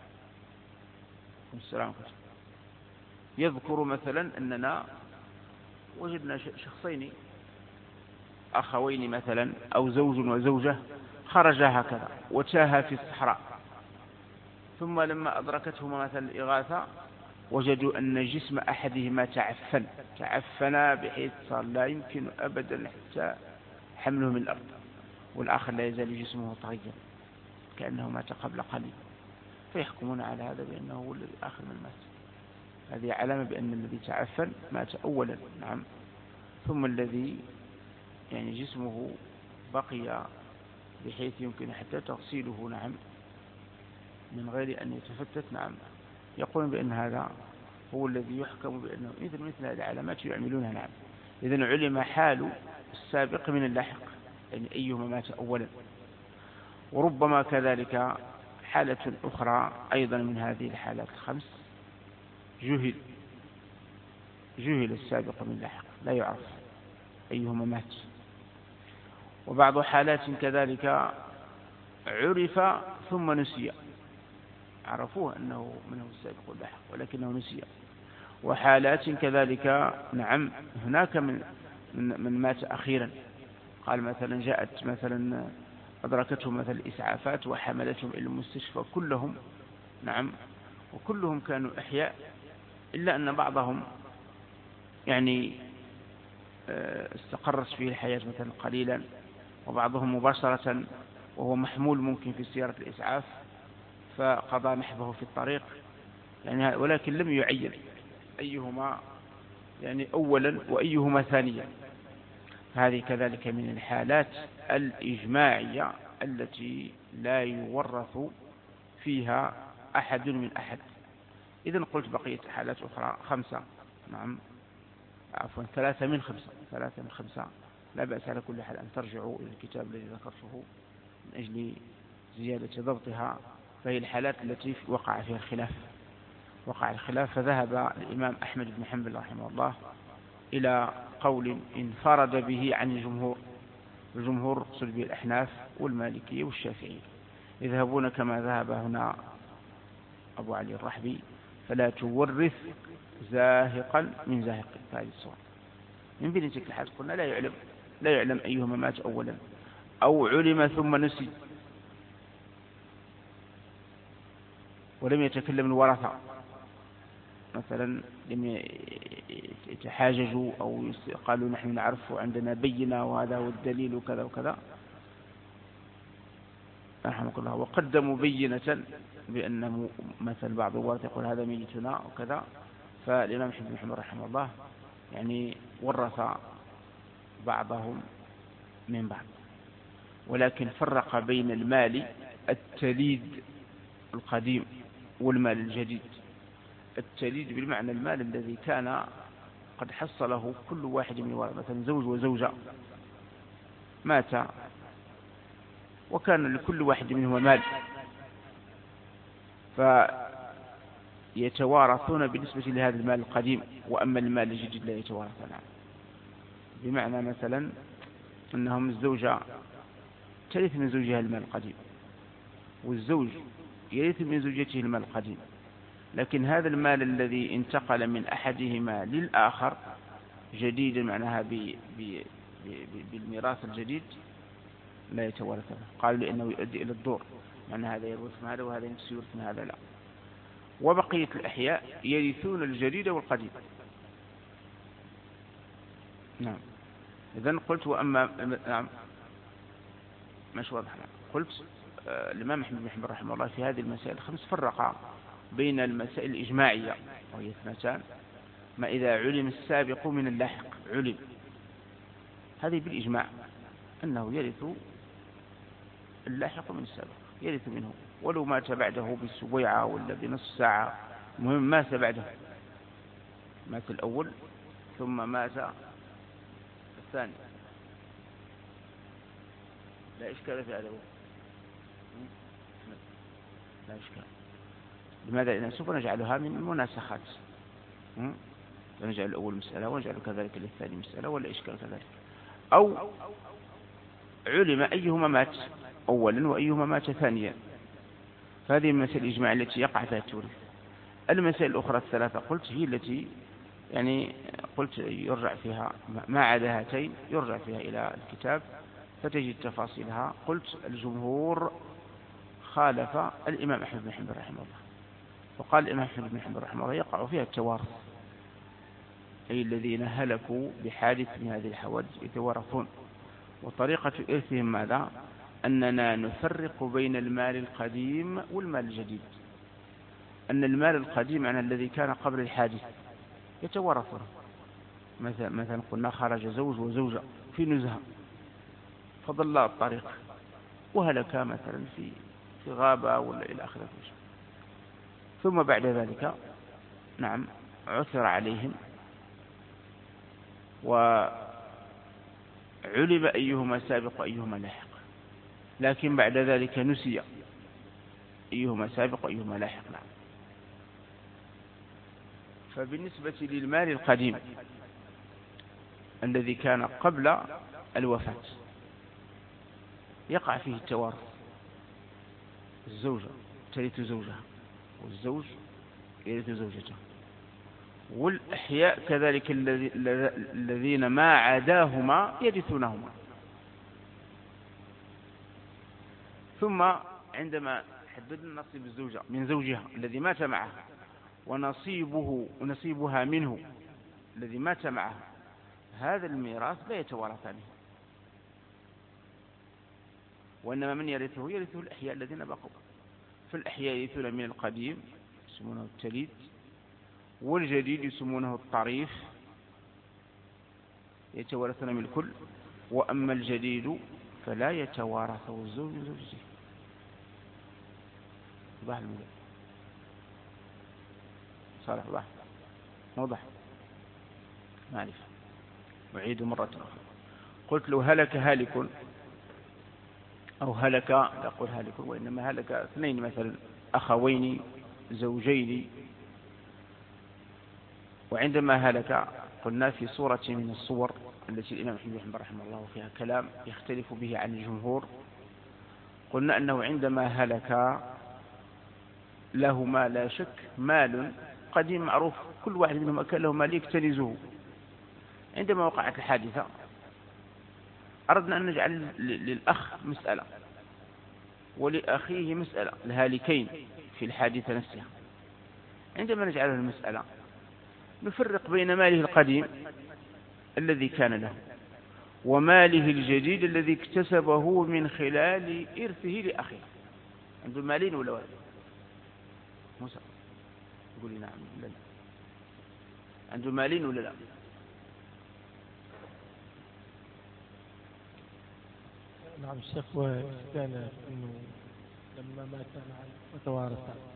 يذكر مثلا أننا وجدنا شخصين أخوين مثلا أو زوج وزوجة خرجا هكذا وتاها في الصحراء، ثم لما أدركتهما مثلا الإغاثة وجدوا أن جسم أحدهما تعفن تعفن بحيث صار لا يمكن أبدا حتى حمله من الأرض، والآخر لا يزال جسمه طريا كأنه مات قبل قليل، فيحكمون على هذا بأنه هو الذي آخر من مات. هذه علامة بأن الذي تعفن مات أولا. نعم. ثم الذي يعني جسمه بقي بحيث يمكن حتى تغسيله نعم من غير أن يتفتت نعم يقولون بأن هذا هو الذي يحكم بأنه مثل مثل هذه العلامات يعملونها. نعم. إذن علم حال السابق من اللاحق، يعني أيهما مات أولا. وربما كذلك حالة أخرى أيضا من هذه الحالات الخمس، جهل جهل السابق من اللاحق لا يعرف أيهما مات. وبعض حالات كذلك عرف ثم نسي، عرفوه أنه منه السابق واللاحق ولكنه نسي. وحالات كذلك نعم هناك من من, من مات أخيرا، قال مثلا جاءت مثلا أدركتهم مثل الإسعافات وحملتهم إلى المستشفى كلهم، نعم، وكلهم كانوا أحياء، إلا أن بعضهم يعني استقرت فيه الحياة مثلا قليلا، وبعضهم مباشرة وهو محمول ممكن في سيارة الإسعاف فقضى نحبه في الطريق يعني، ولكن لم يعين أيهما يعني أولا وأيهما ثانيا. هذه كذلك من الحالات الإجماعية التي لا يورث فيها أحد من أحد. إذن قلت بقية حالات أخرى خمسة، نعم عفوا ثلاثة من خمسة، ثلاثة من خمسة لا بأس على كل حال أن ترجعوا إلى الكتاب الذي ذكرته من أجل زيادة ضبطها. فهي الحالات التي وقع فيها الخلاف، وقع الخلاف فذهب الإمام أحمد بن حنبل رحمه الله إلى قول انفرد به عن الجمهور، الجمهور اقصد به الأحناف والمالكية والشافعية، يذهبون كما ذهب هنا أبو علي الرحبي: فلا تورث زاهقا من زاهق. في هذه الصورة من بين تلك الحالات قلنا لا يعلم لا يعلم أيهما مات أولا، أو علم ثم نسي ولم يتكلم الورثة، مثلا لم يتحاججوا أو قالوا نحن نعرف عندنا بينة وهذا هو الدليل وكذا وكذا رحمه الله، وقدموا بينة بأن مثل بعض الورثة يقول هذا ميتنا وكذا، فالإمام أحمد بن حنبل رحمه الله يعني ورث بعضهم من بعض، ولكن فرق بين المال التليد القديم والمال الجديد. التليد بالمعنى المال الذي كان قد حصله كل واحد من الورثة، مثلا زوج وزوجة مات وكان لكل واحد منهما مال، فيتوارثون بالنسبة لهذا المال القديم، وأما المال الجديد لا يتوارثون عنه. بمعنى مثلا أنهم الزوجة ترث من زوجها المال القديم، والزوج يرث من زوجته المال القديم، لكن هذا المال الذي انتقل من أحدهما للآخر جديدا معناها بالميراث الجديد لا يتوارثون، قالوا لأنه يؤدي إلى الدور، معنى هذا يورث من هذا وهذا يورث من هذا لا. وبقية الأحياء يرثون الجديد والقديم. نعم. إذن قلت وأما نعم مش واضح. قلت آه الإمام أحمد بن حنبل رحمه الله في هذه المسائل الخمس فرق بين المسائل الإجماعية وهي اثنتان: ما إذا علم السابق من اللاحق، علم هذه بالإجماع أنه يرث اللاحق من السابق، يرث منه ولو مات بعده بسبيعة ولا بنصف ساعة، المهم مات بعده، مات الأول ثم مات الثاني لا إشكال في هذا، لا إشكال. لماذا؟ لأن سوف نجعلها من المناسخات، نجعل الأول مسألة ونجعل كذلك للثاني مسألة ولا إشكال كذلك. أو علم أيهما مات أولا وأيهما مات ثانيا، فهذه المسائل الإجماع التي يقع فيها التوريث. المسائل الأخرى الثلاثة قلت هي التي يعني قلت يرجع فيها ما عدا هاتين يرجع فيها إلى الكتاب فتجد تفاصيلها. قلت الجمهور خالف الإمام أحمد بن حنبل رحمه الله، وقال الإمام أحمد بن حنبل رحمه الله يقع فيها التوارث، أي الذين هلكوا بحادث من هذه الحوادث يتوارثون. وطريقة إرثهم ماذا؟ أننا نفرق بين المال القديم والمال الجديد. أن المال القديم عن الذي كان قبل الحادث يتوارثون، مثلا مثلا قلنا خرج زوج وزوجة في نزهة فضل الطريق وهلك مثلا في في غابة ولا إلى آخره، ثم بعد ذلك نعم عثر عليهم وعلم أيهما سابق وأيهما لاحق، لكن بعد ذلك نسي أيهما سابق وأيهما لاحق. نعم. فبالنسبة للمال القديم الذي كان قبل الوفاة يقع فيه التوارث، الزوجة ترث زوجها والزوج يرث زوجته، والأحياء كذلك الذين ما عداهما يرثونهما. ثم عندما حددنا نصيب الزوجة من زوجها الذي مات معها ونصيبه ونصيبها منه الذي مات معها، هذا الميراث لا يتوارثانه، وإنما من يرثه يرثه الأحياء الذين بقوا. فالأحياء يرثون من القديم يسمونه التليد، والجديد يسمونه الطريف يتوارثون من الكل. وأما الجديد فلا يتوارثه الزوج من زوجته. وضح الموضوع، صالح وضح موضح معرفة. أعيد مرة أخرى. قلت لو هلك هالك أو هلك، لا أقول هالك وإنما هلك اثنين مثلا أخوين زوجين، وعندما هلك قلنا في صورة من الصور التي الإمام أحمد بن حنبل رحمه الله فيها كلام يختلف به عن الجمهور، قلنا أنه عندما هلك له ما لا شك مال قديم معروف، كل واحد منهم أكل له مال يكتنزه. عندما وقعت الحادثة أردنا أن نجعل للأخ مسألة ولأخيه مسألة، الهالكين في الحادثة نفسها. عندما نجعله المسألة نفرق بين ماله القديم الذي كان له وماله الجديد الذي اكتسبه من خلال إرثه لأخيه. عنده مالين ولا واحد؟ موسى يقول لي نعم ولا لا؟ عنده مالين ولا لا؟ نعم الشيخ، وكان انه لما مات وتوارث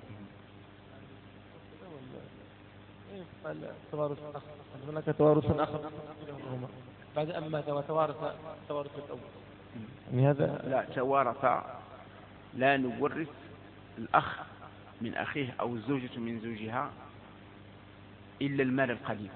قال توارث اخر، هناك توارث اخر بعد ان مات وتوارث التوارث الاول. يعني هذا لا توارث، لا نورث الأخ من أخيه أو الزوجة من زوجها إلا المال القديم.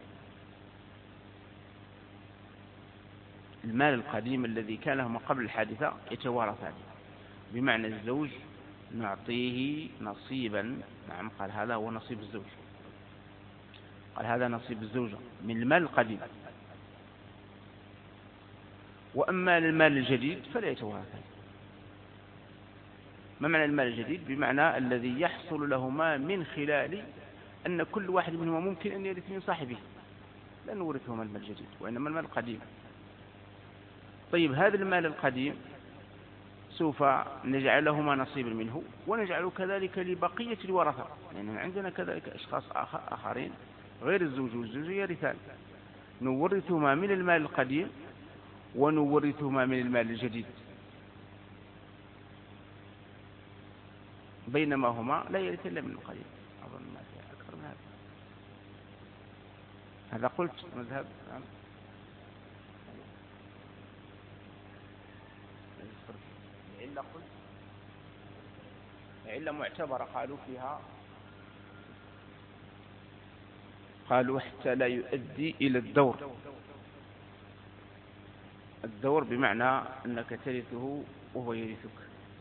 المال القديم الذي كان لهما قبل الحادثة يتوارثان، بمعنى الزوج نعطيه نصيبا. نعم قال هذا هو نصيب الزوج، قال هذا نصيب الزوجة من المال القديم. وأما المال الجديد فلا يتوارثان. ما معنى المال الجديد؟ بمعنى الذي يحصل لهما من خلال أن كل واحد منهما ممكن أن يرث من صاحبه، لا نورثهما المال الجديد وإنما المال القديم. طيب هذا المال القديم سوف نجعل لهما نصيبا منه، ونجعل كذلك لبقية الورثة، لأن يعني عندنا كذلك أشخاص آخرين غير الزوج والزوجة يرثان، نورثهما من المال القديم ونورثهما من المال الجديد، بينما هما لا يرث إلا من القديم. أظن ما فيها أكثر من هذا. هذا قلت مذهب العلة، قلت العلة معتبرة قالوا فيها، قالوا حتى لا يؤدي إلى الدور. الدور بمعنى أنك ترثه وهو يرثك،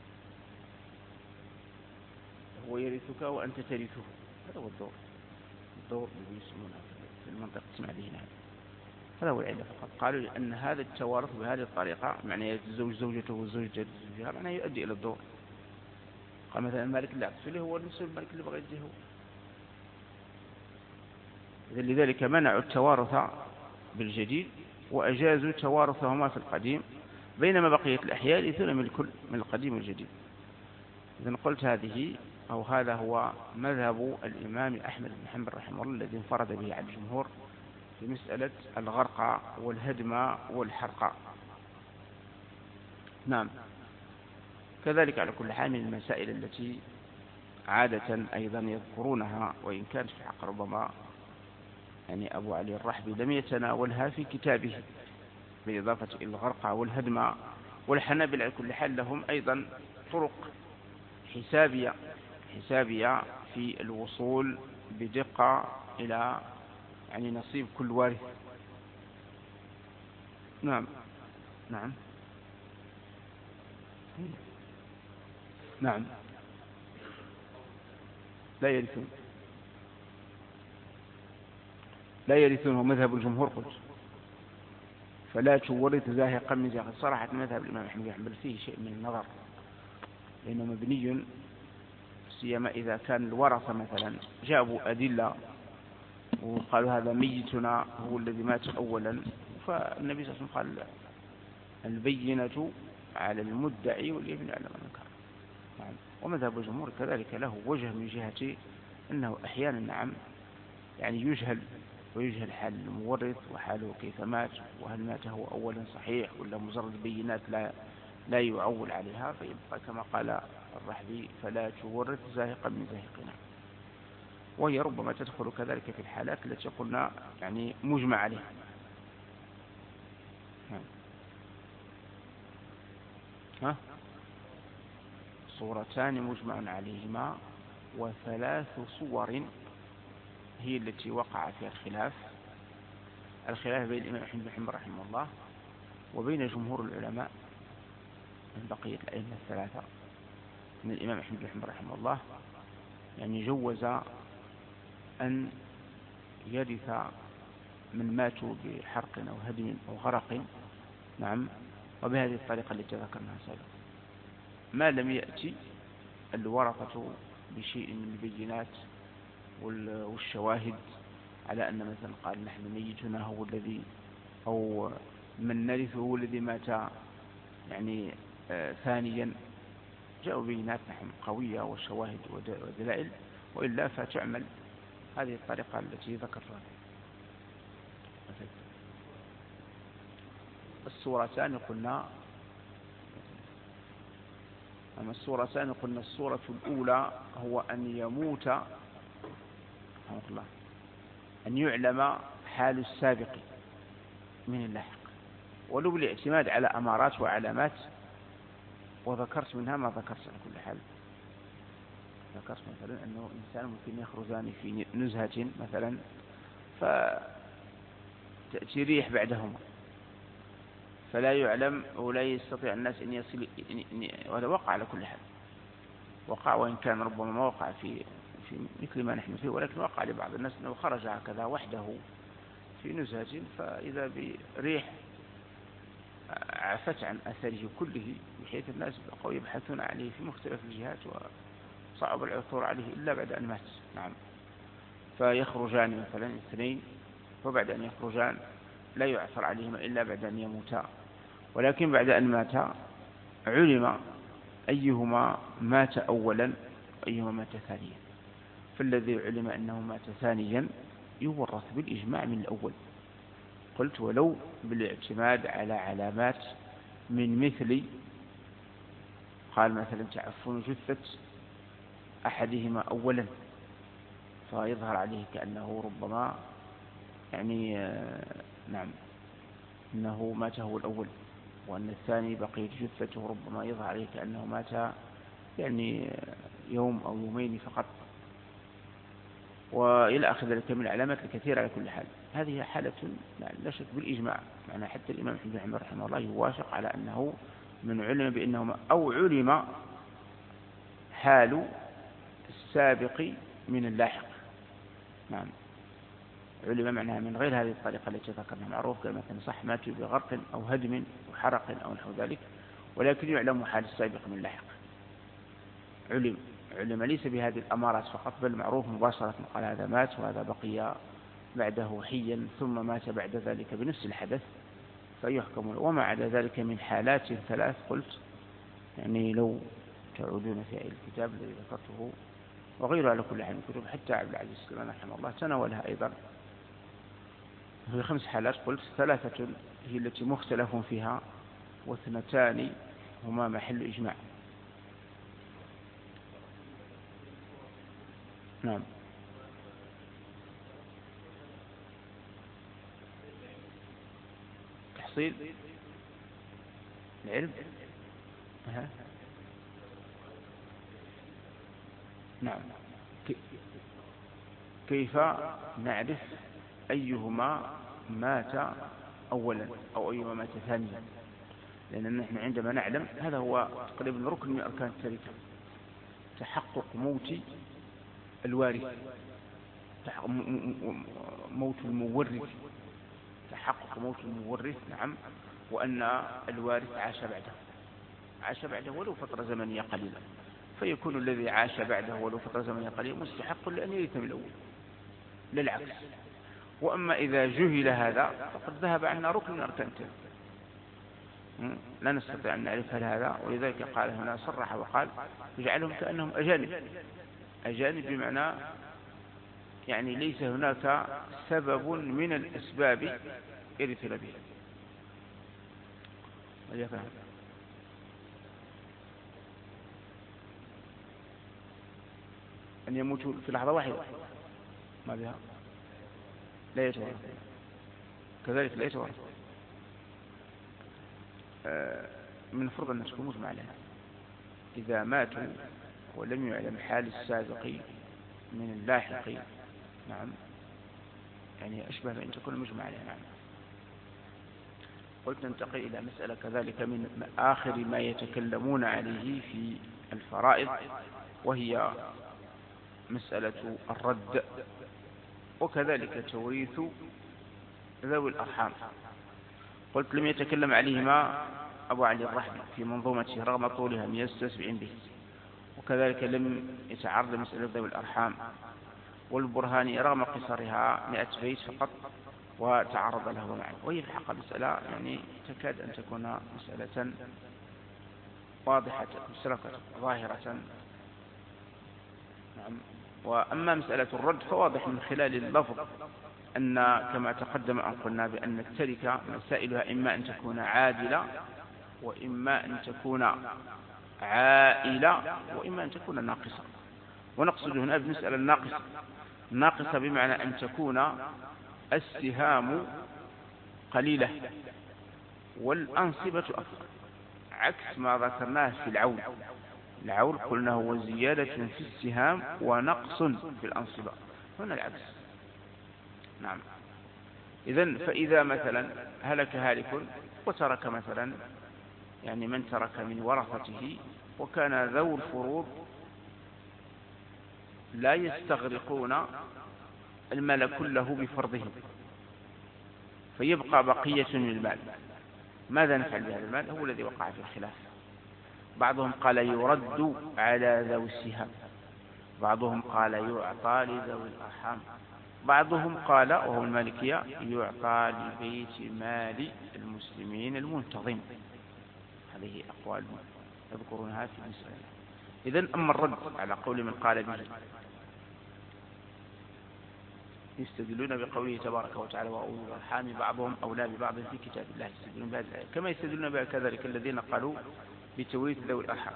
هو يرثك وأنت ترثه، هذا هو الدور. الدور الذي يسمونه في المنطقة تسمع به هذا، هذا هو العلة فقط. قالوا لأن هذا التوارث بهذه الطريقة معنى الزوج زوجته والزوج زوجها معنى يؤدي إلى الدور. قال مثلا المالك اللي أعطته له هو نفس المالك اللي بغى يديه هو. لذلك منعوا التوارث بالجديد وأجازوا توارثهما في القديم، بينما بقية الأحياء يرثون من الكل من القديم والجديد. إذن قلت هذه أو هذا هو مذهب الإمام أحمد بن حنبل رحمه الله الذي انفرد به عن الجمهور في مسألة الغرق والهدم والحرق. نعم. كذلك على كل حال من المسائل التي عادة أيضا يذكرونها، وإن كانت في حق ربما يعني أبو علي الرحبي لم يتناولها في كتابه، بالإضافة إلى الغرق والهدم. والحنابلة على كل حال لهم أيضا طرق حسابية حسابية في الوصول بدقة إلى يعني نصيب كل وارث. نعم نعم نعم لا يرثون، لا يرثون، هو مذهب الجمهور قلت. فلا تورث زاهقا من زاهق. صراحة مذهب الإمام أحمد بن حنبل فيه شيء من النظر، لأنه مبني، سيما إذا كان الورثة مثلا جابوا أدلة وقالوا هذا ميتنا هو الذي مات أولا، فالنبي صلى الله عليه وسلم قال البينة على المدعي واليمين على من انكر. نعم. ومذهب الجمهور كذلك له وجه من جهة أنه أحيانا نعم يعني يجهل ويجهل حال المورث وحاله كيف مات، وهل مات هو أولا صحيح ولا مجرد بينات لا لا يعول عليها، فيبقى كما قال الرحبي فلا تورث زاهقا من زاهقنا. وهي ربما تدخل كذلك في الحالات التي قلنا يعني مجمع عليها. ها صورتان مجمع عليهما وثلاث صور هي التي وقع فيها الخلاف. الخلاف بين الإمام أحمد بن حنبل رحمه الله وبين جمهور العلماء من بقية الأئمة الثلاثة. من الإمام أحمد بن حنبل رحمه الله يعني جوز أن يرث من ماتوا بحرق أو هدم أو غرق، نعم، وبهذه الطريقة التي ذكرناها سابقا، ما لم يأتي الورثة بشيء من البينات والشواهد على أن مثلا قال نحن ميتنا هو الذي أو من نرثه هو الذي مات يعني آه ثانيا. جاءوا بينات نحن قوية وشواهد ودلائل، وإلا فتعمل هذه الطريقة التي ذكرتها. الصورتان قلنا أما الصورتان قلنا الصورة الأولى هو أن يموت رحمه الله أن يعلم حال السابق من اللاحق، ولو بالاعتماد على أمارات وعلامات، وذكرت منها ما ذكرت على كل حال. ذكرت مثلا أنه إنسان ممكن يخرجان في نزهة مثلا فتأتي ريح بعدهما فلا يعلم ولا يستطيع الناس أن يصل، وهذا وقع على كل حال، وقع وإن كان ربما ما وقع في في مثل ما نحن فيه، ولكن وقع لبعض الناس أنه خرج هكذا وحده في نزهة فإذا بريح عفت عن أثره كله، بحيث الناس بقوا يبحثون عليه في مختلف الجهات وصعب العثور عليه إلا بعد أن مات. نعم. فيخرجان مثلا اثنين، وبعد أن يخرجان لا يعثر عليهما إلا بعد أن يموتا، ولكن بعد أن ماتا علم أيهما مات أولا وأيهما مات ثانيا، فالذي علم أنه مات ثانيا يورث بالإجماع من الأول. قلت ولو بالاعتماد على علامات من مثل قال مثلا تعفن جثة أحدهما أولا فيظهر عليه كأنه ربما يعني نعم أنه مات هو الأول، وأن الثاني بقيت جثته ربما يظهر عليه كأنه مات يعني يوم أو يومين فقط، وإلى آخر ذلك من العلامات الكثيرة. على كل حال هذه حالة لا شك بالإجماع، معنى حتى الإمام أحمد بن حنبل رحمه الله يوافق على أنه من علم بأنه أو علم حال السابق من اللاحق. نعم. علم معناها من غير هذه الطريقة التي ذكرنا، معروف كما مثلا صح ماتوا بغرق أو هدم وحرق أو نحو ذلك، ولكن يعلم حال السابق من اللاحق. علم علم ليس بهذه الأمارات فقط، بل معروف مباشرة قال هذا مات وهذا بقي بعده حيا ثم مات بعد ذلك بنفس الحدث فيحكم. وما عدا ذلك من حالات ثلاث قلت يعني لو تعودون في الكتاب الذي ذكرته وغيره على كل حال كتب حتى عبد العزيز سليمان رحمه الله تناولها أيضا في خمس حالات. قلت ثلاثة هي التي مختلف فيها واثنتان هما محل إجماع. نعم. تحصيل العلم. أه. نعم. كيف نعرف أيهما مات أولا أو أيهما مات ثانيا؟ لأن نحن عندما نعلم هذا هو تقريبا ركن من أركان التركة، تحقق موت الوارث، موت المورث، تحقق موت المورث. نعم. وأن الوارث عاش بعده. عاش بعده ولو فترة زمنية قليلة، فيكون الذي عاش بعده ولو فترة زمنية قليلة مستحق لأن يرث من الأول للعكس. وأما إذا جهل هذا فقد ذهب عنا ركن من أركان التركة، لا نستطيع أن نعرف هل هذا، ولذلك قال هنا صرح وقال يجعلهم كأنهم أجانب. أجانب بمعنى يعني ليس هناك سبب من الأسباب يرثون بها. أن يموتوا في لحظة واحدة ما بها لا يتورث، كذلك لا يتورث. من الفرض أن تكون مجمع لها إذا ماتوا ولم يعلم حال السابق من اللاحق، نعم، يعني أشبه بأن تكون مجمع لها. نعم. قلت ننتقل إلى مسألة كذلك من آخر ما يتكلمون عليه في الفرائض، وهي مسألة الرد، وكذلك توريث ذوي الأرحام. قلت لم يتكلم عليهما أبو علي الرحمي في منظومته رغم طولها مئة وستة وسبعين بيت، وكذلك لم يتعرض مسألة ذوي الأرحام والبرهاني رغم قصرها مئة بيت فقط وتعرض له معا. وهي في الحقيقة مسألة يعني تكاد أن تكون مسألة واضحة مسلكة ظاهرة. نعم. وأما مسألة الرد فواضح من خلال اللفظ أن كما تقدم أن قلنا بأن التركة مسائلها إما أن تكون عادلة وإما أن تكون عائلة وإما أن تكون ناقصة. ونقصد هنا بالمسألة الناقصة، ناقصة بمعنى أن تكون السهام قليلة والأنصبة أكثر، عكس ما ذكرناه في العول. العول قلنا هو زيادة في السهام ونقص في الأنصبة، هنا العكس. نعم. إذن فإذا مثلا هلك هالك وترك مثلا يعني من ترك من ورثته وكان ذو الفروض لا يستغرقون المال كله بفرضه فيبقى بقية من المال، ماذا نفعل بهذا المال؟ هو الذي وقع في الخلاف. بعضهم قال يرد على ذوي السهام، بعضهم قال يعطى لذوي الأرحام، بعضهم قال وهو المالكية يعطى لبيت مال المسلمين المنتظم. هذه أقوال يذكرونها في المسألة. إذن أما الرد على قول من قال به يستدلون بقوله تبارك وتعالى وأولو الأرحام بعضهم أولى ببعض في كتاب الله، يستدلون بهذه الآية كما يستدلون بها كذلك الذين قالوا بتوريث ذوي الأرحام.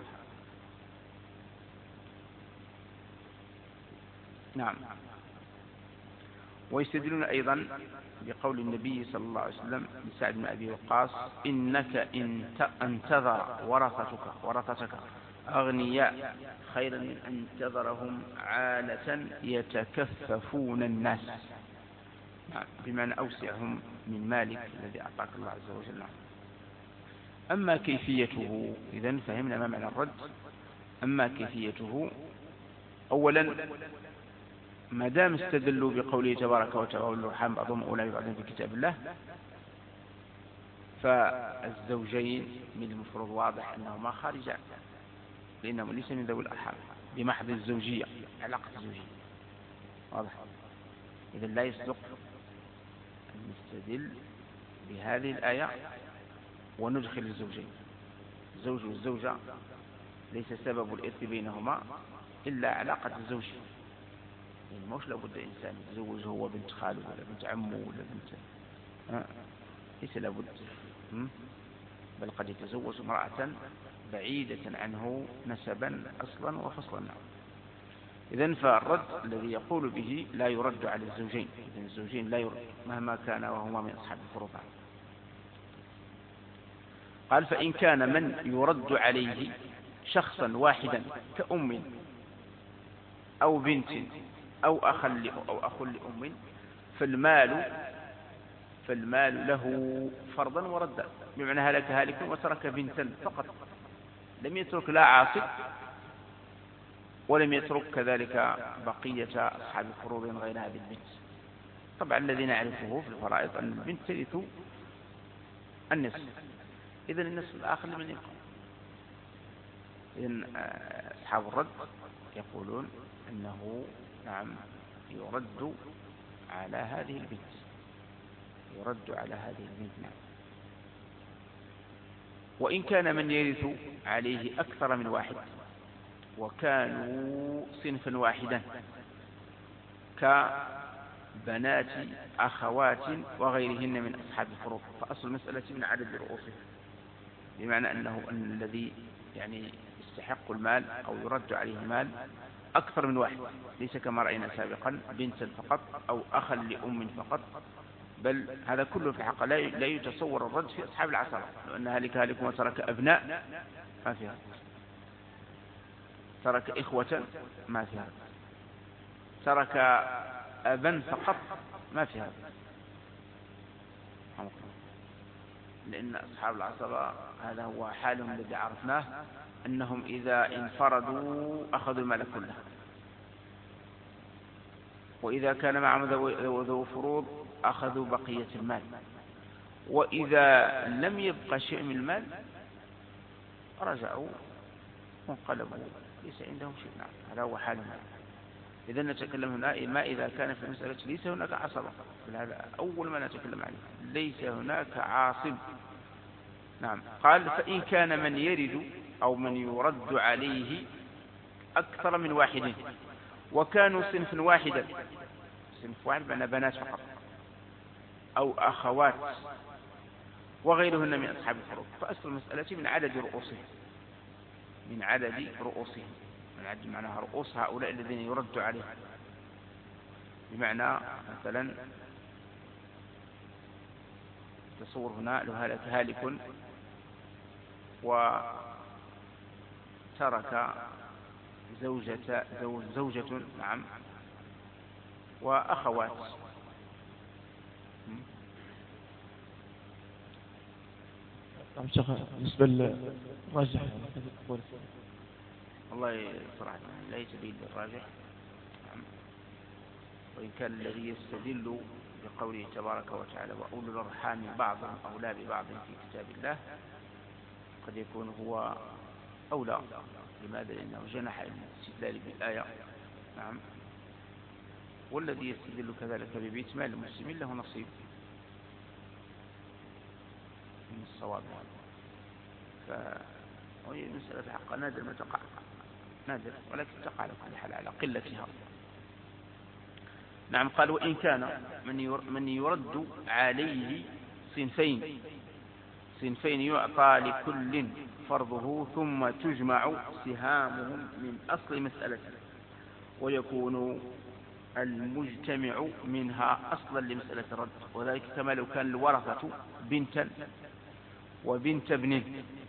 نعم. ويستدلون أيضا بقول النبي صلى الله عليه وسلم لسعد بن أبي وقاص إنك إن انتظر ورثتك ورثتك أغنياء خيرا من أن تذرهم عالة يتكففون الناس، بمعنى أوسعهم من مالك الذي أعطاك الله عز وجل. أما كيفيته، إذن فهمنا ما معنى الرد. أما كيفيته، أولا ما دام استدلوا بقوله تبارك وتعالى والأرحام بعضهم أولى ببعض في كتاب الله، فالزوجين من المفروض واضح أنهما خارجان لأنهم ليس من ذوي الأرحام بمحض الزوجية، علاقة الزوجية واضح. إذا لا يصدق أن نستدل بهذه الآية وندخل الزوجين. الزوج والزوجة ليس سبب الإرث بينهما إلا علاقة الزوج، يعني موش لابد إنسان يتزوج هو بنت خاله ولا بنت عمه ولا بنت آه. ليس لابد، بل قد يتزوج امرأة بعيدة عنه نسبا أصلا وفصلا. إذن فالرد الذي يقول به لا يرد على الزوجين، إذن الزوجين لا يرد مهما كان وهما من أصحاب الفروض. قال فإن كان من يرد عليه شخصا واحدا كأم أو بنت أو أخ أو أخ لأم فالمال فالمال له فرضا وردا، بمعنى هلك هالك وترك بنتا فقط، لم يترك لا عاصب ولم يترك كذلك بقية أصحاب الفروض غير هذه البنت. طبعا الذي نعرفه في الفرائض أن البنت ترث النصف، إذن النصف الآخر لمن يبقى. إذن أصحاب الرد يقولون أنه نعم يرد على هذه البنت، يرد على هذه البنت نعم. وإن كان من يرث عليه أكثر من واحد وكانوا صنفا واحدا كبنات أخوات وغيرهن من أصحاب الفروض، فأصل المسألة من عدد رؤوسهم، بمعنى أنه أن الذي يعني يستحق المال أو يرد عليه المال أكثر من واحد، ليس كما رأينا سابقا بنتا فقط أو أخا لأم فقط، بل هذا كله في الحقيقة لا يتصور الرد في أصحاب العصرة، لأن هلك هالك وترك أبناء ما فيها، ترك إخوة ما فيها، ترك أبا فقط ما فيها، لأن أصحاب العصبة هذا هو حالهم الذي عرفناه، أنهم إذا انفردوا أخذوا المال كله، وإذا كان معهم ذو فروض أخذوا بقية المال، وإذا لم يبقى شيء من المال رجعوا وانقلبوا ليس عندهم شيء. نعم هذا هو حالهم. إذا نتكلم هنا ما إذا كان في المسألة ليس هناك عصبة، هذا أول ما نتكلم عنه، ليس هناك عاصب. نعم قال فإن كان من يرد أو من يرد عليه أكثر من واحد وكانوا صنف واحدا، صنف واحد بأن بنات فقط أو أخوات وغيرهن من أصحاب الفروض، فأصل المسألة من عدد رؤوسهم، من عدد رؤوسهم، من عدد معناها رؤوس هؤلاء الذين يرد عليهم، بمعنى مثلا تصور هنا لو هلك هالك وترك زوجة, زوج زوجة نعم وأخوات، نعم شيخ بالنسبة للراجح والله صراحة لا يتبين للراجح، وإن كان الذي يستدل بقوله تبارك وتعالى وأولو الأرحام بعضهم أولى ببعض في كتاب الله قد يكون هو أولى. لماذا؟ لأنه جنح الاستدلال بالآية. نعم والذي يستدل كذلك ببيت مال المسلمين له نصيب من الصواب، فهي مسألة حق نادر ما تقع، نادر ولكن تقع على كل حال على قلتها. نعم قال وإن كان من يرد عليه صنفين صنفين يعطى لكل فرضه ثم تجمع سهامهم من أصل مسألته، ويكون المجتمع منها أصلا لمسألة الرد، وذلك كما لو كان الورثة بنتا وبنت ابن،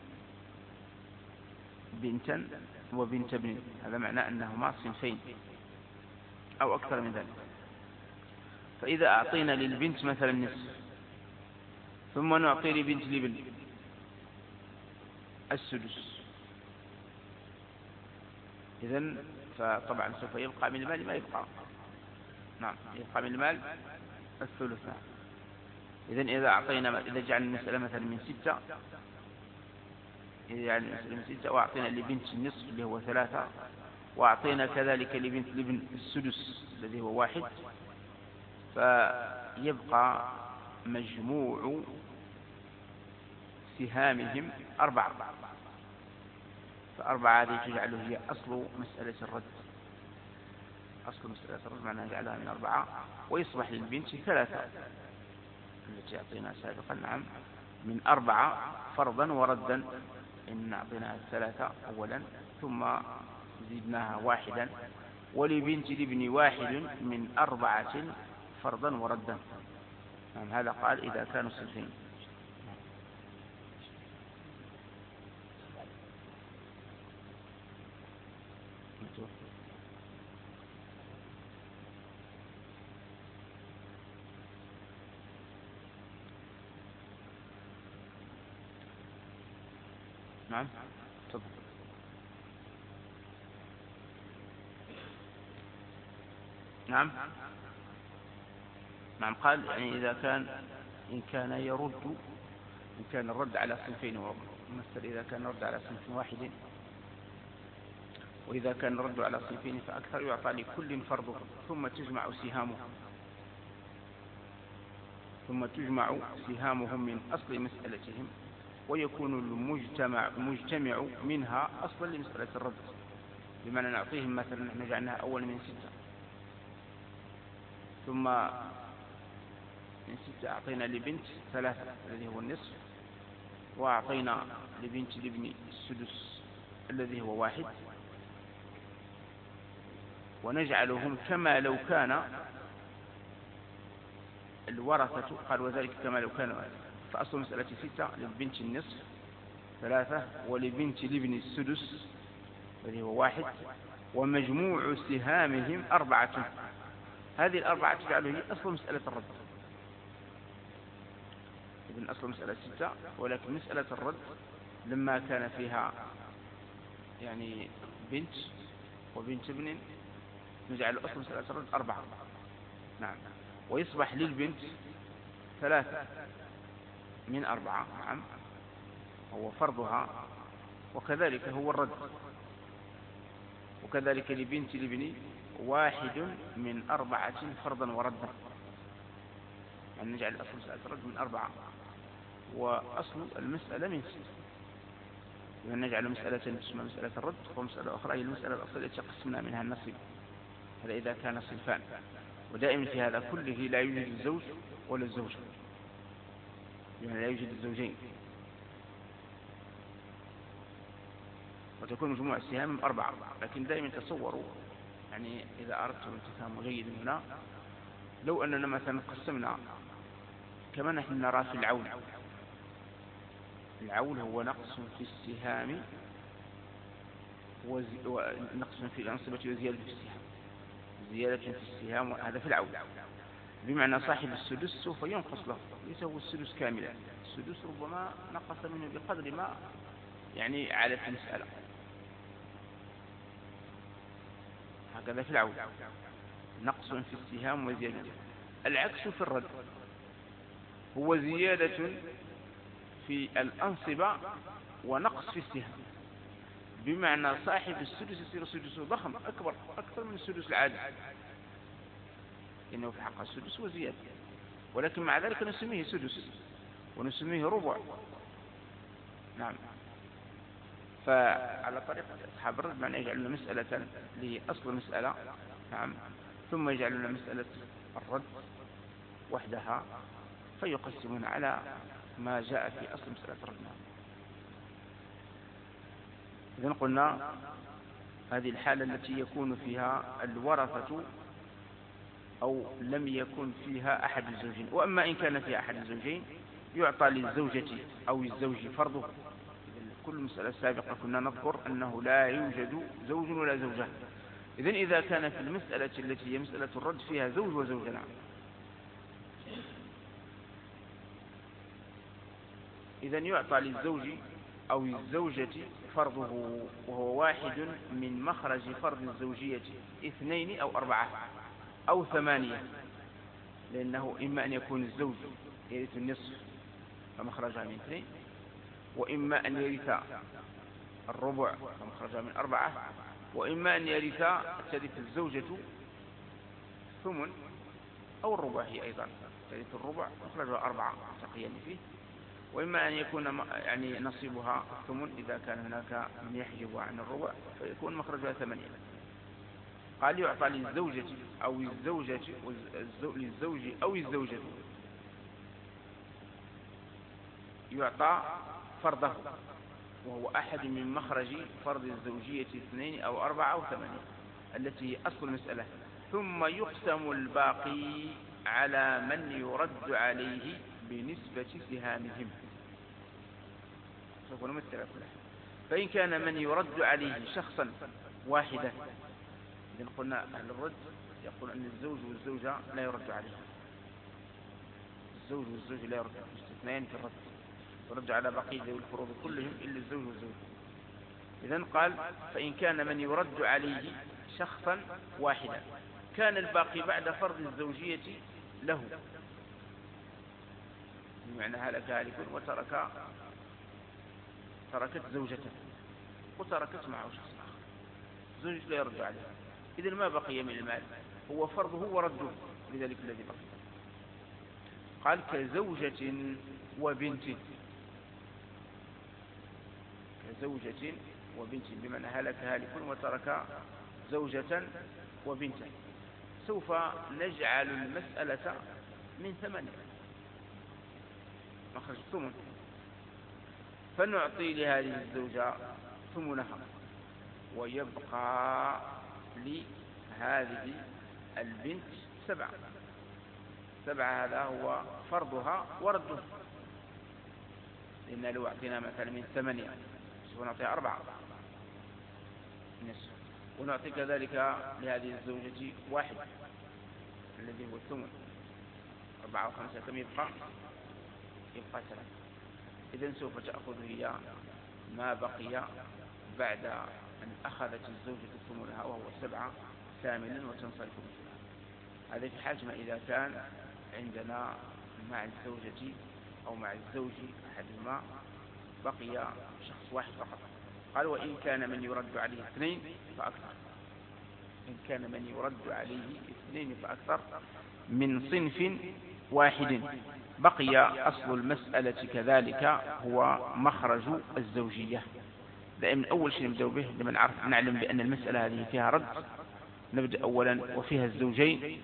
بنتا وبنت ابن، هذا معناه أنهما صنفين أو أكثر من ذلك. فإذا أعطينا للبنت مثلا النصف ثم نعطي لبنت الابن السدس، إذن فطبعا سوف يبقى من المال ما يبقى، نعم يبقى من المال الثلث. إذن إذا أعطينا إذا جعلنا المسألة مثلا من ستة، إذا جعلنا المسألة من ستة وأعطينا لبنت النصف اللي هو ثلاثة، وأعطينا كذلك لبنت الابن السدس الذي هو واحد، فيبقى مجموع سهامهم أربعة، فأربعة هذه تجعله هي أصل مسألة الرد، أصل مسألة الرد معناها جعلها من أربعة، ويصبح للبنت ثلاثة التي أعطينا سابقا نعم من أربعة فرضا وردا، إن أعطيناها الثلاثة أولا ثم زدناها واحدا، ولبنت الابن واحد من أربعة فرضا وردا. نعم هذا قال إذا كانوا صنفين. نعم تفضل. نعم نعم قال يعني إذا كان إن كان يرد إن كان الرد على صنفين ومثل إذا كان الرد على صنف واحد وإذا كان الرد على صنفين فأكثر يعطى لكل فرضه ثم تجمع سهامه ثم تجمع سهامهم من أصل مسألتهم ويكون المجتمع مجتمع منها أصلا لمسألة الرد، بمعنى نعطيهم مثلا نحن جعلناها أول من ستة، ثم من ستة أعطينا لبنت ثلاثة الذي هو النصف، وأعطينا لبنت الابن السدس الذي هو واحد، ونجعلهم كما لو كان الورثة، قال وذلك كما لو كان، فأصل مسألة ستة للبنت النصف ثلاثة ولبنت الابن السدس الذي هو واحد، ومجموع سهامهم أربعة. هذه الأربعة تجعله هي أصل مسألة الرد. ابن أصل مسألة ستة، ولكن مسألة الرد لما كان فيها يعني بنت وبنت ابن نجعل أصل مسألة الرد أربعة. نعم، ويصبح للبنت ثلاثة من أربعة، نعم، هو فرضها، وكذلك هو الرد، وكذلك لبنت الابن واحد من أربعة فرضا وردا، يعني نجعل أصل مسألة الرد من أربعة وأصل المسألة من ستة، يعني نجعل مسألة تسمى مسألة الرد، ومسألة أخرى هي المسألة الأصلية التي قسمنا منها النصيب. هذا إذا كان صنفان، ودائما في هذا كله لا يوجد الزوج ولا الزوجة، يعني لا يوجد الزوجين، وتكون مجموع السهام أربعة. لكن دائما تصوروا، يعني إذا أردتم أن تفهموا جيدا هنا، لو أننا مثلا قسمنا كما نحن نرى في العول، العول هو نقص في السهام ونقص في الأنصبة وزيادة في السهام، زيادة في السهام، هذا في العول، بمعنى صاحب السدس سوف ينقص له، ليس هو السدس كاملا، السدس ربما نقص منه بقدر ما يعني على في المسألة، هكذا في العول نقص في السهام وزيادة. العكس في الرد هو زيادة في الأنصبة ونقص في السهام، بمعنى صاحب السدس يصير سدسه ضخم أكبر أكثر من السدس العادي، إنه في حق السدس وزيادة، ولكن مع ذلك نسميه سدس ونسميه ربع. نعم، فعلى طريقة أصحاب الرد معنى يجعلون مسألة لأصل مسألة، نعم، ثم يجعلون مسألة الرد وحدها فيقسمون على ما جاء في أصل مسألة الرد. إذن قلنا هذه الحالة التي يكون فيها الورثة أو لم يكن فيها أحد الزوجين. وأما إن كان فيها أحد الزوجين يعطى للزوجة أو الزوج فرضه. كل مسألة سابقة كنا نذكر أنه لا يوجد زوج ولا زوجة. إذن إذا كان في المسألة التي هي مسألة الرد فيها زوج وزوجة، إذن يعطى للزوج أو الزوجة فرضه، وهو واحد من مخرج فرض الزوجية، اثنين أو أربعة أو ثمانية، لأنه إما أن يكون الزوج يرث النصف فمخرجها من اثنين، وإما أن يرث الربع فمخرجها من أربعة، وإما أن يرث ترث الزوجة ثمن أو الربع، هي أيضا ترث الربع مخرجها أربعة تقيان فيه، وإما أن يكون يعني نصيبها الثمن إذا كان هناك من يحجب عن الربع فيكون مخرجها ثمانية. قال يعطى للزوجة أو الزوجة للزوج أو الزوجة يعطى فرضه، وهو أحد من مخرج فرض الزوجية اثنين أو أربعة أو ثمانية التي هي أصل المسألة، ثم يقسم الباقي على من يرد عليه بنسبة سهامهم. سوف نمثل كلها. فإن كان من يرد عليه شخصا واحدا، إذن قلنا أهل الرد يقول أن الزوج والزوجة لا يرد عليها، الزوج والزوجة لا يرد عليها، اثنين في الرد يرد على بقية ذوي الفروض كلهم إلا الزوج والزوجة. إذن قال فإن كان من يرد عليه شخصا واحدا كان الباقي بعد فرض الزوجية له، بمعنى هلك هالك وترك تركت زوجته وتركت معه شخص آخر، الزوج لا يرد عليه. إذن ما بقي من المال هو فرضه ورده لذلك الذي بقي. قال كزوجة وبنت، كزوجة وبنت بمعنى هلك هالك وترك زوجة وبنتا. سوف نجعل المسألة من ثمانية مخرج ثمن، فنعطي لهذه الزوجة ثمنها ويبقى لهذه البنت سبعة. سبعة هذا هو فرضها ورده، لأن لو أعطينا مثلا من ثمانية سوف نعطيها أربعة نصف، ونعطي كذلك لهذه الزوجة واحد الذي هو الثمن. أربعة وخمسة كم يبقى؟ يبقى ثلاثة. إذن سوف تأخذ هي ما بقي بعد أن أخذت الزوجة ثمنها وهو سبعة ثامنا وتنصرف مثلها. هذا في حال ما إذا كان عندنا مع الزوجة أو مع الزوج أحدهما بقي شخص واحد فقط. قال وإن كان من يرد عليه اثنين فأكثر، إن كان من يرد عليه اثنين فأكثر من صنف واحد بقي أصل المسألة كذلك هو مخرج الزوجية. دائما أول شيء نبدأ به لما نعرف نعلم بأن المسألة هذه فيها رد، نبدأ أولا وفيها الزوجين،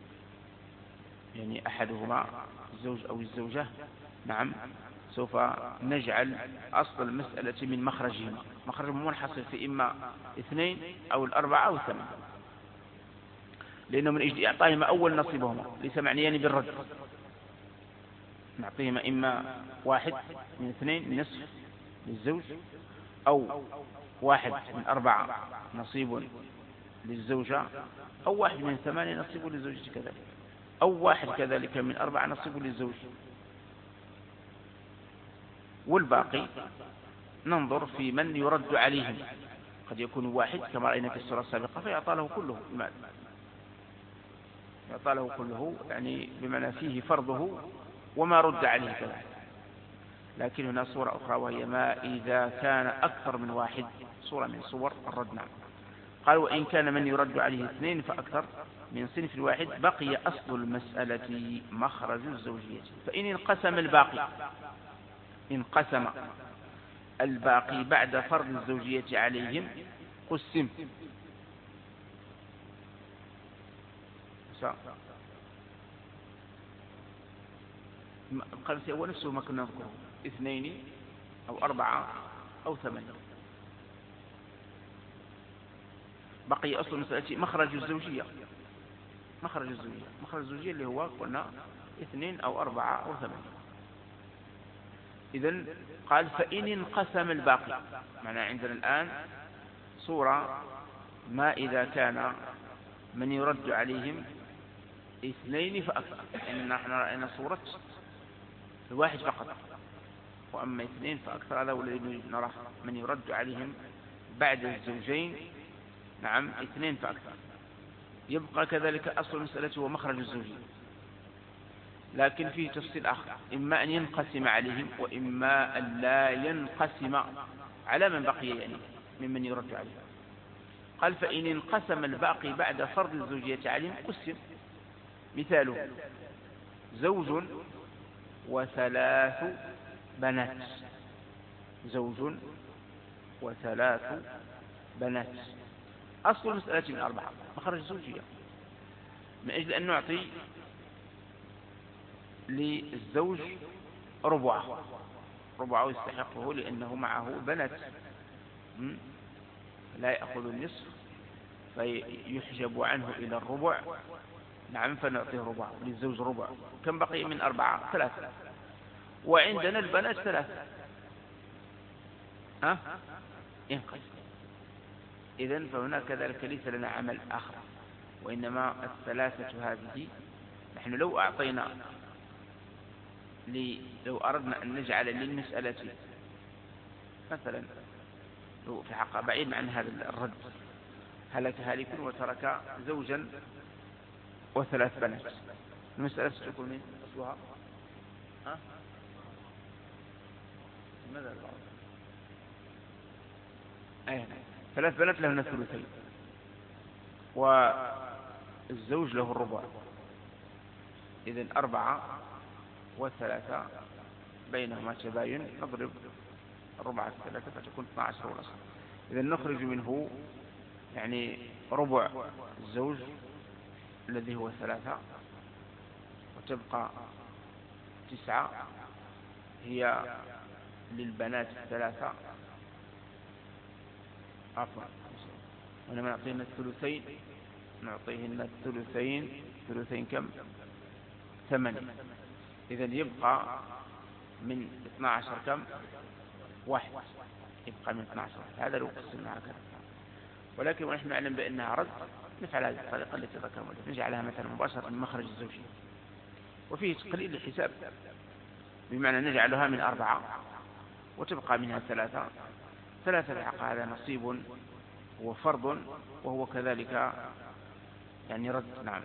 يعني أحدهما الزوج أو الزوجة. نعم سوف نجعل أصل المسألة من مخرجهما، مخرجهم منحصر في إما اثنين أو الأربعة أو الثمانية، لأنه من أجل إعطائهما أول نصيبهما ليس معنيان بالرد. نعطيهما إما واحد من اثنين نصف للزوج، أو واحد من أربعة نصيب للزوجة، أو واحد من ثمانية نصيب للزوجة كذلك، أو واحد كذلك من أربعة نصيب للزوج. والباقي ننظر في من يرد عليهم، قد يكون واحد كما رأينا في السورة السابقة فيعطى له كله المال، يعطى له كله يعني بمعنى فيه فرضه وما رد عليه كذلك. لكن هنا صورة أخرى وهي ما إذا كان أكثر من واحد، صورة من صور الرد. نعم قال وإن كان من يرد عليه اثنين فأكثر من صنف واحد بقي أصل المسألة مخرج الزوجية. فإن انقسم الباقي، انقسم الباقي بعد فرض الزوجية عليهم قسم. القسم هو نفسه ما كنا نذكره، اثنين أو أربعة أو ثمانية. بقي أصل المسألة مخرج الزوجية، مخرج الزوجية مخرج الزوجية اللي هو قلنا اثنين أو أربعة أو ثمانية. إذن قال فإن انقسم الباقي، معنى عندنا الآن صورة ما إذا كان من يرد عليهم اثنين فأكثر، يعني نحن رأينا صورة الواحد فقط، وأما اثنين فأكثر هذا والذي نرى من يرد عليهم بعد الزوجين. نعم اثنين فأكثر. يبقى كذلك أصل المسألة هو مخرج الزوجين، لكن فيه تفصيل آخر، إما أن ينقسم عليهم وإما أن لا ينقسم على من بقي يعني ممن يرد عليهم. قال فإن انقسم الباقي بعد فرض الزوجية عليهم قسم. مثاله زوج وثلاث بنات، زوج وثلاث بنات. أصل المسألة من أربعة مخرج الزوجية، من أجل أن نعطي للزوج ربعه، ربعه يستحقه لأنه معه بنات لا يأخذ النصف فيحجب عنه إلى الربع. نعم فنعطيه ربع للزوج ربع. كم بقي من أربعة؟ ثلاثة، وعندنا البنات ثلاثة. ها ينقسم. إذن فهنا كذلك ليس لنا عمل آخر، وإنما الثلاثة هذه نحن لو أعطينا لي لو أردنا أن نجعل للمسألة مثلا لو في حق بعيد عن هذا الرد، هلك هالك وترك زوجا وثلاث بنات، المسألة ستكون من أصلها ها ماذا البعض؟ أيه ثلاث بنات لهن الثلثين، والزوج له الربع. إذن أربعة وثلاثة بينهما تباين، نضرب ربع الثلاثة فتكون اثنا عشر والأصل. إذن نخرج منه يعني ربع الزوج الذي هو ثلاثة، وتبقى تسعة هي للبنات الثلاثة، عفوا وإنما نعطيهن الثلثين، نعطيهن الثلثين. ثلثين كم؟ ثمانية. إذن يبقى من اثنا عشر كم؟ واحد. يبقى من اثنا عشر. هذا لو قسمنا هكذا. ولكن ونحن نعلم بأنها رد، نفعل هذه الطريقة التي ذكرنا، نجعلها مثلا مباشرة من مخرج الزوجية، وفيه تقليل الحساب، بمعنى نجعلها من أربعة وتبقى منها ثلاثة. ثلاثة الحق هذا نصيب وفرض، وهو كذلك يعني رد. نعم.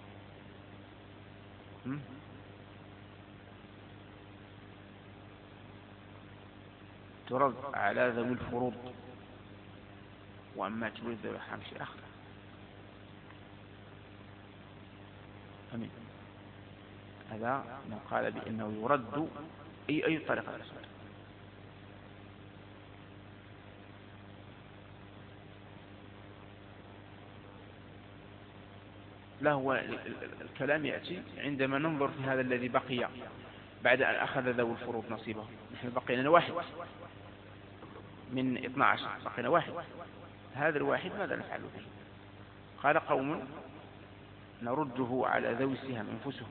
ترد على ذوي الفروض، وأما تريد ذوي الأرحام شيء آخر. أمين. هذا من قال بأنه يرد أي أي طريقة الأسود. لا، هو الكلام يأتي عندما ننظر في هذا الذي بقي بعد أن أخذ ذوي الفروض نصيبه. نحن بقينا واحد من اثنا عشر، بقينا واحد. هذا الواحد ماذا نفعل به؟ قال قوم نرده على ذوي السهام أنفسهم،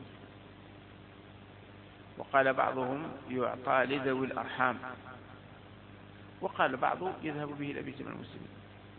وقال بعضهم يعطى لذوي الأرحام، وقال بعض يذهب به إلى بيت من المسلمين.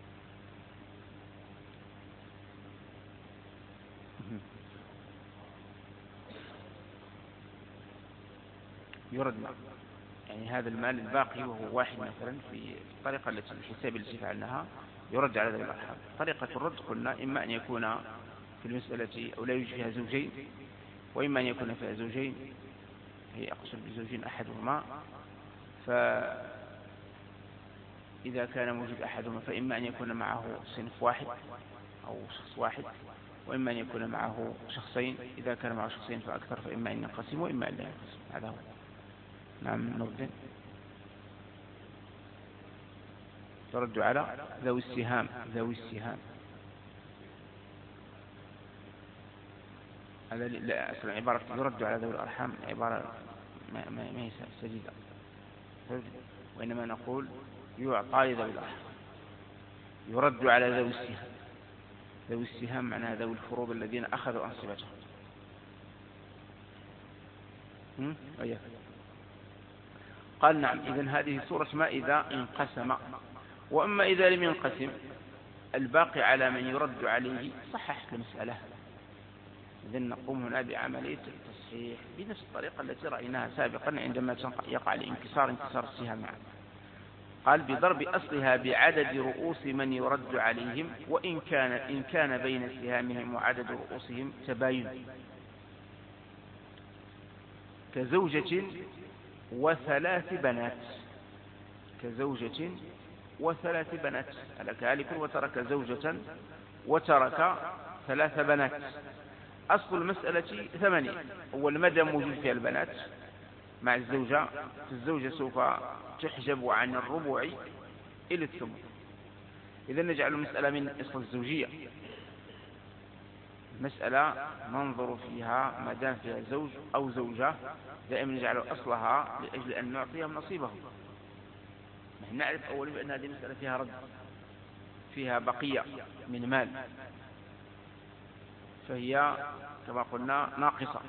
يرد يعني هذا المال الباقي وهو واحد مثلا في الطريقة التي الحساب التي فعلناها يرد على ذوي الأرحام. طريقة الرد قلنا إما أن يكون في المسألة أو لا يوجد فيها زوجين، وإما أن يكون فيها زوجين، هي أقصد بزوجين أحدهما، فإذا كان موجود أحدهما فإما أن يكون معه صنف واحد أو شخص واحد، وإما أن يكون معه شخصين. إذا كان معه شخصين فأكثر فإما أن ينقسم وإما أن لا ينقسم. هذا هو. نعم. نرد ترد على ذوي السهام. ذوي السهام هذا لا، أصلا عبارة يرد على ذوي الأرحام عبارة ما, ما, ما هي سديدة، وإنما نقول يعطى لذوي الأرحام، يرد على ذوي السهام. ذوي السهام معناها ذوي الفروض الذين أخذوا أنصبتهم. أيها قال نعم. إذن هذه سورة ما إذا انقسم. وأما إذا لم ينقسم الباقي على من يرد عليه صحح المسألة. إذن نقوم هنا بعملية التصحيح بنفس الطريقة التي رأيناها سابقا عندما يقع الانكسار انكسار السهام معا. قال بضرب أصلها بعدد رؤوس من يرد عليهم، وإن كان إن كان بين سهامهم وعدد رؤوسهم تباين، كزوجة وثلاث بنات. كزوجة وثلاث بنات، هلك هالك وترك زوجة وترك ثلاث بنات. أصل المسألة ثمانية. أول مدى موجود فيها البنات مع الزوجة، الزوجة سوف تحجب عن الربع إلى الثمن. إذا نجعل المسألة من أصل الزوجية، مسألة ننظر فيها ما دام فيها زوج أو زوجة دائما نجعل أصلها لأجل أن نعطيهم نصيبهم. نحن نعرف أولا بأن هذه المسألة فيها رد، فيها بقية من مال، فهي كما قلنا ناقصة.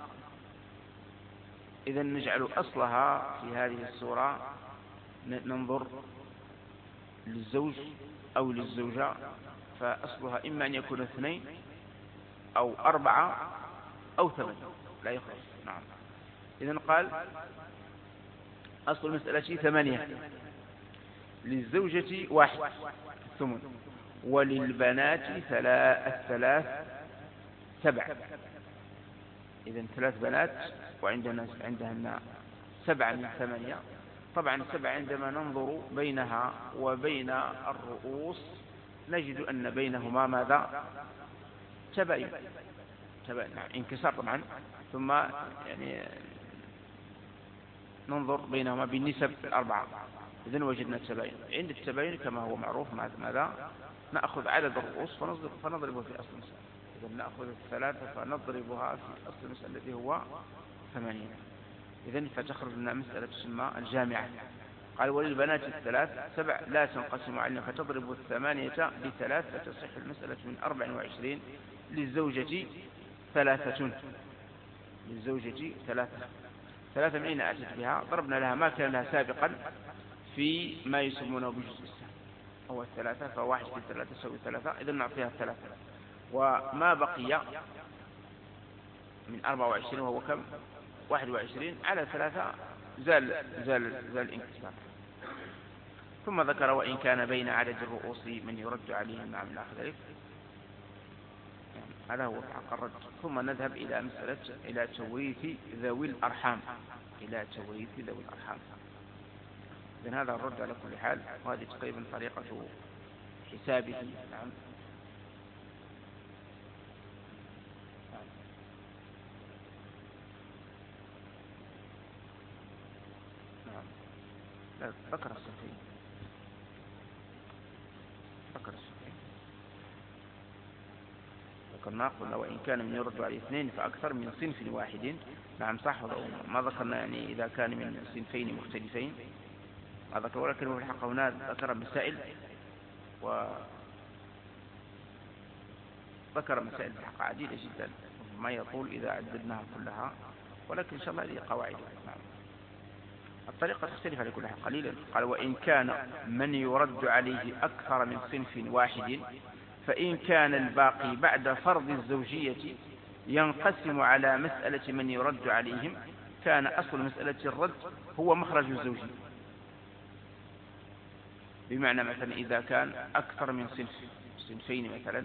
إذا نجعل أصلها في هذه السورة ننظر للزوج أو للزوجة، فأصلها إما أن يكون اثنين أو أربعة أو ثمانية لا يخرج. نعم. إذن قال أصل المسألة ثمانية، للزوجة واحد ثمن، وللبنات الثلاث سبع. إذن ثلاث بنات وعندنا عندهن سبعة من ثمانية. طبعا السبع عندما ننظر بينها وبين الرؤوس نجد أن بينهما ماذا؟ تباين، تباين نعم انكسار طبعا، ثم يعني ننظر بينهما بالنسب الأربعة، إذن وجدنا التباين. عند التباين كما هو معروف ماذا؟ نأخذ عدد الرؤوس فنضربه في أصل المسألة. إذن نأخذ الثلاثة فنضربها في أصل المسألة الذي هو ثمانين. إذن فتخرج لنا مسألة تسمى الجامعة. قال وللبنات الثلاث سبع لا تنقسم علينا فتضرب الثمانية بثلاث فتصح المسألة من أربع وعشرين. للزوجة ثلاثة، للزوجة ثلاثة. ثلاثة من أين أتت بها؟ ضربنا لها ما كان لها سابقا في ما يسمونه بجزء السهم، هو الثلاثة، فواحد في ثلاثة تساوي ثلاثة، إذن نعطيها الثلاثة. وما بقي من أربع وعشرين وهو كم؟ واحد وعشرين على ثلاثة زال زال زال الانكسار. ثم ذكر وإن كان بين عدد الرؤوس من يرد عليه مع من ذلك، هذا هو حق الرد. ثم نذهب إلى مسألة إلى توريث ذوي الأرحام، إلى توريث ذوي الأرحام. إذن هذا الرد على كل حال، وهذه تقريبا طريقة حسابه. نعم نعم لا ذكر الصفي، ذكر الصفي ذكرنا قلنا وإن كان من يرد عليه اثنين فأكثر من صنف واحد. نعم صح، ما ذكرنا يعني إذا كان من صنفين مختلفين ما ذكر، ولكن في الحق هنا ذكر مسائل وذكر مسائل في الحق عديدة جدا ما يطول إذا عددناها كلها، ولكن إن شاء الله هذه قواعد. نعم الطريقة تختلف على كل حال قليلا. قال وإن كان من يرد عليه أكثر من صنف واحد فإن كان الباقي بعد فرض الزوجية ينقسم على مسألة من يرد عليهم كان أصل مسألة الرد هو مخرج الزوجية. بمعنى مثلا إذا كان أكثر من صنف، صنفين مثلا،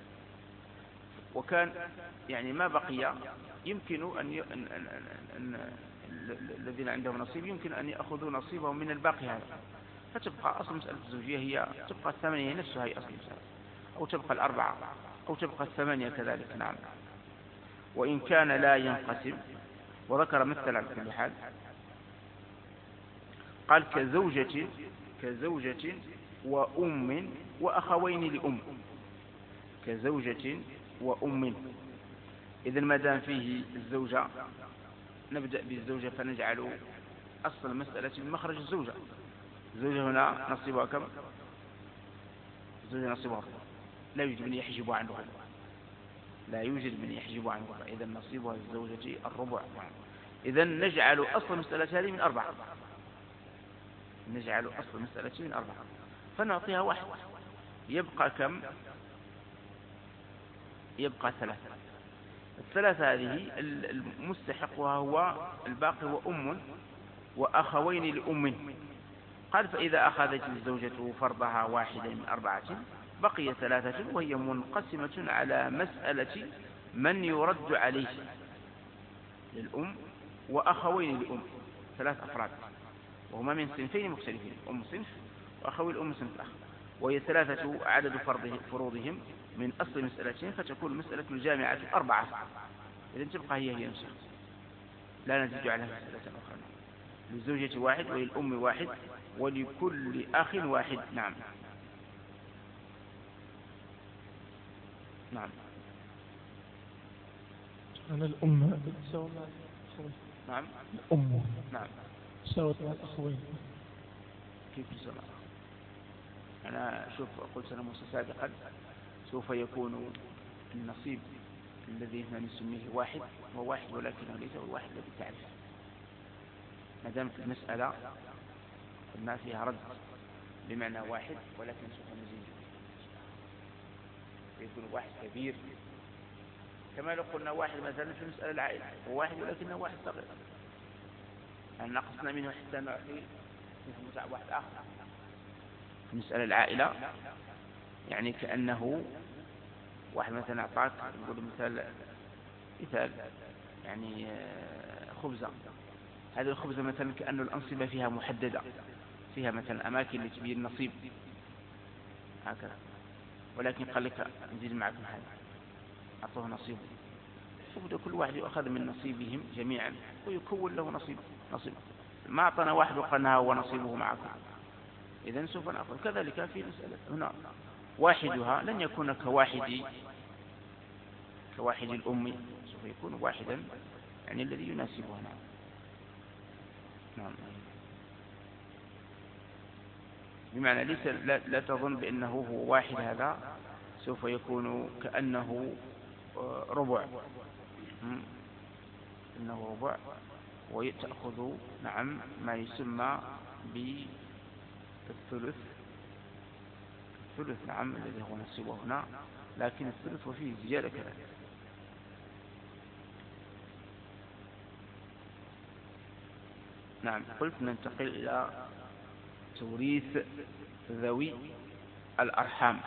وكان يعني ما بقي يمكن أن, ي... أن... أن... أن... الذين عندهم نصيب يمكن أن يأخذوا نصيبهم من الباقي هذا، فتبقى أصل مسألة الزوجية هي تبقى الثمانية نفسها هي أصل المسألة، أو تبقى الأربعة أو تبقى الثمانية كذلك. نعم وإن كان لا ينقسم. وذكر مثل على كل حال قال كزوجة كزوجة وأم وأخوين لأم، كزوجة وأم. إذن ما دام فيه الزوجة نبدأ بالزوجة فنجعل أصل المسألة من مخرج الزوجة. الزوجة هنا نصيبها كم؟ الزوجة نصيبها لا يوجد من يحجب عنها، لا يوجد من يحجب عنها، إذن نصيبها الزوجة الربع. إذن نجعل أصل المسألة هذه من أربعة، نجعل أصل المسألة من أربعة فنعطيها واحد، يبقى كم؟ يبقى ثلاثة. الثلاثة هذه المستحقها هو الباقي وأم وأخوين لأم. قال فإذا أخذت الزوجة فرضها واحدا من أربعة بقي ثلاثة وهي منقسمة على مسألة من يرد عليه للأم وأخوين لأم، ثلاث أفراد وهما من صنفين مختلفين، أم صنف وأخوي الأم صنف آخر، وهي ثلاثة عدد فروضهم من أصل مسألتين فتكون المسألة الجامعة أربعة. إذن تبقى هي هي نفسها لا نزيد عليها مسألة أخرى. للزوجة واحد وللأم واحد ولكل أخ واحد. نعم نعم أنا الأم تساوي مع الأخوين. نعم الأم نعم تساوي مع الأخوين. كيف تساوي؟ أنا شوف قلت أنا موسى سابقا سوف يكون النصيب الذي نسميه واحد هو واحد ولكنه ليس هو الواحد الذي تعرف. ما دامت المسألة قلنا فيها رد بمعنى واحد ولكن سوف نزيد يكون واحد كبير، كما لو قلنا واحد مثلا في مسألة العائلة هو واحد ولكنه واحد صغير، أن نقصنا منه حتى نعطي واحد آخر. في مسألة العائلة يعني كأنه واحد مثلا أعطاك نقول مثال مثال يعني خبزة، هذه الخبزة مثلا كأنه الأنصبة فيها محددة، فيها مثلا أماكن لتبين النصيب هكذا. ولكن قال لك نزيد معكم هذا، أعطوه نصيبه، وبدأ كل واحد يأخذ من نصيبهم جميعا ويكون له نصيب نصيب ما أعطنا واحد وقالنا هو نصيبه معكم، إذن سوف نأخذ. كذلك في مسألة هنا واحدها لن يكون كواحد كواحد الأم، سوف يكون واحدا يعني الذي يناسبه. نعم نعم بمعنى ليس لا, لا تظن بأنه هو واحد، هذا سوف يكون كأنه ربع، إنه ربع ويتأخذ نعم ما يسمى بالثلث، الثلث نعم الذي هو نصيبه هنا، لكن الثلث وفيه زيادة كذلك. نعم قلت ننتقل إلى توريث ذوي الأرحام،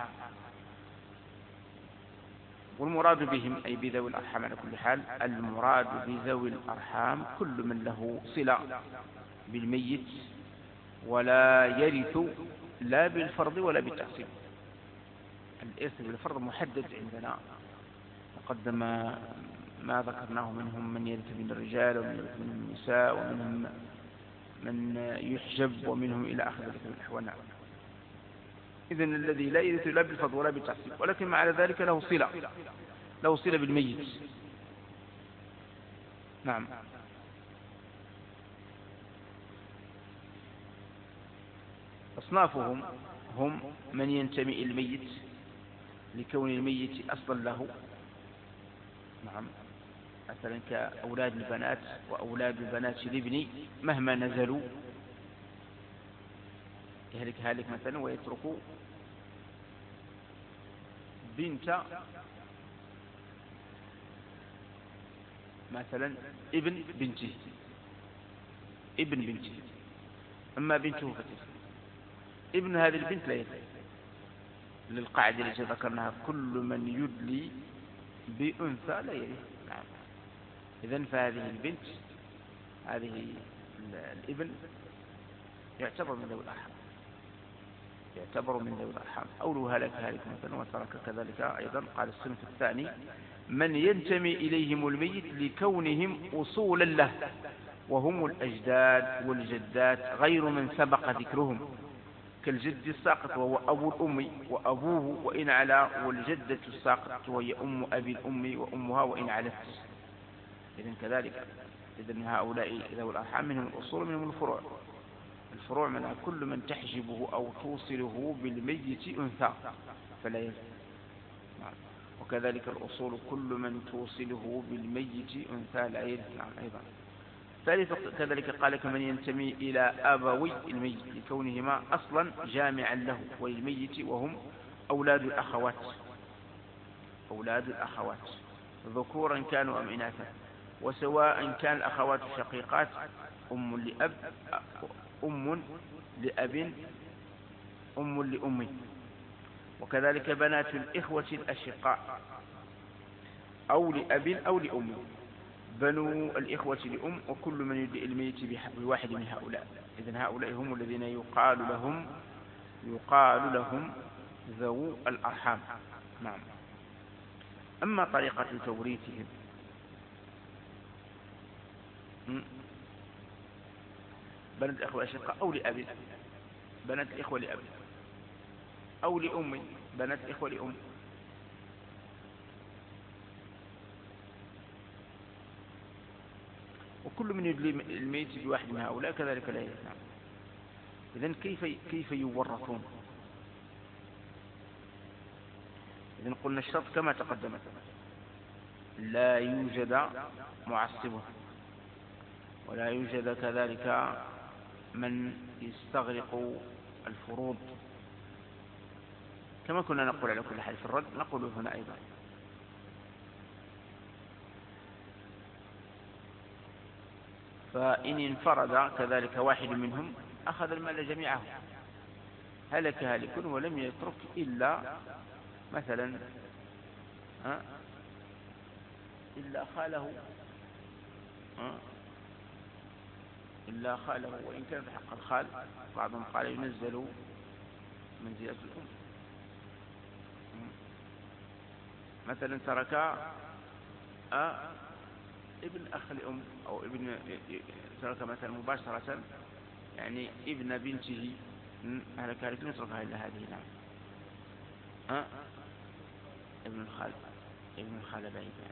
والمراد بهم أي بذوي الأرحام على كل حال، المراد بذوي الأرحام كل من له صلة بالميت ولا يرث لا بالفرض ولا بالتقسيم. الإرث بالفرض محدد عندنا، وقدم ما ذكرناه منهم من يرث من الرجال ومن يرث من النساء ومنهم من يحجب ومنهم إلى آخر ذلك من الأحوال. نعم إذن الذي لا يرث لا بالفرض ولا بالتعصيب، ولكن مع ذلك له صلة له صلة بالميت. نعم أصنافهم هم من ينتمي إلى الميت لكون الميت أصلا له، نعم مثلا كأولاد البنات وأولاد البنات الابن مهما نزلوا يهلك هالك مثلا ويترك بنت مثلا ابن بنته ابن بنته أما بنته فترث، ابن هذه البنت لا يرث للقاعدة التي ذكرناها كل من يدلي بأنثى لا يرث. نعم إذن فهذه البنت هذه الابن يعتبر من ذوي الأرحام، يعتبر من ذوي الأرحام. أولو هلك هالك مثلا وترك كذلك أيضا. قال الصنف الثاني من ينتمي إليهم الميت لكونهم أصولا له وهم الأجداد والجدات غير من سبق ذكرهم، كالجد الساقط وهو أبو الأم وأبوه وإن علا، والجدة الساقط وهي أم أبي الأم وأمها وإن علت. إذن كذلك إذن هؤلاء ذوي الأرحام منهم الأصول منهم الفروع. الفروع من كل من تحجبه أو توصله بالميت أنثى فلا يزال. نعم. وكذلك الأصول كل من توصله بالميت أنثى لا يزال. نعم أيضا. ثالث كذلك قال كمن ينتمي إلى أبوي الميت لكونهما أصلا جامعا له وللميت وهم أولاد الأخوات أولاد الأخوات ذكورا كانوا أم إناثا، وسواء كان الأخوات شقيقات أم لأب أم لأب أم لأم، وكذلك بنات الإخوة الأشقاء أو لأب أو لأم، بنو الإخوة لأم، وكل من يدعي الميت بواحد من هؤلاء. إذن هؤلاء هم الذين يقال لهم يقال لهم ذو الأرحام. نعم. أما طريقة توريثهم بنات الإخوة الأشقاء أو لأب بنات الإخوة لأب أو لأم بنات الإخوة لأم، وكل من يدلي الميت بواحد من هؤلاء كذلك لا يثنى. إذن كيف كيف يورثون؟ إذن قلنا الشرط كما تقدم لا يوجد معصبه ولا يوجد كذلك من يستغرق الفروض، كما كنا نقول على كل حال في الرد نقول هنا أيضا. فإن انفرد كذلك واحد منهم أخذ المال جميعه، هلك هالك ولم يترك إلا مثلا ها إلا خاله ها إلا خاله، وإن كان في حق الخال بعضهم قال ينزل منزلة الأم. مثلا ترك آه ابن أخ الأم أو ابن ترك مثلا مباشرة يعني ابن بنته أهل كارث يتركها إلا هذه. نعم. أه؟ ابن الخال ابن الخال بعيد يعني.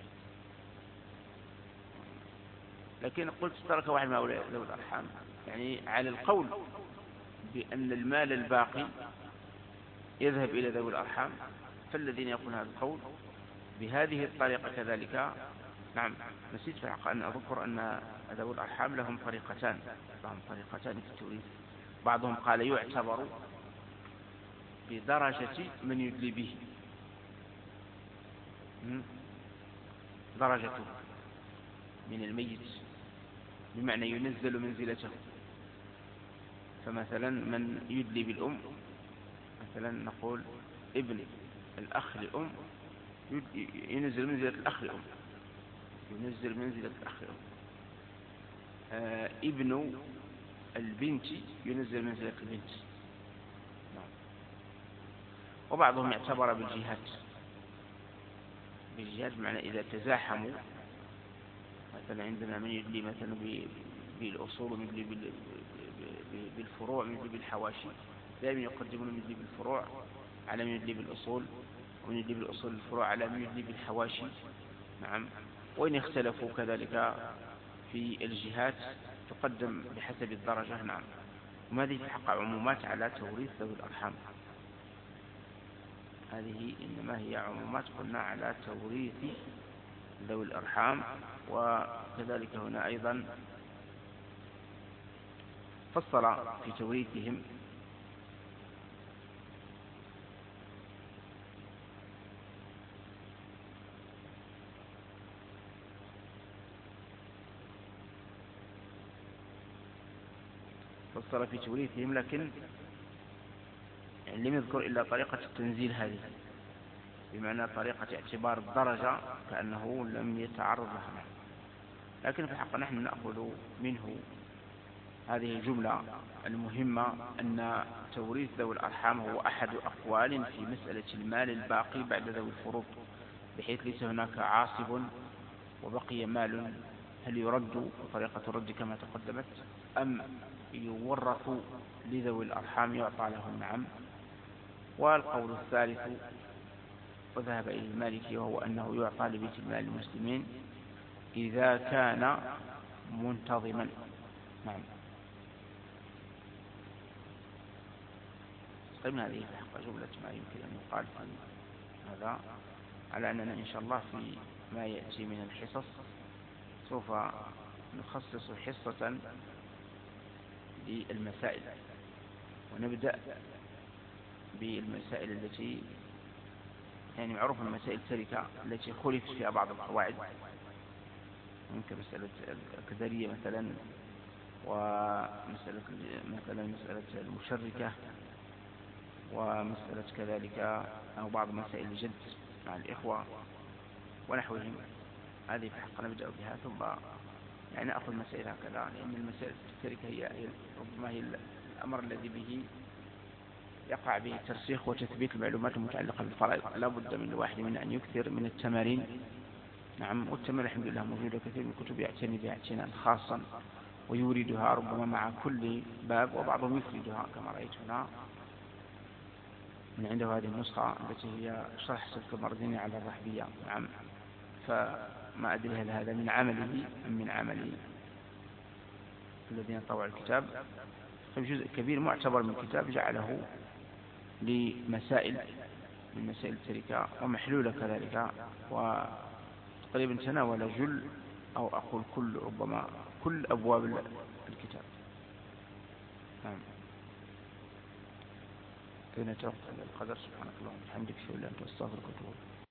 لكن قلت ترك واحد من أولياء ذوي الأرحام يعني على القول بأن المال الباقي يذهب إلى ذوي الأرحام، فالذين يقولون هذا القول بهذه الطريقة كذلك. نعم. نسيت في الحق أن أذكر أن ذوي الأرحام لهم طريقتان لهم طريقتان في التوريث. بعضهم قال يعتبر بدرجة من يدلي به، درجته من الميت، بمعنى ينزل منزلته. فمثلا من يدلي بالأم، مثلا نقول ابن الأخ لأم ينزل منزلة الأخ لأم، ينزل منزلة الأخ لأم. آه ابن البنت ينزل منزلة البنت. نعم. وبعضهم يعتبر بالجهات، بالجهات بمعنى إذا تزاحموا، مثلا عندنا من يدلي مثلا بالأصول ومن يدلي بالفروع ومن يدلي بالحواشي، دائما يقدمون من يدلي بالفروع على من يدلي بالأصول، ومن يدلي بالأصول الفروع على من يدلي بالحواشي. نعم. وإن اختلفوا كذلك في الجهات تقدم بحسب الدرجة. نعم. وهذه في حق عمومات على توريث ذوي الأرحام، هذه إنما هي عمومات قلنا على توريث ذوي الأرحام. وكذلك هنا أيضا فصل في توريثهم فصل في توريثهم لكن يعني لم يذكر إلا طريقة التنزيل هذه، بمعنى طريقة اعتبار الدرجة كأنه لم يتعرض لها. لكن في الحق نحن نأخذ منه هذه الجملة المهمة أن توريث ذوي الأرحام هو أحد أقوال في مسألة المال الباقي بعد ذوي الفروض، بحيث ليس هناك عاصب وبقي مال، هل يرد طريقة الرد كما تقدمت أم يورث لذوي الأرحام يعطى لهم؟ نعم. والقول الثالث وذهب إلى المالكي وهو أنه يعطى لبيت المال المسلمين إذا كان منتظما. نعم. طيب هذه الحق جملة ما يمكن أن يقال في هذا، على أننا إن شاء الله في ما يأتي من الحصص سوف نخصص حصة للمسائل، ونبدأ بالمسائل التي يعني معروف من مسائل التركة التي خلفت فيها بعض القواعد، ممكن مسألة القدرية مثلا، ومسألة مثلا مسألة المشركة، ومسألة كذلك أو بعض مسائل الجد مع الإخوة ونحوهم. هذه في حق نبدأ بها، ثم يعني أخذ مسائل هكذا، لأن المسائل التركة هي ربما هي الأمر الذي به يقع به ترسيخ وتثبيت المعلومات المتعلقة بالفرائض. لا بد من الواحد من أن يكثر من التمارين. نعم. والتمارين الحمد لله موجودة، كثير من الكتب يعتني بها اعتناء خاصا ويوردها ربما مع كل باب، وبعضهم يفردها كما رأيت هنا من عنده هذه النسخة التي هي شرح سلك المرديني على الرحبية. نعم. فما أدري هل هذا من عمله أم من عمل الذين طوعوا الكتاب. فجزء كبير معتبر من الكتاب جعله لمسائل من مسائل التركة ومحلولة كذلك، وتقريبا تناول جل أو أقول كل ربما كل أبواب الكتاب. نعم. كنا توقف القدر. سبحانك اللهم وبحمدك، أشهد أن لا إله إلا أنت، أستغفرك وأتوب إليك.